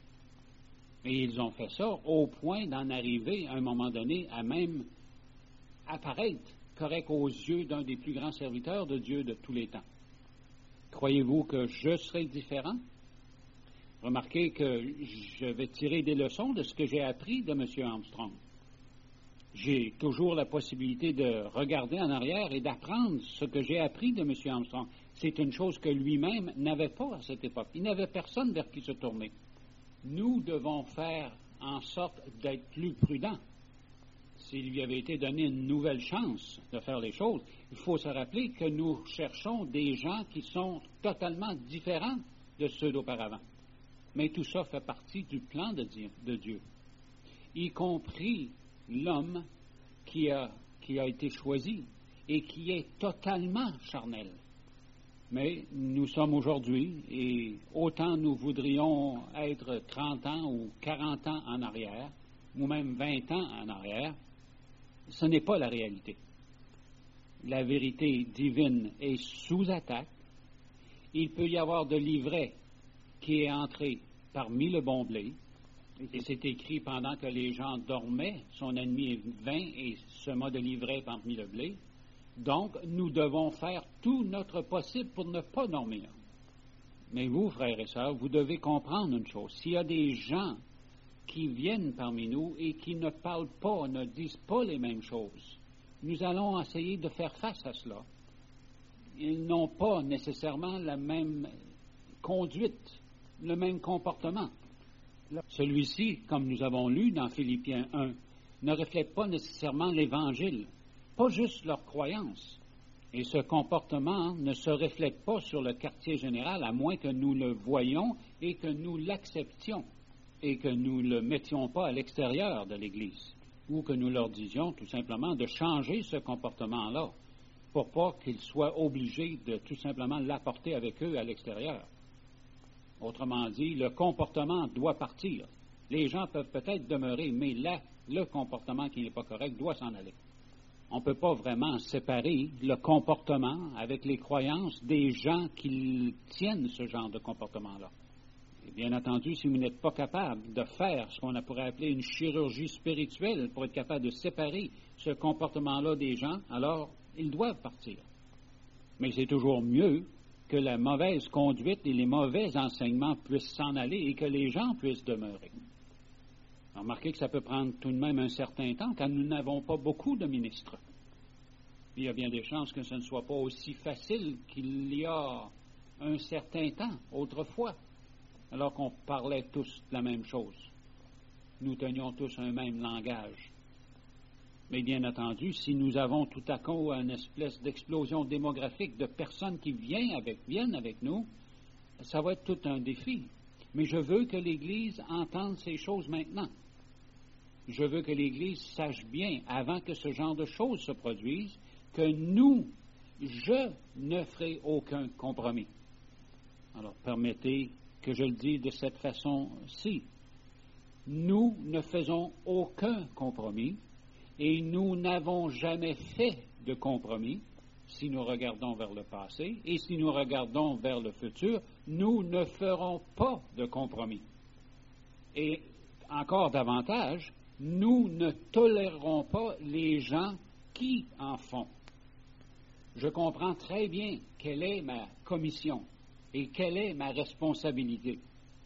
Et ils ont fait ça au point d'en arriver, à un moment donné, à même apparaître correct aux yeux d'un des plus grands serviteurs de Dieu de tous les temps. Croyez-vous que je serai différent? Remarquez que je vais tirer des leçons de ce que j'ai appris de M. Armstrong. J'ai toujours la possibilité de regarder en arrière et d'apprendre ce que j'ai appris de M. Armstrong. C'est une chose que lui-même n'avait pas à cette époque. Il n'avait personne vers qui se tourner. Nous devons faire en sorte d'être plus prudents. S'il lui avait été donné une nouvelle chance de faire les choses, il faut se rappeler que nous cherchons des gens qui sont totalement différents de ceux d'auparavant. Mais tout ça fait partie du plan de Dieu, y compris l'homme qui a été choisi et qui est totalement charnel. Mais nous sommes aujourd'hui, et autant nous voudrions être 30 ans ou 40 ans en arrière, ou même 20 ans en arrière, ce n'est pas la réalité. La vérité divine est sous attaque. Il peut y avoir de l'ivraie qui est entré parmi le bon blé, et c'est écrit pendant que les gens dormaient, son ennemi vint et sema de l'ivraie parmi le blé. Donc, nous devons faire tout notre possible pour ne pas dormir. Mais vous, frères et sœurs, vous devez comprendre une chose. S'il y a des gens qui viennent parmi nous et qui ne parlent pas, ne disent pas les mêmes choses, nous allons essayer de faire face à cela. Ils n'ont pas nécessairement la même conduite, le même comportement. Celui-ci, comme nous avons lu dans Philippiens 1, ne reflète pas nécessairement l'Évangile, pas juste leur croyance. Et ce comportement ne se reflète pas sur le quartier général, à moins que nous le voyions et que nous l'acceptions et que nous ne le mettions pas à l'extérieur de l'Église, ou que nous leur disions tout simplement de changer ce comportement-là pour pas qu'ils soient obligés de tout simplement l'apporter avec eux à l'extérieur. Autrement dit, le comportement doit partir. Les gens peuvent peut-être demeurer, mais là, le comportement qui n'est pas correct doit s'en aller. On ne peut pas vraiment séparer le comportement avec les croyances des gens qui tiennent ce genre de comportement-là. Et bien entendu, si vous n'êtes pas capable de faire ce qu'on pourrait appeler une chirurgie spirituelle pour être capable de séparer ce comportement-là des gens, alors ils doivent partir. Mais c'est toujours mieux que la mauvaise conduite et les mauvais enseignements puissent s'en aller et que les gens puissent demeurer. Remarquez que ça peut prendre tout de même un certain temps quand nous n'avons pas beaucoup de ministres. Il y a bien des chances que ce ne soit pas aussi facile qu'il y a un certain temps, autrefois, alors qu'on parlait tous de la même chose. Nous tenions tous un même langage. Mais bien entendu, si nous avons tout à coup une espèce d'explosion démographique de personnes qui viennent avec nous, ça va être tout un défi. Mais je veux que l'Église entende ces choses maintenant. Je veux que l'Église sache bien, avant que ce genre de choses se produisent, que je ne ferai aucun compromis. Alors, permettez que je le dise de cette façon-ci. Nous ne faisons aucun compromis et nous n'avons jamais fait de compromis si nous regardons vers le passé et si nous regardons vers le futur, nous ne ferons pas de compromis. Et encore davantage, nous ne tolérerons pas les gens qui en font. Je comprends très bien quelle est ma commission et quelle est ma responsabilité.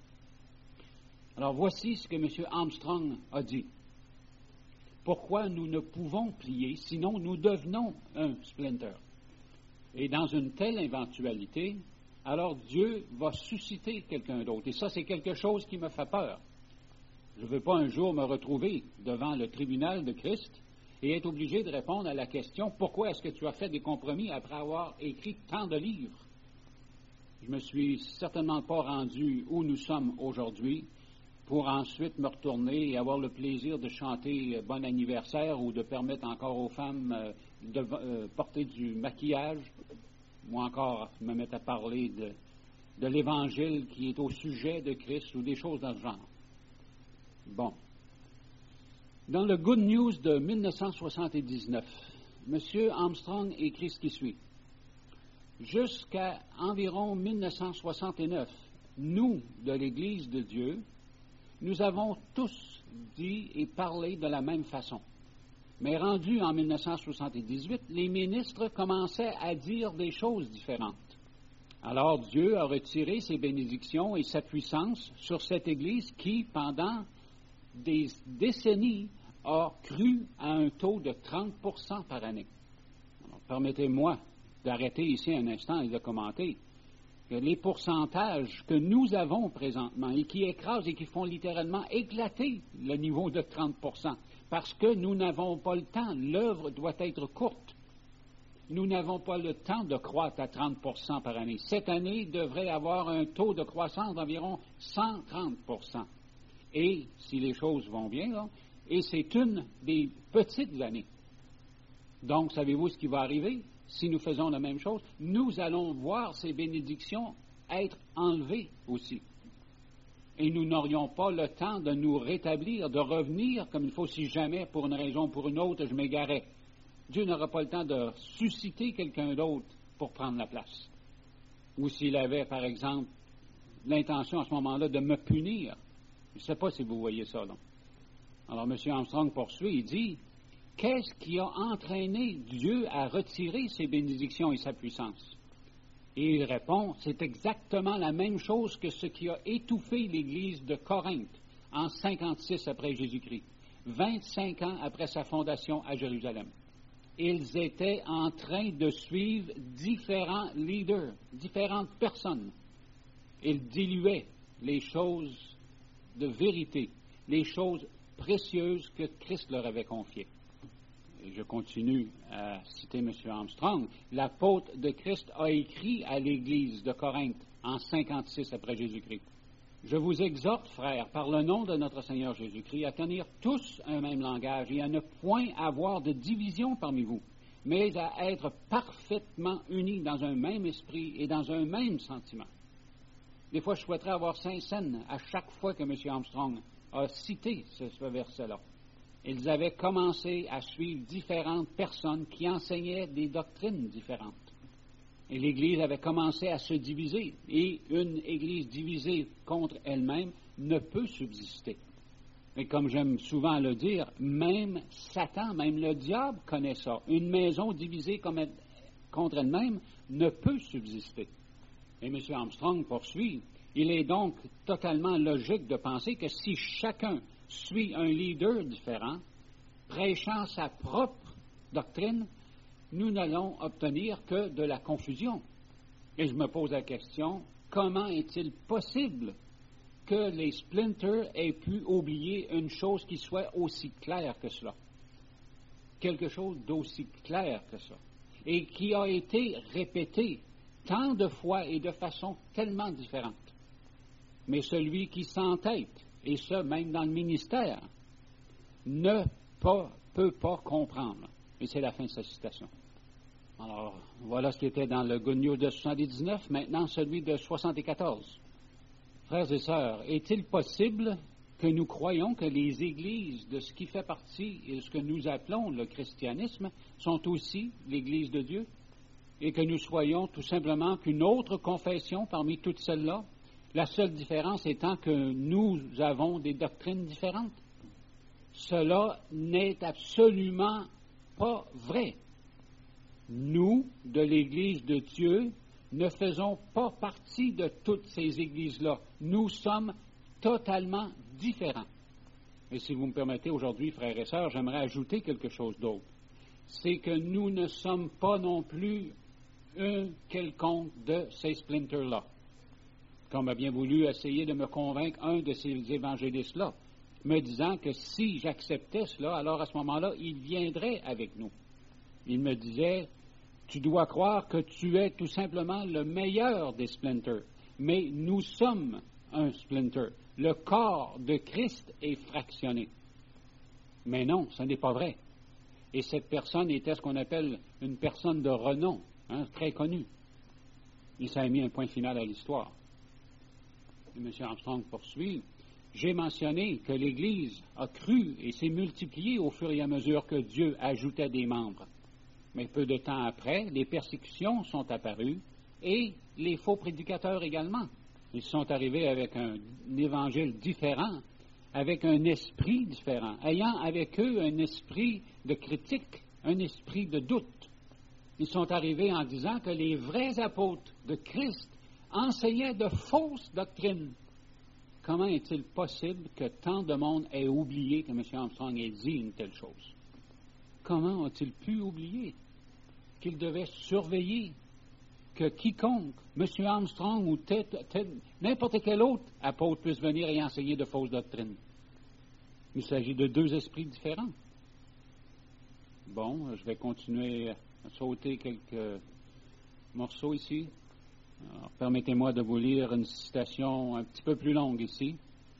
Alors voici ce que M. Armstrong a dit. Pourquoi nous ne pouvons plier, sinon nous devenons un splinter. Et dans une telle éventualité, alors Dieu va susciter quelqu'un d'autre. Et ça, c'est quelque chose qui me fait peur. Je ne veux pas un jour me retrouver devant le tribunal de Christ et être obligé de répondre à la question « Pourquoi est-ce que tu as fait des compromis après avoir écrit tant de livres? » Je ne me suis certainement pas rendu où nous sommes aujourd'hui pour ensuite me retourner et avoir le plaisir de chanter « Bon anniversaire » ou de permettre encore aux femmes de porter du maquillage, ou encore me mettre à parler de l'Évangile qui est au sujet de Christ ou des choses dans ce genre. Bon. Dans le Good News de 1979, M. Armstrong écrit ce qui suit. Jusqu'à environ 1969, nous, de l'Église de Dieu, nous avons tous dit et parlé de la même façon. Mais rendu en 1978, les ministres commençaient à dire des choses différentes. Alors Dieu a retiré ses bénédictions et sa puissance sur cette Église qui, pendant des décennies, a cru à un taux de 30% par année. Alors, permettez-moi d'arrêter ici un instant et de commenter que les pourcentages que nous avons présentement et qui écrasent et qui font littéralement éclater le niveau de 30%, parce que nous n'avons pas le temps, l'œuvre doit être courte. Nous n'avons pas le temps de croître à 30% par année. Cette année devrait avoir un taux de croissance d'environ 130%. Et, si les choses vont bien, là, et c'est une des petites années. Donc, savez-vous ce qui va arriver? Si nous faisons la même chose, nous allons voir ces bénédictions être enlevées aussi. Et nous n'aurions pas le temps de nous rétablir, de revenir comme il faut si jamais, pour une raison ou pour une autre, je m'égarais. Dieu n'aura pas le temps de susciter quelqu'un d'autre pour prendre la place. Ou s'il avait, par exemple, l'intention à ce moment-là de me punir. Je ne sais pas si vous voyez ça, là. Alors, M. Armstrong poursuit, il dit, qu'est-ce qui a entraîné Dieu à retirer ses bénédictions et sa puissance? Et il répond, c'est exactement la même chose que ce qui a étouffé l'Église de Corinthe en 56 après Jésus-Christ, 25 ans après sa fondation à Jérusalem. Ils étaient en train de suivre différents leaders, différentes personnes. Ils diluaient les choses de vérité, les choses précieuses que Christ leur avait confiées. Et je continue à citer M. Armstrong. L'apôtre de Christ a écrit à l'Église de Corinthe en 56 après Jésus-Christ. Je vous exhorte, frères, par le nom de notre Seigneur Jésus-Christ, à tenir tous un même langage et à ne point avoir de division parmi vous, mais à être parfaitement unis dans un même esprit et dans un même sentiment. Des fois, je souhaiterais avoir 5 scènes à chaque fois que M. Armstrong a cité ce verset-là. Ils avaient commencé à suivre différentes personnes qui enseignaient des doctrines différentes. Et l'Église avait commencé à se diviser. Et une Église divisée contre elle-même ne peut subsister. Mais comme j'aime souvent le dire, même Satan, même le diable connaît ça. Une maison divisée contre elle-même ne peut subsister. Et M. Armstrong poursuit. Il est donc totalement logique de penser que si chacun suit un leader différent, prêchant sa propre doctrine, nous n'allons obtenir que de la confusion. Et je me pose la question, comment est-il possible que les splinters aient pu oublier une chose qui soit aussi claire que cela? Quelque chose d'aussi clair que ça. Et qui a été répété tant de fois et de façon tellement différente. Mais celui qui s'entête, et ce, même dans le ministère, ne peut pas comprendre. Et c'est la fin de sa citation. Alors, voilà ce qui était dans le Good News de 79, maintenant celui de 74. Frères et sœurs, est-il possible que nous croyons que les églises de ce qui fait partie et de ce que nous appelons le christianisme sont aussi l'Église de Dieu? et que nous soyons tout simplement qu'une autre confession parmi toutes celles-là, la seule différence étant que nous avons des doctrines différentes. Cela n'est absolument pas vrai. Nous, de l'Église de Dieu, ne faisons pas partie de toutes ces églises-là. Nous sommes totalement différents. Et si vous me permettez aujourd'hui, frères et sœurs, j'aimerais ajouter quelque chose d'autre. C'est que nous ne sommes pas non plus un quelconque de ces splinters-là. Comme a bien voulu essayer de me convaincre un de ces évangélistes-là, me disant que si j'acceptais cela, alors à ce moment-là, il viendrait avec nous. Il me disait, tu dois croire que tu es tout simplement le meilleur des splinters, mais nous sommes un splinter. Le corps de Christ est fractionné. Mais non, ce n'est pas vrai. Et cette personne était ce qu'on appelle une personne de renom, très connue. Et ça a mis un point final à l'histoire. Et M. Armstrong poursuit. J'ai mentionné que l'Église a cru et s'est multipliée au fur et à mesure que Dieu ajoutait des membres. Mais peu de temps après, les persécutions sont apparues et les faux prédicateurs également. Ils sont arrivés avec un évangile différent, avec un esprit différent, ayant avec eux un esprit de critique, un esprit de doute. Ils sont arrivés en disant que les vrais apôtres de Christ enseignaient de fausses doctrines. Comment est-il possible que tant de monde ait oublié que M. Armstrong ait dit une telle chose? Comment ont-ils pu oublier qu'ils devaient surveiller que quiconque, M. Armstrong ou n'importe quel autre apôtre puisse venir et enseigner de fausses doctrines? Il s'agit de deux esprits différents. Bon, je vais continuer à sauter quelques morceaux ici. Alors, permettez-moi de vous lire une citation un petit peu plus longue ici,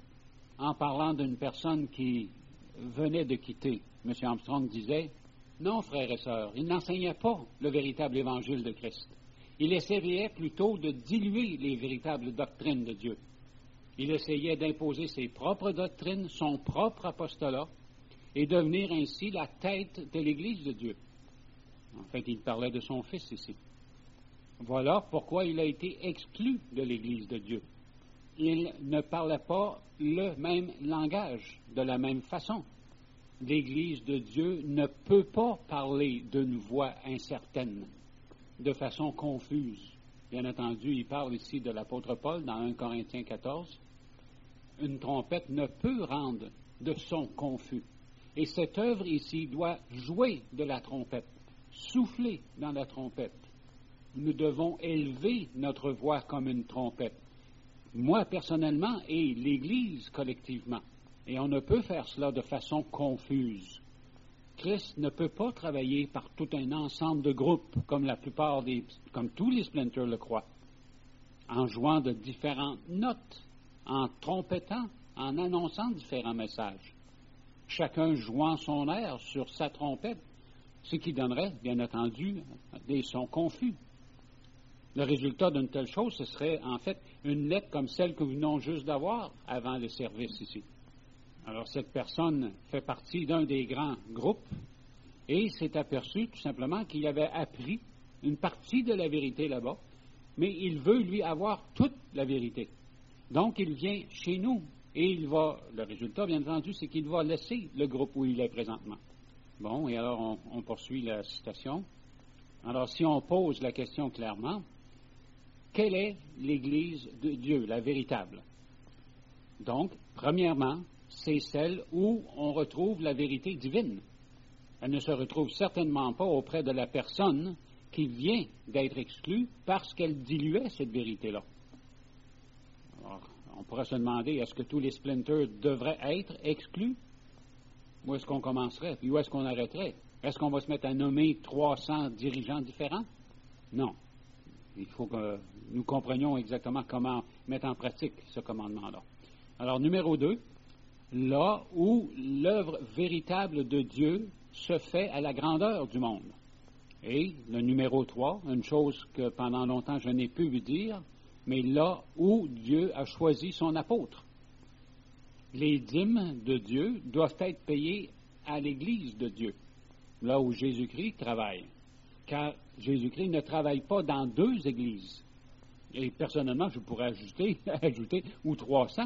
en parlant d'une personne qui venait de quitter. M. Armstrong disait, « Non, frères et sœurs, il n'enseignait pas le véritable évangile de Christ. Il essayait plutôt de diluer les véritables doctrines de Dieu. Il essayait d'imposer ses propres doctrines, son propre apostolat, et devenir ainsi la tête de l'Église de Dieu. » En fait, il parlait de son fils ici. Voilà pourquoi il a été exclu de l'Église de Dieu. Il ne parlait pas le même langage, de la même façon. L'Église de Dieu ne peut pas parler d'une voix incertaine, de façon confuse. Bien entendu, il parle ici de l'apôtre Paul dans 1 Corinthiens 14. Une trompette ne peut rendre de son confus. Et cette œuvre ici doit jouer de la trompette, souffler dans la trompette. Nous devons élever notre voix comme une trompette. Moi, personnellement, et l'Église collectivement. Et on ne peut faire cela de façon confuse. Christ ne peut pas travailler par tout un ensemble de groupes, comme tous les splinters le croient, en jouant de différentes notes, en trompettant, en annonçant différents messages. Chacun jouant son air sur sa trompette, ce qui donnerait, bien entendu, des sons confus. Le résultat d'une telle chose, ce serait en fait une lettre comme celle que nous venons juste d'avoir avant le service ici. Alors cette personne fait partie d'un des grands groupes et s'est aperçu tout simplement qu'il avait appris une partie de la vérité là-bas, mais il veut lui avoir toute la vérité. Donc il vient chez nous et le résultat bien entendu, c'est qu'il va laisser le groupe où il est présentement. Bon, et alors on poursuit la citation. Alors si on pose la question clairement, quelle est l'Église de Dieu, la véritable? Donc, premièrement, c'est celle où on retrouve la vérité divine. Elle ne se retrouve certainement pas auprès de la personne qui vient d'être exclue parce qu'elle diluait cette vérité-là. Alors, on pourrait se demander, est-ce que tous les splinters devraient être exclus? Où est-ce qu'on commencerait? Puis où est-ce qu'on arrêterait? Est-ce qu'on va se mettre à nommer 300 dirigeants différents? Non. Il faut que nous comprenions exactement comment mettre en pratique ce commandement-là. Alors, numéro 2, là où l'œuvre véritable de Dieu se fait à la grandeur du monde. Et le numéro 3, une chose que pendant longtemps je n'ai pu vous dire, mais là où Dieu a choisi son apôtre. Les dîmes de Dieu doivent être payées à l'Église de Dieu, là où Jésus-Christ travaille. car Jésus-Christ ne travaille pas dans 2 églises. Et personnellement, je pourrais ajouter ou 300.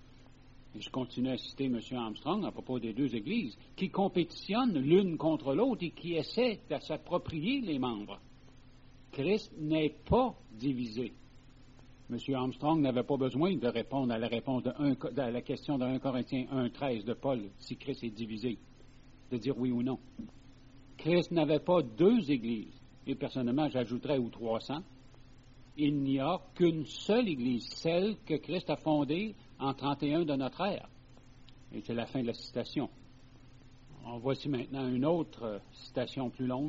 Et je continue à citer M. Armstrong à propos des 2 églises, qui compétitionnent l'une contre l'autre et qui essaient de s'approprier les membres. Christ n'est pas divisé. M. Armstrong n'avait pas besoin de répondre à la question de 1 Corinthiens 1,13 de Paul, si Christ est divisé, de dire oui ou non. Christ n'avait pas 2 églises, et personnellement, j'ajouterais ou 300. Il n'y a qu'une seule église, celle que Christ a fondée en 31 de notre ère. Et c'est la fin de la citation. Voici maintenant une autre citation plus longue.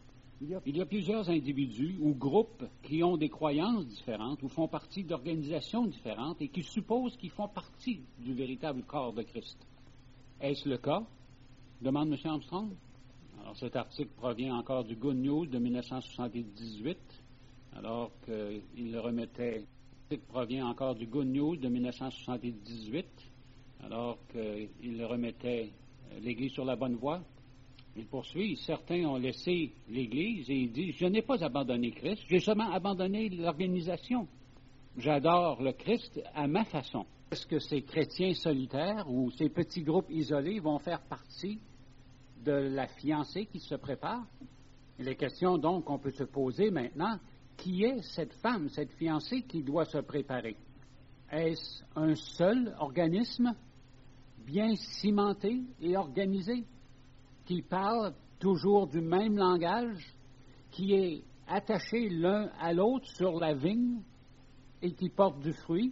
Il y a plusieurs individus ou groupes qui ont des croyances différentes ou font partie d'organisations différentes et qui supposent qu'ils font partie du véritable corps de Christ. Est-ce le cas? Demande M. Armstrong. Alors, cet article provient encore du Good News de 1978, alors qu'il le remettait. L'article provient encore du Good News de 1978, alors qu'il le remettait l'Église sur la bonne voie. Il poursuit, certains ont laissé l'Église et il dit, je n'ai pas abandonné Christ, j'ai seulement abandonné l'organisation. J'adore le Christ à ma façon. Est-ce que ces chrétiens solitaires ou ces petits groupes isolés vont faire partie de la fiancée qui se prépare? Et les questions donc qu'on peut se poser maintenant, qui est cette femme, cette fiancée qui doit se préparer? Est-ce un seul organisme bien cimenté et organisé, qui parle toujours du même langage, qui est attaché l'un à l'autre sur la vigne et qui porte du fruit,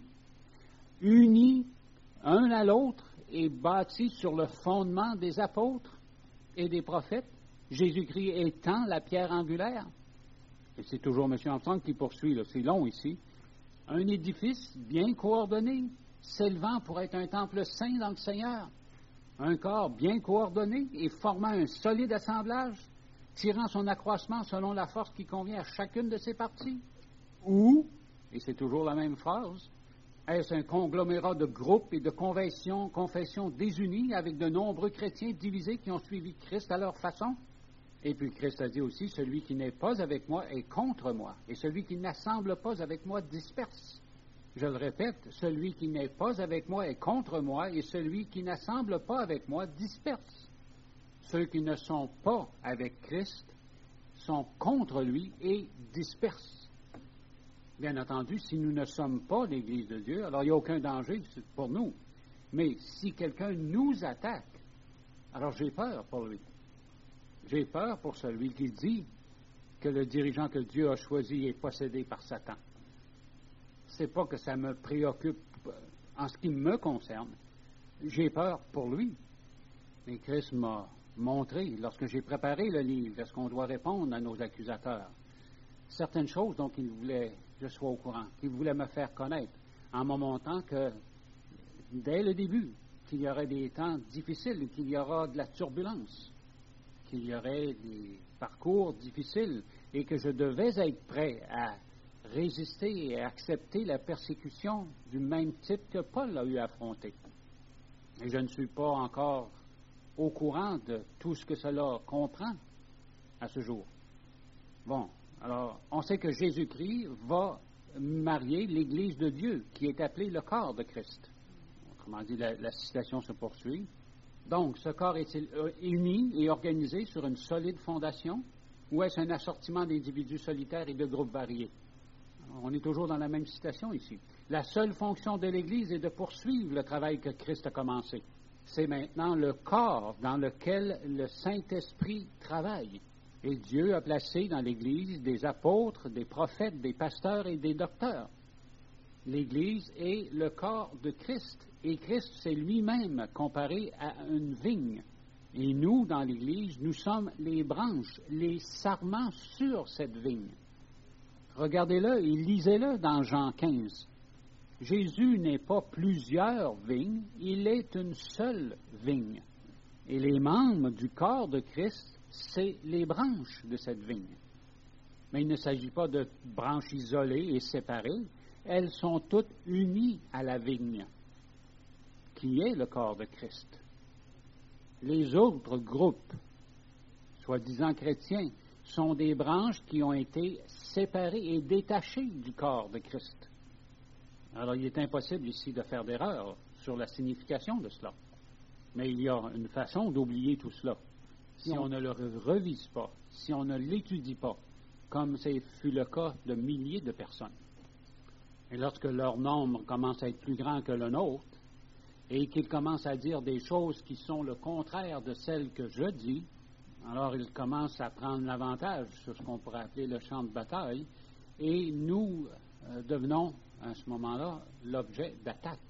unis un à l'autre et bâtis sur le fondement des apôtres et des prophètes, Jésus-Christ étant la pierre angulaire? Et c'est toujours M. Armstrong qui poursuit, là, c'est long ici. Un édifice bien coordonné, s'élevant pour être un temple saint dans le Seigneur. Un corps bien coordonné et formant un solide assemblage, tirant son accroissement selon la force qui convient à chacune de ses parties. Ou, et c'est toujours la même phrase, est-ce un conglomérat de groupes et de confessions désunies avec de nombreux chrétiens divisés qui ont suivi Christ à leur façon? Et puis Christ a dit aussi, celui qui n'est pas avec moi est contre moi, et celui qui n'assemble pas avec moi disperse. Je le répète, celui qui n'est pas avec moi est contre moi, et celui qui n'assemble pas avec moi disperse. Ceux qui ne sont pas avec Christ sont contre lui et dispersent. Bien entendu, si nous ne sommes pas l'Église de Dieu, alors il n'y a aucun danger pour nous. Mais si quelqu'un nous attaque, alors j'ai peur pour lui. J'ai peur pour celui qui dit que le dirigeant que Dieu a choisi est possédé par Satan. C'est pas que ça me préoccupe en ce qui me concerne. J'ai peur pour lui. Mais Christ m'a montré, lorsque j'ai préparé le livre, est-ce qu'on doit répondre à nos accusateurs, certaines choses dont il voulait que je sois au courant, qu'il voulait me faire connaître, en me montrant que, dès le début, qu'il y aurait des temps difficiles, qu'il y aura de la turbulence, qu'il y aurait des parcours difficiles, et que je devais être prêt à résister et accepter la persécution du même type que Paul a eu à affronter. Et je ne suis pas encore au courant de tout ce que cela comprend à ce jour. Bon, alors, on sait que Jésus-Christ va marier l'Église de Dieu, qui est appelée le corps de Christ. Autrement dit, la citation se poursuit. Donc, ce corps est-il uni et organisé sur une solide fondation, ou est-ce un assortiment d'individus solitaires et de groupes variés? On est toujours dans la même citation ici. La seule fonction de l'Église est de poursuivre le travail que Christ a commencé. C'est maintenant le corps dans lequel le Saint-Esprit travaille. Et Dieu a placé dans l'Église des apôtres, des prophètes, des pasteurs et des docteurs. L'Église est le corps de Christ. Et Christ, c'est lui-même comparé à une vigne. Et nous, dans l'Église, nous sommes les branches, les sarments sur cette vigne. Regardez-le et lisez-le dans Jean 15. Jésus n'est pas plusieurs vignes, il est une seule vigne. Et les membres du corps de Christ, c'est les branches de cette vigne. Mais il ne s'agit pas de branches isolées et séparées, elles sont toutes unies à la vigne, qui est le corps de Christ. Les autres groupes, soi-disant chrétiens, sont des branches qui ont été séparées et détachées du corps de Christ. Alors, il est impossible ici de faire d'erreur sur la signification de cela. Mais il y a une façon d'oublier tout cela. Si on ne le revise pas, si on ne l'étudie pas, comme ce fut le cas de milliers de personnes. Et lorsque leur nombre commence à être plus grand que le nôtre, et qu'ils commencent à dire des choses qui sont le contraire de celles que je dis, alors ils commencent à prendre l'avantage sur ce qu'on pourrait appeler le champ de bataille, et nous devenons, à ce moment-là, l'objet d'attaque.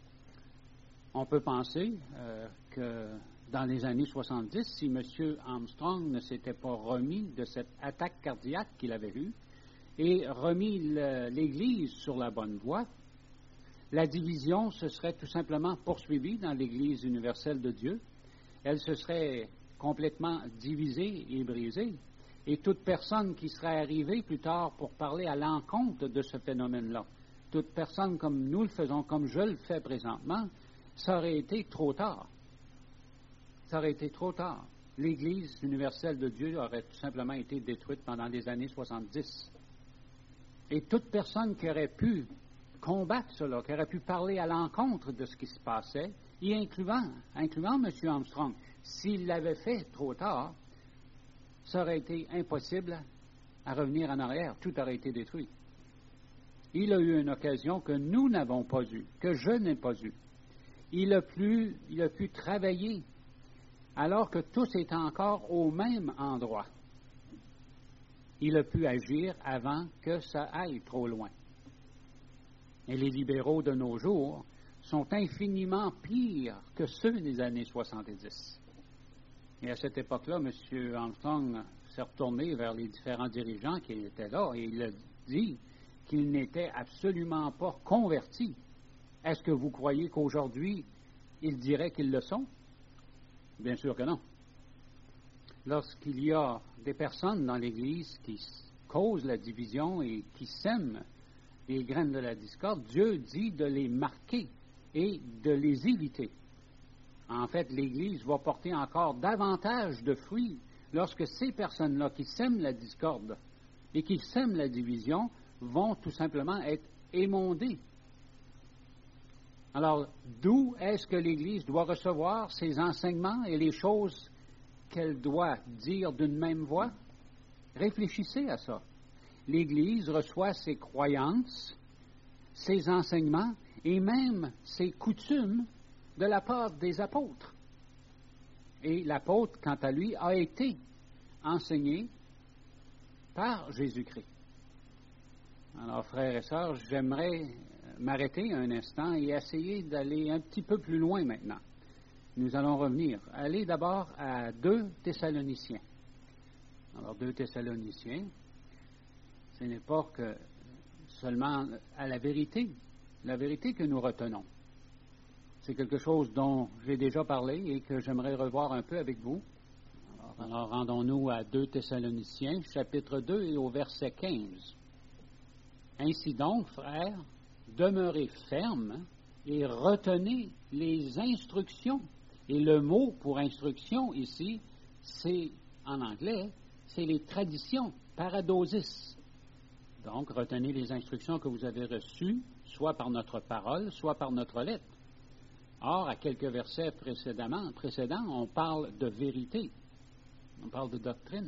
On peut penser que dans les années 70, si M. Armstrong ne s'était pas remis de cette attaque cardiaque qu'il avait eue et remis l'Église sur la bonne voie, la division se serait tout simplement poursuivie dans l'Église universelle de Dieu. Elle se serait complètement divisée et brisée. Et toute personne qui serait arrivée plus tard pour parler à l'encontre de ce phénomène-là, toute personne comme nous le faisons, comme je le fais présentement, ça aurait été trop tard. Ça aurait été trop tard. L'Église universelle de Dieu aurait tout simplement été détruite pendant les années 70. Et toute personne qui aurait pu combattre cela, qui aurait pu parler à l'encontre de ce qui se passait, y incluant M. Armstrong, s'il l'avait fait trop tard, ça aurait été impossible à revenir en arrière. Tout aurait été détruit. Il a eu une occasion que nous n'avons pas eue, que je n'ai pas eue. Il a pu travailler alors que tous étaient encore au même endroit. Il a pu agir avant que ça aille trop loin. Et les libéraux de nos jours sont infiniment pires que ceux des années 70. Et à cette époque-là, M. Armstrong s'est retourné vers les différents dirigeants qui étaient là et il a dit qu'ils n'étaient absolument pas convertis. Est-ce que vous croyez qu'aujourd'hui, ils diraient qu'ils le sont? Bien sûr que non. Lorsqu'il y a des personnes dans l'Église qui causent la division et qui sèment les graines de la discorde, Dieu dit de les marquer et de les éviter. En fait, l'Église va porter encore davantage de fruits lorsque ces personnes-là qui sèment la discorde et qui sèment la division vont tout simplement être émondées. Alors, d'où est-ce que l'Église doit recevoir ses enseignements et les choses qu'elle doit dire d'une même voix? Réfléchissez à ça. L'Église reçoit ses croyances, ses enseignements et même ses coutumes de la part des apôtres. Et l'apôtre, quant à lui, a été enseigné par Jésus-Christ. Alors, frères et sœurs, j'aimerais m'arrêter un instant et essayer d'aller un petit peu plus loin maintenant. Nous allons revenir. Allez d'abord à 2 Thessaloniciens. Alors, 2 Thessaloniciens, ce n'est pas que seulement à la vérité que nous retenons. C'est quelque chose dont j'ai déjà parlé et que j'aimerais revoir un peu avec vous. Alors rendons-nous à 2 Thessaloniciens, chapitre 2 et au verset 15. Ainsi donc, frères, demeurez fermes et retenez les instructions. Et le mot pour instruction ici, c'est, en anglais, c'est les traditions, paradosis. Donc, retenez les instructions que vous avez reçues, soit par notre parole, soit par notre lettre. Or, à quelques versets précédents, on parle de vérité, on parle de doctrine.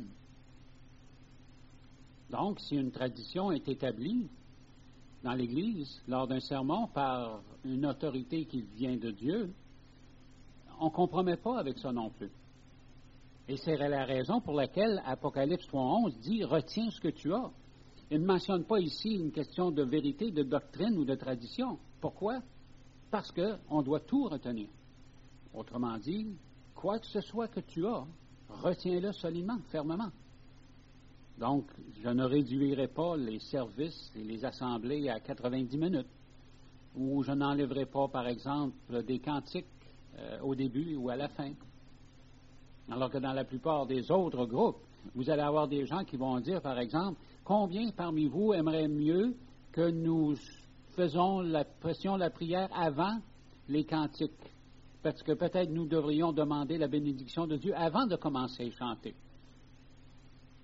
Donc, si une tradition est établie dans l'Église, lors d'un sermon, par une autorité qui vient de Dieu, on ne compromet pas avec ça non plus. Et c'est la raison pour laquelle Apocalypse 3.11 dit « Retiens ce que tu as ». Il ne mentionne pas ici une question de vérité, de doctrine ou de tradition. Pourquoi? Parce qu'on doit tout retenir. Autrement dit, quoi que ce soit que tu as, retiens-le solidement, fermement. Donc, je ne réduirai pas les services et les assemblées à 90 minutes, ou je n'enlèverai pas, par exemple, des cantiques au début ou à la fin. Alors que dans la plupart des autres groupes, vous allez avoir des gens qui vont dire, par exemple, combien parmi vous aimeraient mieux que nous faisons la prière avant les cantiques? Parce que peut-être nous devrions demander la bénédiction de Dieu avant de commencer à chanter.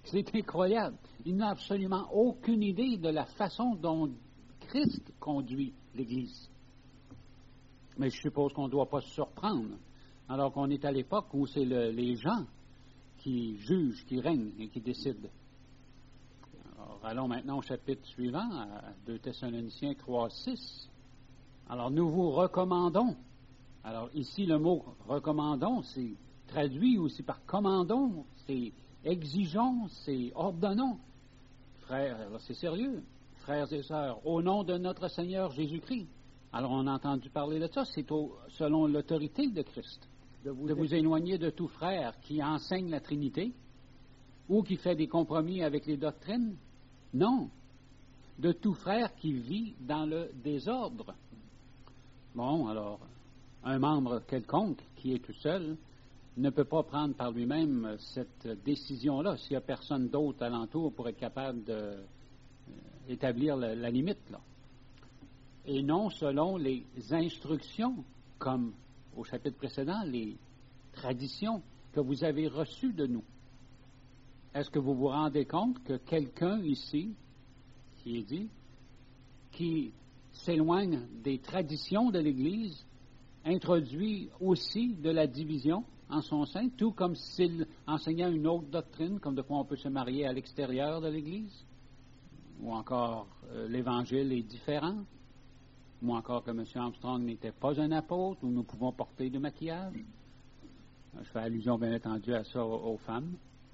C'est incroyable. Il n'a absolument aucune idée de la façon dont Christ conduit l'Église. Mais je suppose qu'on ne doit pas se surprendre, alors qu'on est à l'époque où c'est les gens qui jugent, qui règnent et qui décident. Alors, allons maintenant au chapitre suivant, à 2 Thessaloniciens 3:6. Alors, nous vous recommandons. Alors, ici, le mot recommandons, c'est traduit aussi par commandons, c'est exigeons, c'est ordonnons. Frères, alors c'est sérieux, frères et sœurs, au nom de notre Seigneur Jésus-Christ. Alors, on a entendu parler de ça, c'est selon l'autorité de Christ, de vous éloigner de tout frère qui enseigne la Trinité ou qui fait des compromis avec les doctrines. Non, de tout frère qui vit dans le désordre. Bon, alors, un membre quelconque qui est tout seul ne peut pas prendre par lui-même cette décision-là s'il n'y a personne d'autre alentour pour être capable d'établir la limite, là. Et non selon les instructions, comme au chapitre précédent, les traditions que vous avez reçues de nous. Est-ce que vous vous rendez compte que quelqu'un ici, qui est dit, qui s'éloigne des traditions de l'Église, introduit aussi de la division en son sein, tout comme s'il enseignait une autre doctrine, comme de quoi on peut se marier à l'extérieur de l'Église, ou encore l'Évangile est différent, ou encore que M. Armstrong n'était pas un apôtre, ou nous pouvons porter du maquillage. Je fais allusion, bien entendu, à ça aux femmes.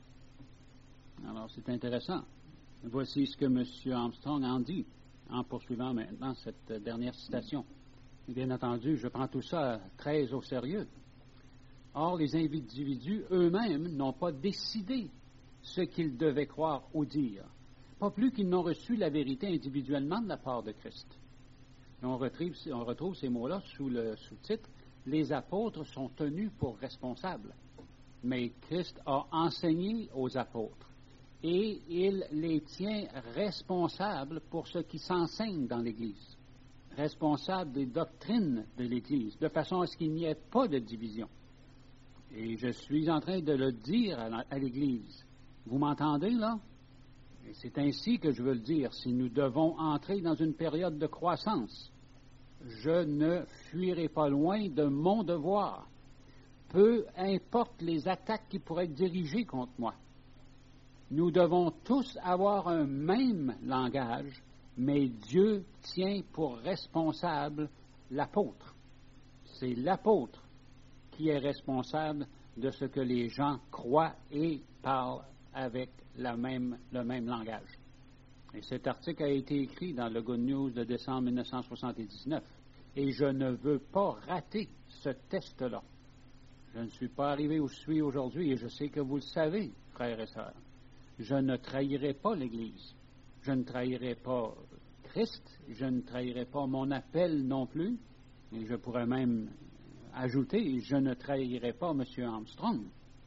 Alors, c'est intéressant. Voici ce que M. Armstrong en dit, en poursuivant maintenant cette dernière citation. Et bien entendu, je prends tout ça très au sérieux. Or, les individus eux-mêmes n'ont pas décidé ce qu'ils devaient croire ou dire, pas plus qu'ils n'ont reçu la vérité individuellement de la part de Christ. Et on retrouve ces mots-là sous le sous-titre « Les apôtres sont tenus pour responsables ». Mais Christ a enseigné aux apôtres et il les tient responsables pour ce qui s'enseigne dans l'Église, responsables des doctrines de l'Église, de façon à ce qu'il n'y ait pas de division. Et je suis en train de le dire à l'Église. Vous m'entendez, là? Et c'est ainsi que je veux le dire. Si nous devons entrer dans une période de croissance, je ne fuirai pas loin de mon devoir, peu importe les attaques qui pourraient être dirigées contre moi. Nous devons tous avoir un même langage, mais Dieu tient pour responsable l'apôtre. C'est l'apôtre qui est responsable de ce que les gens croient et parlent avec le même langage. Et cet article a été écrit dans le Good News de décembre 1979. Et je ne veux pas rater ce test-là. Je ne suis pas arrivé où je suis aujourd'hui et je sais que vous le savez, frères et sœurs. Je ne trahirai pas l'Église. Je ne trahirai pas Christ. Je ne trahirai pas mon appel non plus. Et je pourrais même ajouter, je ne trahirai pas M. Armstrong.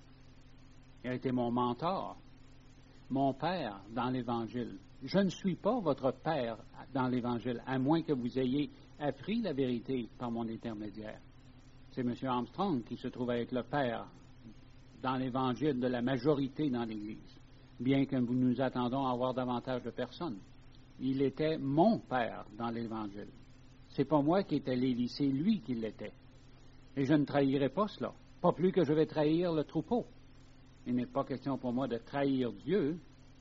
Il a été mon mentor, mon père dans l'Évangile. Je ne suis pas votre père dans l'Évangile, à moins que vous ayez appris la vérité par mon intermédiaire. C'est M. Armstrong qui se trouve être le père dans l'Évangile de la majorité dans l'Église, bien que nous attendons à avoir davantage de personnes. Il était mon père dans l'Évangile. C'est pas moi qui étais l'Élie, c'est lui qui l'était. Et je ne trahirai pas cela, pas plus que je vais trahir le troupeau. Il n'est pas question pour moi de trahir Dieu,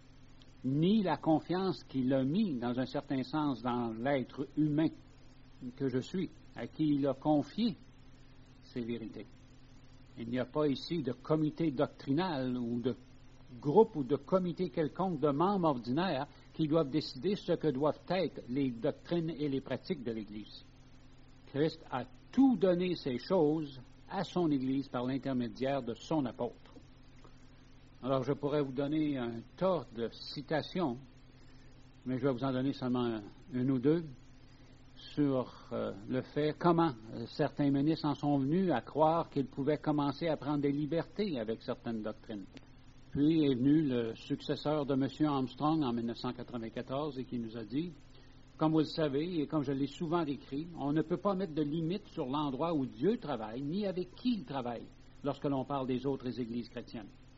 ni la confiance qu'il a mis, dans un certain sens, dans l'être humain que je suis, à qui il a confié ces vérités. Il n'y a pas ici de comité doctrinal ou de groupe ou de comité quelconque de membres ordinaires qui doivent décider ce que doivent être les doctrines et les pratiques de l'Église. Christ a tout donné ces choses à son Église par l'intermédiaire de son apôtre. Alors, je pourrais vous donner un tas de citations, mais je vais vous en donner seulement une ou deux sur le fait comment certains ministres en sont venus à croire qu'ils pouvaient commencer à prendre des libertés avec certaines doctrines. Puis est venu le successeur de M. Armstrong en 1994 et qui nous a dit, comme vous le savez et comme je l'ai souvent écrit, on ne peut pas mettre de limite sur l'endroit où Dieu travaille, ni avec qui il travaille, lorsque l'on parle des autres églises chrétiennes.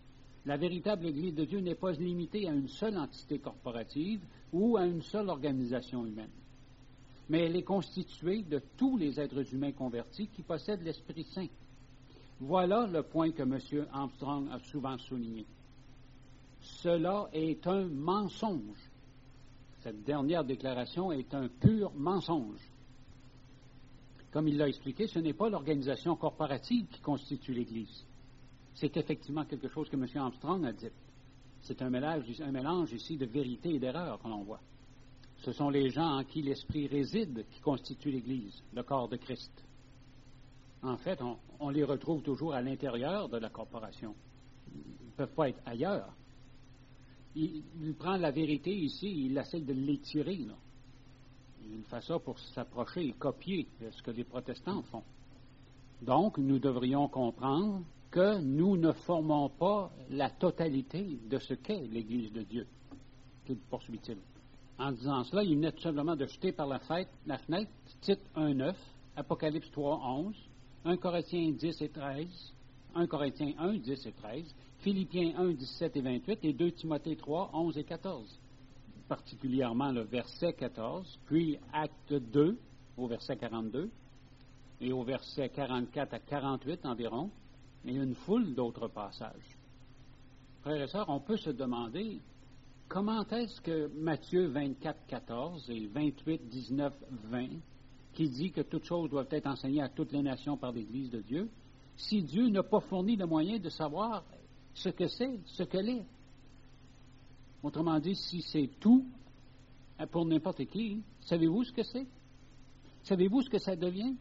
La véritable Église de Dieu n'est pas limitée à une seule entité corporative ou à une seule organisation humaine, mais elle est constituée de tous les êtres humains convertis qui possèdent l'Esprit Saint. Voilà le point que M. Armstrong a souvent souligné. Cela est un mensonge. Cette dernière déclaration est un pur mensonge. Comme il l'a expliqué, ce n'est pas l'organisation corporative qui constitue l'Église. C'est effectivement quelque chose que M. Armstrong a dit. C'est un mélange ici de vérité et d'erreur que l'on voit. Ce sont les gens en qui l'Esprit réside qui constituent l'Église, le corps de Christ. En fait, on les retrouve toujours à l'intérieur de la corporation. Ils ne peuvent pas être ailleurs. Il prend la vérité ici, il essaie de l'étirer, là. Il fait ça pour s'approcher et copier ce que les protestants font. Donc, nous devrions comprendre que nous ne formons pas la totalité de ce qu'est l'Église de Dieu. Que poursuit-il? En disant cela, il venait tout simplement de jeter par la fenêtre Tite 1:9, Apocalypse 3:11, 1 Corinthiens 10 et 13, 1 Corinthiens 1, 10 et 13, Philippiens 1, 17 et 28 et 2 Timothée 3, 11 et 14. Particulièrement le verset 14, puis Acte 2 au verset 42 et au verset 44 à 48 environ, et une foule d'autres passages. Frères et sœurs, on peut se demander comment est-ce que Matthieu 24, 14 et 28, 19, 20, qui dit que toutes choses doivent être enseignées à toutes les nations par l'Église de Dieu, si Dieu n'a pas fourni le moyen de savoir ce que c'est, ce qu'elle est. Autrement dit, si c'est tout, pour n'importe qui, savez-vous ce que c'est? Savez-vous ce que ça devient?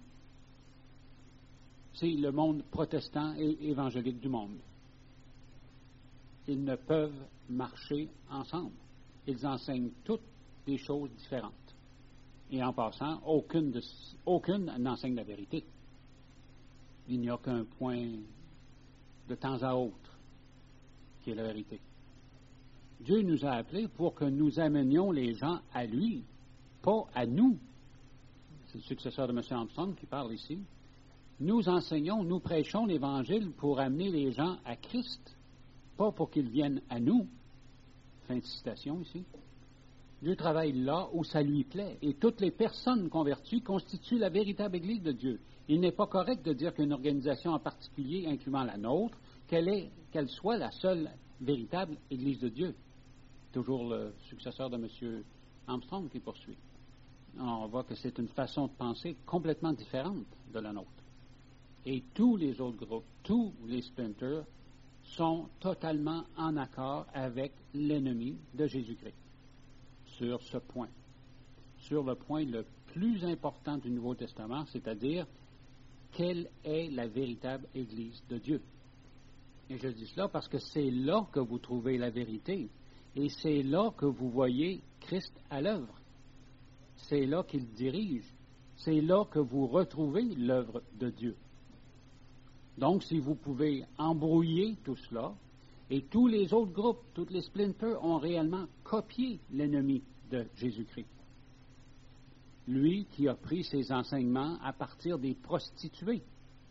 C'est le monde protestant et évangélique du monde. Ils ne peuvent marcher ensemble. Ils enseignent toutes des choses différentes. Et en passant, aucune n'enseigne la vérité. Il n'y a qu'un point de temps à autre qui est la vérité. Dieu nous a appelés pour que nous amenions les gens à lui, pas à nous. C'est le successeur de M. Armstrong qui parle ici. Nous enseignons, nous prêchons l'Évangile pour amener les gens à Christ, pas pour qu'ils viennent à nous. Fin de citation ici. Dieu travaille là où ça lui plaît, et toutes les personnes converties constituent la véritable Église de Dieu. Il n'est pas correct de dire qu'une organisation en particulier, incluant la nôtre, qu'elle soit la seule véritable Église de Dieu. Toujours le successeur de M. Armstrong qui poursuit. On voit que c'est une façon de penser complètement différente de la nôtre. Et tous les autres groupes, tous les splinters, sont totalement en accord avec l'ennemi de Jésus-Christ sur ce point. Sur le point le plus important du Nouveau Testament, c'est-à-dire quelle est la véritable Église de Dieu. Et je dis cela parce que c'est là que vous trouvez la vérité et c'est là que vous voyez Christ à l'œuvre. C'est là qu'il dirige. C'est là que vous retrouvez l'œuvre de Dieu. Donc, si vous pouvez embrouiller tout cela, et tous les autres groupes, tous les splinters ont réellement copié l'ennemi de Jésus-Christ. Lui qui a pris ses enseignements à partir des prostituées,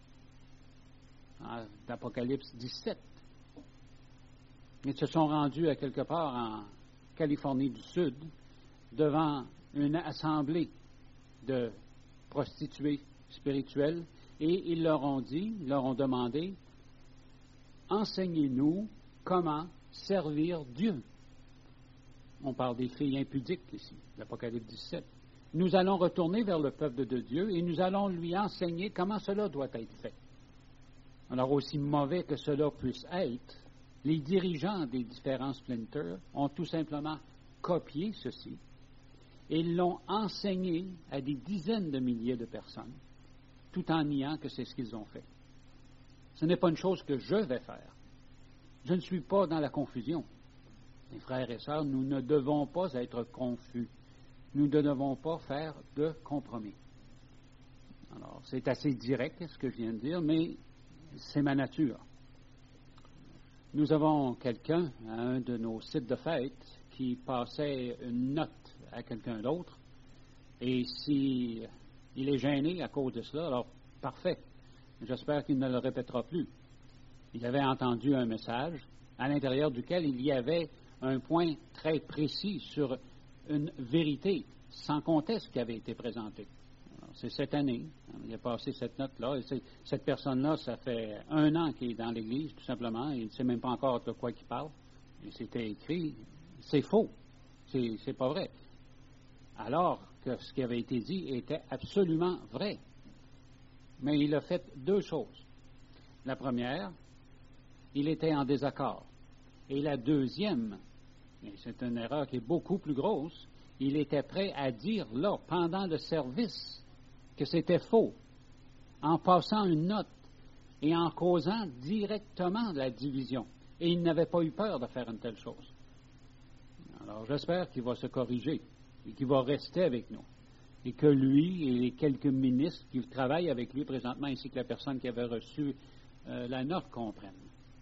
d'Apocalypse 17. Ils se sont rendus à quelque part en Californie du Sud devant une assemblée de prostituées spirituelles et ils leur ont demandé, enseignez-nous comment servir Dieu. On parle des filles impudiques ici, l'Apocalypse 17. Nous allons retourner vers le peuple de Dieu et nous allons lui enseigner comment cela doit être fait. Alors, aussi mauvais que cela puisse être, les dirigeants des différents splinters ont tout simplement copié ceci et l'ont enseigné à des dizaines de milliers de personnes, tout en niant que c'est ce qu'ils ont fait. Ce n'est pas une chose que je vais faire. Je ne suis pas dans la confusion. Mes frères et sœurs, nous ne devons pas être confus. Nous ne devons pas faire de compromis. Alors, c'est assez direct ce que je viens de dire, mais c'est ma nature. Nous avons quelqu'un à un de nos sites de fête qui passait une note à quelqu'un d'autre, et si il est gêné à cause de cela, alors parfait. J'espère qu'il ne le répétera plus. Il avait entendu un message à l'intérieur duquel il y avait un point très précis sur une vérité, sans conteste, qui avait été présentée. Alors, c'est cette année, il a passé cette note-là, et cette personne-là, ça fait 1 an qu'il est dans l'Église, tout simplement, et il ne sait même pas encore de quoi il parle. Et c'était écrit, c'est faux, c'est pas vrai. Alors que ce qui avait été dit était absolument vrai. Mais il a fait 2 choses. La première, il était en désaccord. Et la deuxième, et c'est une erreur qui est beaucoup plus grosse, il était prêt à dire là, pendant le service, que c'était faux, en passant une note et en causant directement la division. Et il n'avait pas eu peur de faire une telle chose. Alors j'espère qu'il va se corriger et qu'il va rester avec nous. Et que lui et les quelques ministres qui travaillent avec lui présentement, ainsi que la personne qui avait reçu la note, comprennent.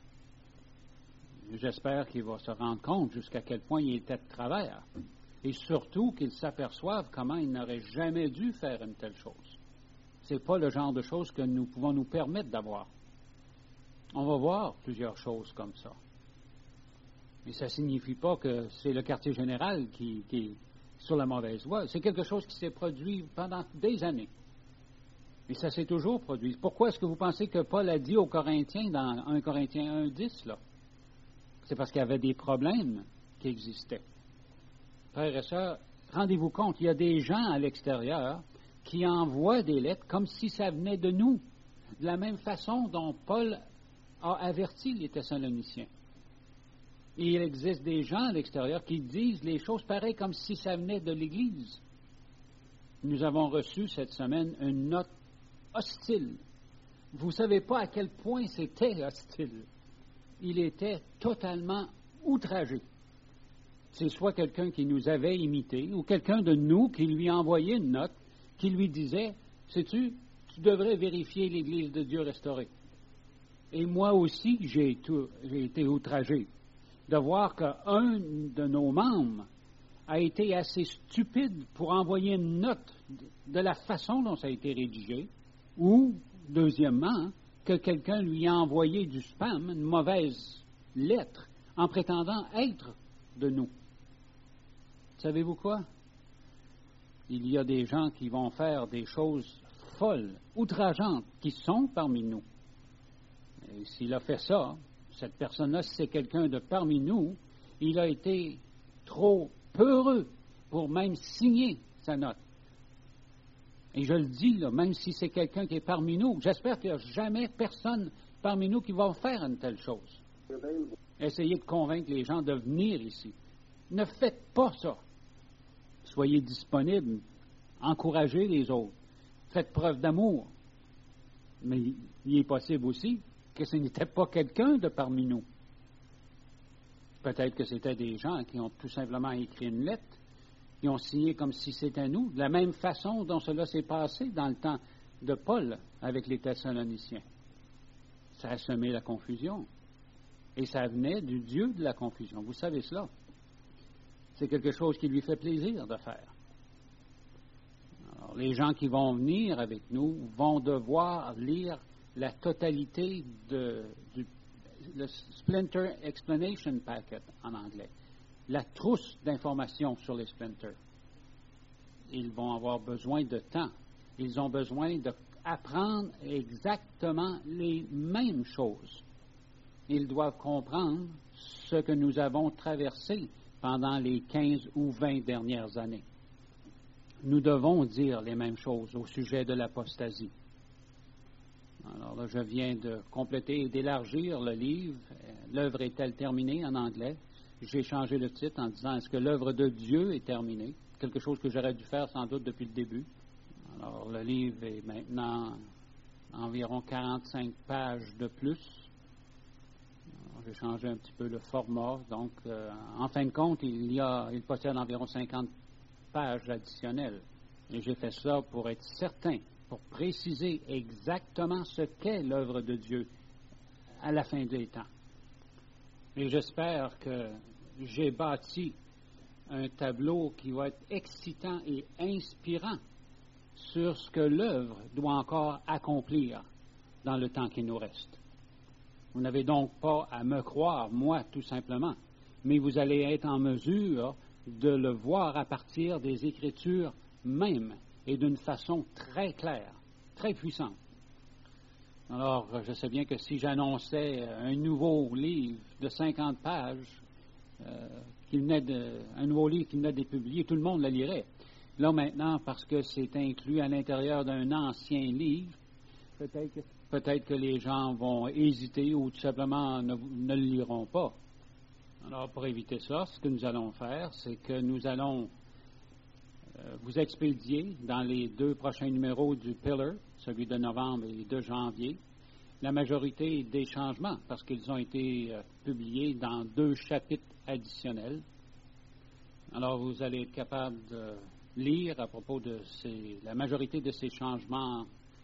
J'espère qu'il va se rendre compte jusqu'à quel point il était de travers. Et surtout qu'il s'aperçoive comment il n'aurait jamais dû faire une telle chose. Ce n'est pas le genre de choses que nous pouvons nous permettre d'avoir. On va voir plusieurs choses comme ça. Mais ça ne signifie pas que c'est le quartier général qui est sur la mauvaise voie. C'est quelque chose qui s'est produit pendant des années. Et ça s'est toujours produit. Pourquoi est-ce que vous pensez que Paul a dit aux Corinthiens, dans 1 Corinthiens 1:10, là? C'est parce qu'il y avait des problèmes qui existaient. Frères et sœurs, rendez-vous compte, il y a des gens à l'extérieur qui envoient des lettres comme si ça venait de nous, de la même façon dont Paul a averti les Thessaloniciens. Et il existe des gens à l'extérieur qui disent les choses pareilles comme si ça venait de l'Église. Nous avons reçu cette semaine une note hostile. Vous ne savez pas à quel point c'était hostile. Il était totalement outragé. C'est soit quelqu'un qui nous avait imités ou quelqu'un de nous qui lui a envoyé une note qui lui disait, sais-tu, tu devrais vérifier l'Église de Dieu restaurée. Et moi aussi, j'ai été outragé de voir qu'un de nos membres a été assez stupide pour envoyer une note de la façon dont ça a été rédigé, ou, deuxièmement, que quelqu'un lui a envoyé du spam, une mauvaise lettre, en prétendant être de nous. Savez-vous quoi? Il y a des gens qui vont faire des choses folles, outrageantes, qui sont parmi nous. Et s'il a fait ça, cette personne-là, si c'est quelqu'un de parmi nous, il a été trop peureux pour même signer sa note. Et je le dis, là, même si c'est quelqu'un qui est parmi nous, j'espère qu'il n'y a jamais personne parmi nous qui va faire une telle chose. Essayez de convaincre les gens de venir ici. Ne faites pas ça. Soyez disponibles, encouragez les autres, faites preuve d'amour. Mais il est possible aussi que ce n'était pas quelqu'un de parmi nous. Peut-être que c'était des gens qui ont tout simplement écrit une lettre, qui ont signé comme si c'était nous, de la même façon dont cela s'est passé dans le temps de Paul avec les Thessaloniciens. Ça a semé la confusion. Et ça venait du Dieu de la confusion. Vous savez cela. C'est quelque chose qui lui fait plaisir de faire. Alors, les gens qui vont venir avec nous vont devoir lire la totalité le Splinter Explanation Packet en anglais, la trousse d'informations sur les splinters. Ils vont avoir besoin de temps. Ils ont besoin d'apprendre exactement les mêmes choses. Ils doivent comprendre ce que nous avons traversé pendant les 15 ou 20 dernières années. Nous devons dire les mêmes choses au sujet de l'apostasie. Alors là, je viens de compléter et d'élargir le livre. L'œuvre est-elle terminée en anglais? J'ai changé le titre en disant, est-ce que l'œuvre de Dieu est terminée? Quelque chose que j'aurais dû faire sans doute depuis le début. Alors, le livre est maintenant environ 45 pages de plus. J'ai changé un petit peu le format. Donc, en fin de compte, il possède environ 50 pages additionnelles. Et j'ai fait ça pour être certain, pour préciser exactement ce qu'est l'œuvre de Dieu à la fin des temps. Et j'espère que j'ai bâti un tableau qui va être excitant et inspirant sur ce que l'œuvre doit encore accomplir dans le temps qui nous reste. Vous n'avez donc pas à me croire, moi, tout simplement, mais vous allez être en mesure de le voir à partir des Écritures même et d'une façon très claire, très puissante. Alors, je sais bien que si j'annonçais un nouveau livre de 50 pages, un nouveau livre qui venait d'être publié, tout le monde le lirait. Là, maintenant, parce que c'est inclus à l'intérieur d'un ancien livre, peut-être que les gens vont hésiter ou tout simplement ne le liront pas. Alors, pour éviter ça, ce que nous allons faire, c'est que nous allons vous expédier dans les 2 prochains numéros du Pillar, celui de novembre et de janvier, la majorité des changements, parce qu'ils ont été publiés dans 2 chapitres additionnels. Alors, vous allez être capable de lire à propos de la majorité de ces changements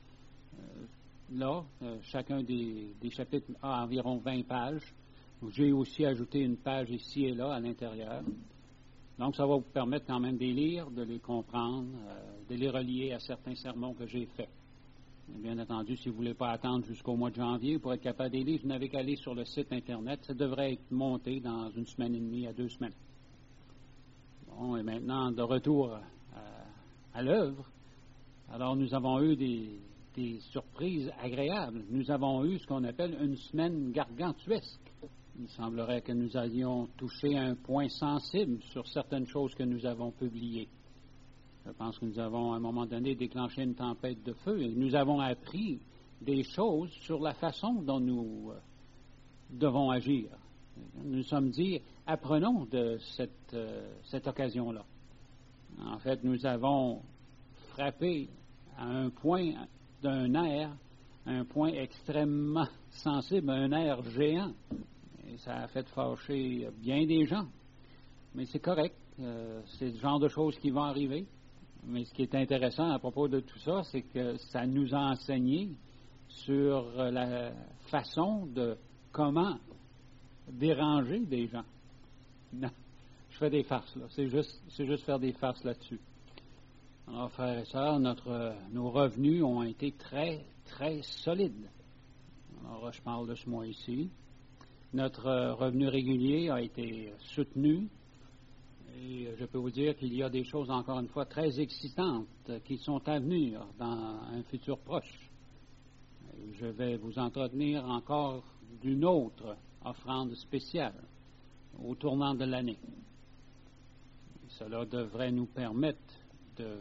là. Chacun des chapitres a environ 20 pages. J'ai aussi ajouté une page ici et là à l'intérieur. Donc, ça va vous permettre quand même de les lire, de les comprendre, de les relier à certains sermons que j'ai faits. Bien entendu, si vous ne voulez pas attendre jusqu'au mois de janvier pour être capable de les lire, vous n'avez qu'à aller sur le site Internet. Ça devrait être monté dans 1 semaine et demie à 2 semaines. Bon, et maintenant, de retour à l'œuvre, alors nous avons eu des surprises agréables. Nous avons eu ce qu'on appelle une semaine gargantuesque. Il semblerait que nous allions toucher un point sensible sur certaines choses que nous avons publiées. Je pense que nous avons, à un moment donné, déclenché une tempête de feu et nous avons appris des choses sur la façon dont nous devons agir. Nous nous sommes dit, apprenons de cette occasion-là. En fait, nous avons frappé à un point d'un nerf, un point extrêmement sensible, un nerf géant. Et ça a fait fâcher bien des gens. Mais c'est correct. C'est le genre de choses qui vont arriver. Mais ce qui est intéressant à propos de tout ça, c'est que ça nous a enseigné sur la façon de comment déranger des gens. Non, je fais des farces, là. C'est juste faire des farces là-dessus. Alors, frères et sœurs, nos revenus ont été très, très solides. Alors, je parle de ce mois ici. Notre revenu régulier a été soutenu. Et je peux vous dire qu'il y a des choses, encore une fois, très excitantes qui sont à venir dans un futur proche. Et je vais vous entretenir encore d'une autre offrande spéciale au tournant de l'année. Cela devrait nous permettre de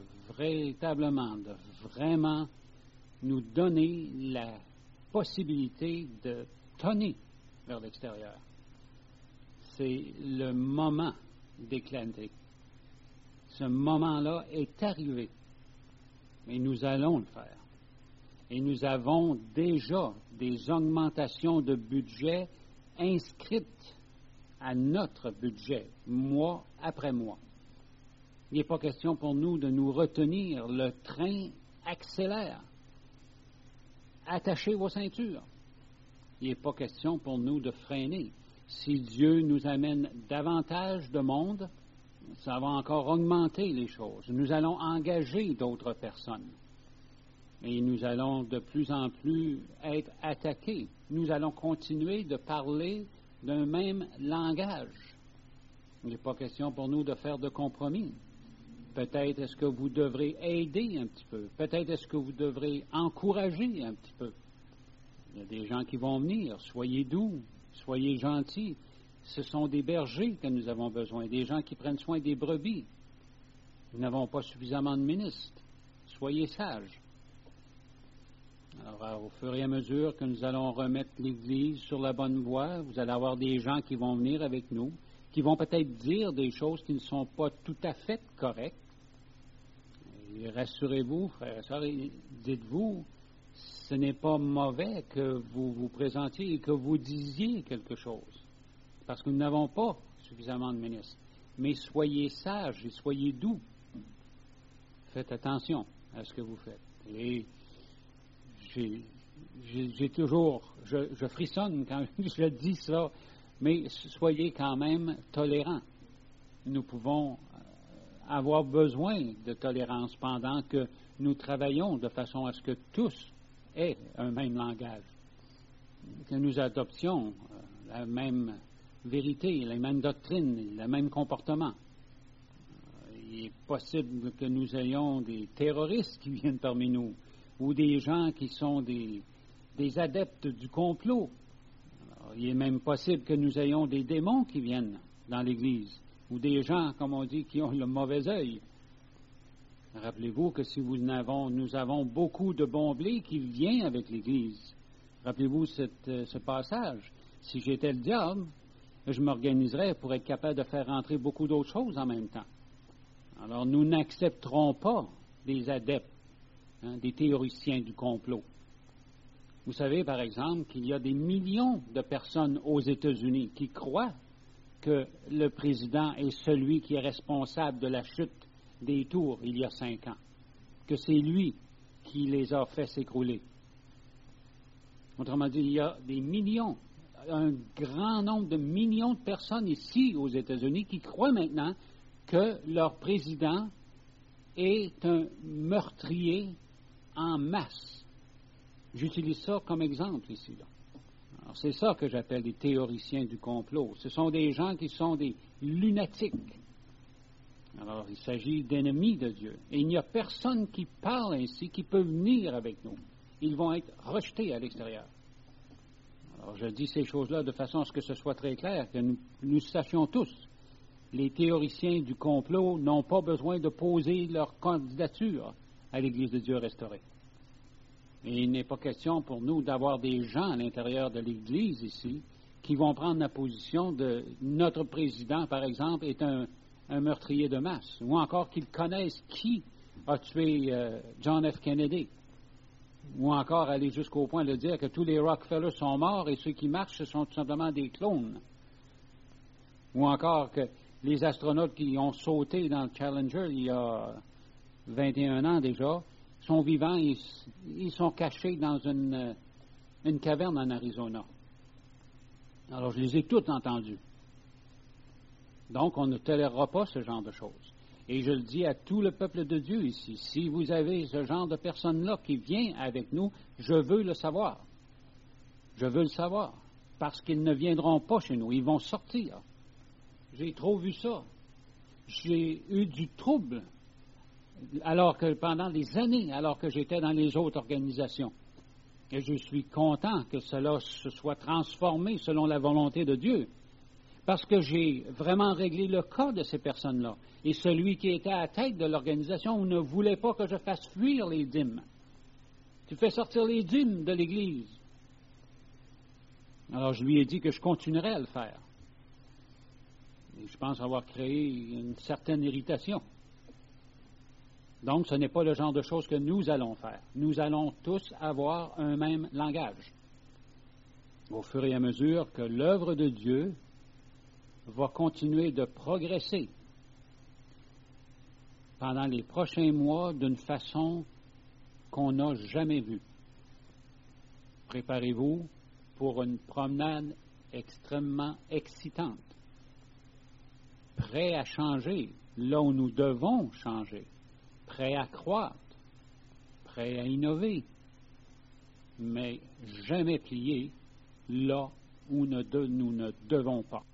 vraiment nous donner la possibilité de tonner vers l'extérieur. C'est le moment d'éclater. Ce moment-là est arrivé. Et nous allons le faire. Et nous avons déjà des augmentations de budget inscrites à notre budget, mois après mois. Il n'est pas question pour nous de nous retenir. Le train accélère. Attachez vos ceintures. Il n'est pas question pour nous de freiner. Si Dieu nous amène davantage de monde, ça va encore augmenter les choses. Nous allons engager d'autres personnes. Et nous allons de plus en plus être attaqués. Nous allons continuer de parler d'un même langage. Il n'est pas question pour nous de faire de compromis. Peut-être est-ce que vous devrez aider un petit peu. Peut-être est-ce que vous devrez encourager un petit peu. Il y a des gens qui vont venir. Soyez doux. Soyez gentils. Ce sont des bergers que nous avons besoin, des gens qui prennent soin des brebis. Nous n'avons pas suffisamment de ministres. Soyez sages. Alors, au fur et à mesure que nous allons remettre l'Église sur la bonne voie, vous allez avoir des gens qui vont venir avec nous, qui vont peut-être dire des choses qui ne sont pas tout à fait correctes. Et rassurez-vous, frères et sœurs, dites-vous, ce n'est pas mauvais que vous vous présentiez et que vous disiez quelque chose, parce que nous n'avons pas suffisamment de ministres. Mais soyez sages et soyez doux. Faites attention à ce que vous faites. Et j'ai toujours, je frissonne quand je dis ça, mais soyez quand même tolérants. Nous pouvons avoir besoin de tolérance pendant que nous travaillons de façon à ce que tous aient un même langage. que nous adoptions la même vérité, la même doctrine, le même comportement. Il est possible que nous ayons des terroristes qui viennent parmi nous, ou des gens qui sont des adeptes du complot. Alors, il est même possible que nous ayons des démons qui viennent dans l'Église, ou des gens, comme on dit, qui ont le mauvais œil. Rappelez-vous que si nous avons beaucoup de bon blé qui vient avec l'Église. Rappelez-vous ce passage. Si j'étais le diable, je m'organiserais pour être capable de faire rentrer beaucoup d'autres choses en même temps. Alors, nous n'accepterons pas des adeptes, des théoriciens du complot. Vous savez, par exemple, qu'il y a des millions de personnes aux États-Unis qui croient que le président est celui qui est responsable de la chute des tours il y a 5 ans, que c'est lui qui les a fait s'écrouler. Autrement dit, il y a des millions, un grand nombre de millions de personnes ici aux États-Unis qui croient maintenant que leur président est un meurtrier en masse. J'utilise ça comme exemple ici. Là. Alors, c'est ça que j'appelle des théoriciens du complot. Ce sont des gens qui sont des lunatiques. Alors, il s'agit d'ennemis de Dieu. Et il n'y a personne qui parle ainsi qui peut venir avec nous. Ils vont être rejetés à l'extérieur. Alors, je dis ces choses-là de façon à ce que ce soit très clair, que nous sachions tous. Les théoriciens du complot n'ont pas besoin de poser leur candidature à l'Église de Dieu restaurée. Et il n'est pas question pour nous d'avoir des gens à l'intérieur de l'Église ici qui vont prendre la position de notre président, par exemple, est un meurtrier de masse, ou encore qu'ils connaissent qui a tué John F. Kennedy, ou encore aller jusqu'au point de dire que tous les Rockefeller sont morts et ceux qui marchent, ce sont tout simplement des clones, ou encore que les astronautes qui ont sauté dans le Challenger il y a 21 ans déjà sont vivants, ils sont cachés dans une caverne en Arizona. Alors, je les ai toutes entendus. Donc, on ne tolérera pas ce genre de choses. Et je le dis à tout le peuple de Dieu ici, si vous avez ce genre de personnes-là qui vient avec nous, je veux le savoir. Je veux le savoir. Parce qu'ils ne viendront pas chez nous, ils vont sortir. J'ai trop vu ça. J'ai eu du trouble alors que pendant des années, alors que j'étais dans les autres organisations. Et je suis content que cela se soit transformé selon la volonté de Dieu. Parce que j'ai vraiment réglé le cas de ces personnes-là. Et celui qui était à la tête de l'organisation ne voulait pas que je fasse fuir les dîmes. Tu fais sortir les dîmes de l'Église. Alors je lui ai dit que je continuerais à le faire. Et je pense avoir créé une certaine irritation. Donc ce n'est pas le genre de choses que nous allons faire. Nous allons tous avoir un même langage. Au fur et à mesure que l'œuvre de Dieu va continuer de progresser pendant les prochains mois d'une façon qu'on n'a jamais vue. Préparez-vous pour une promenade extrêmement excitante, prêt à changer là où nous devons changer, prêt à croître, prêt à innover, mais jamais plier là où nous ne devons pas.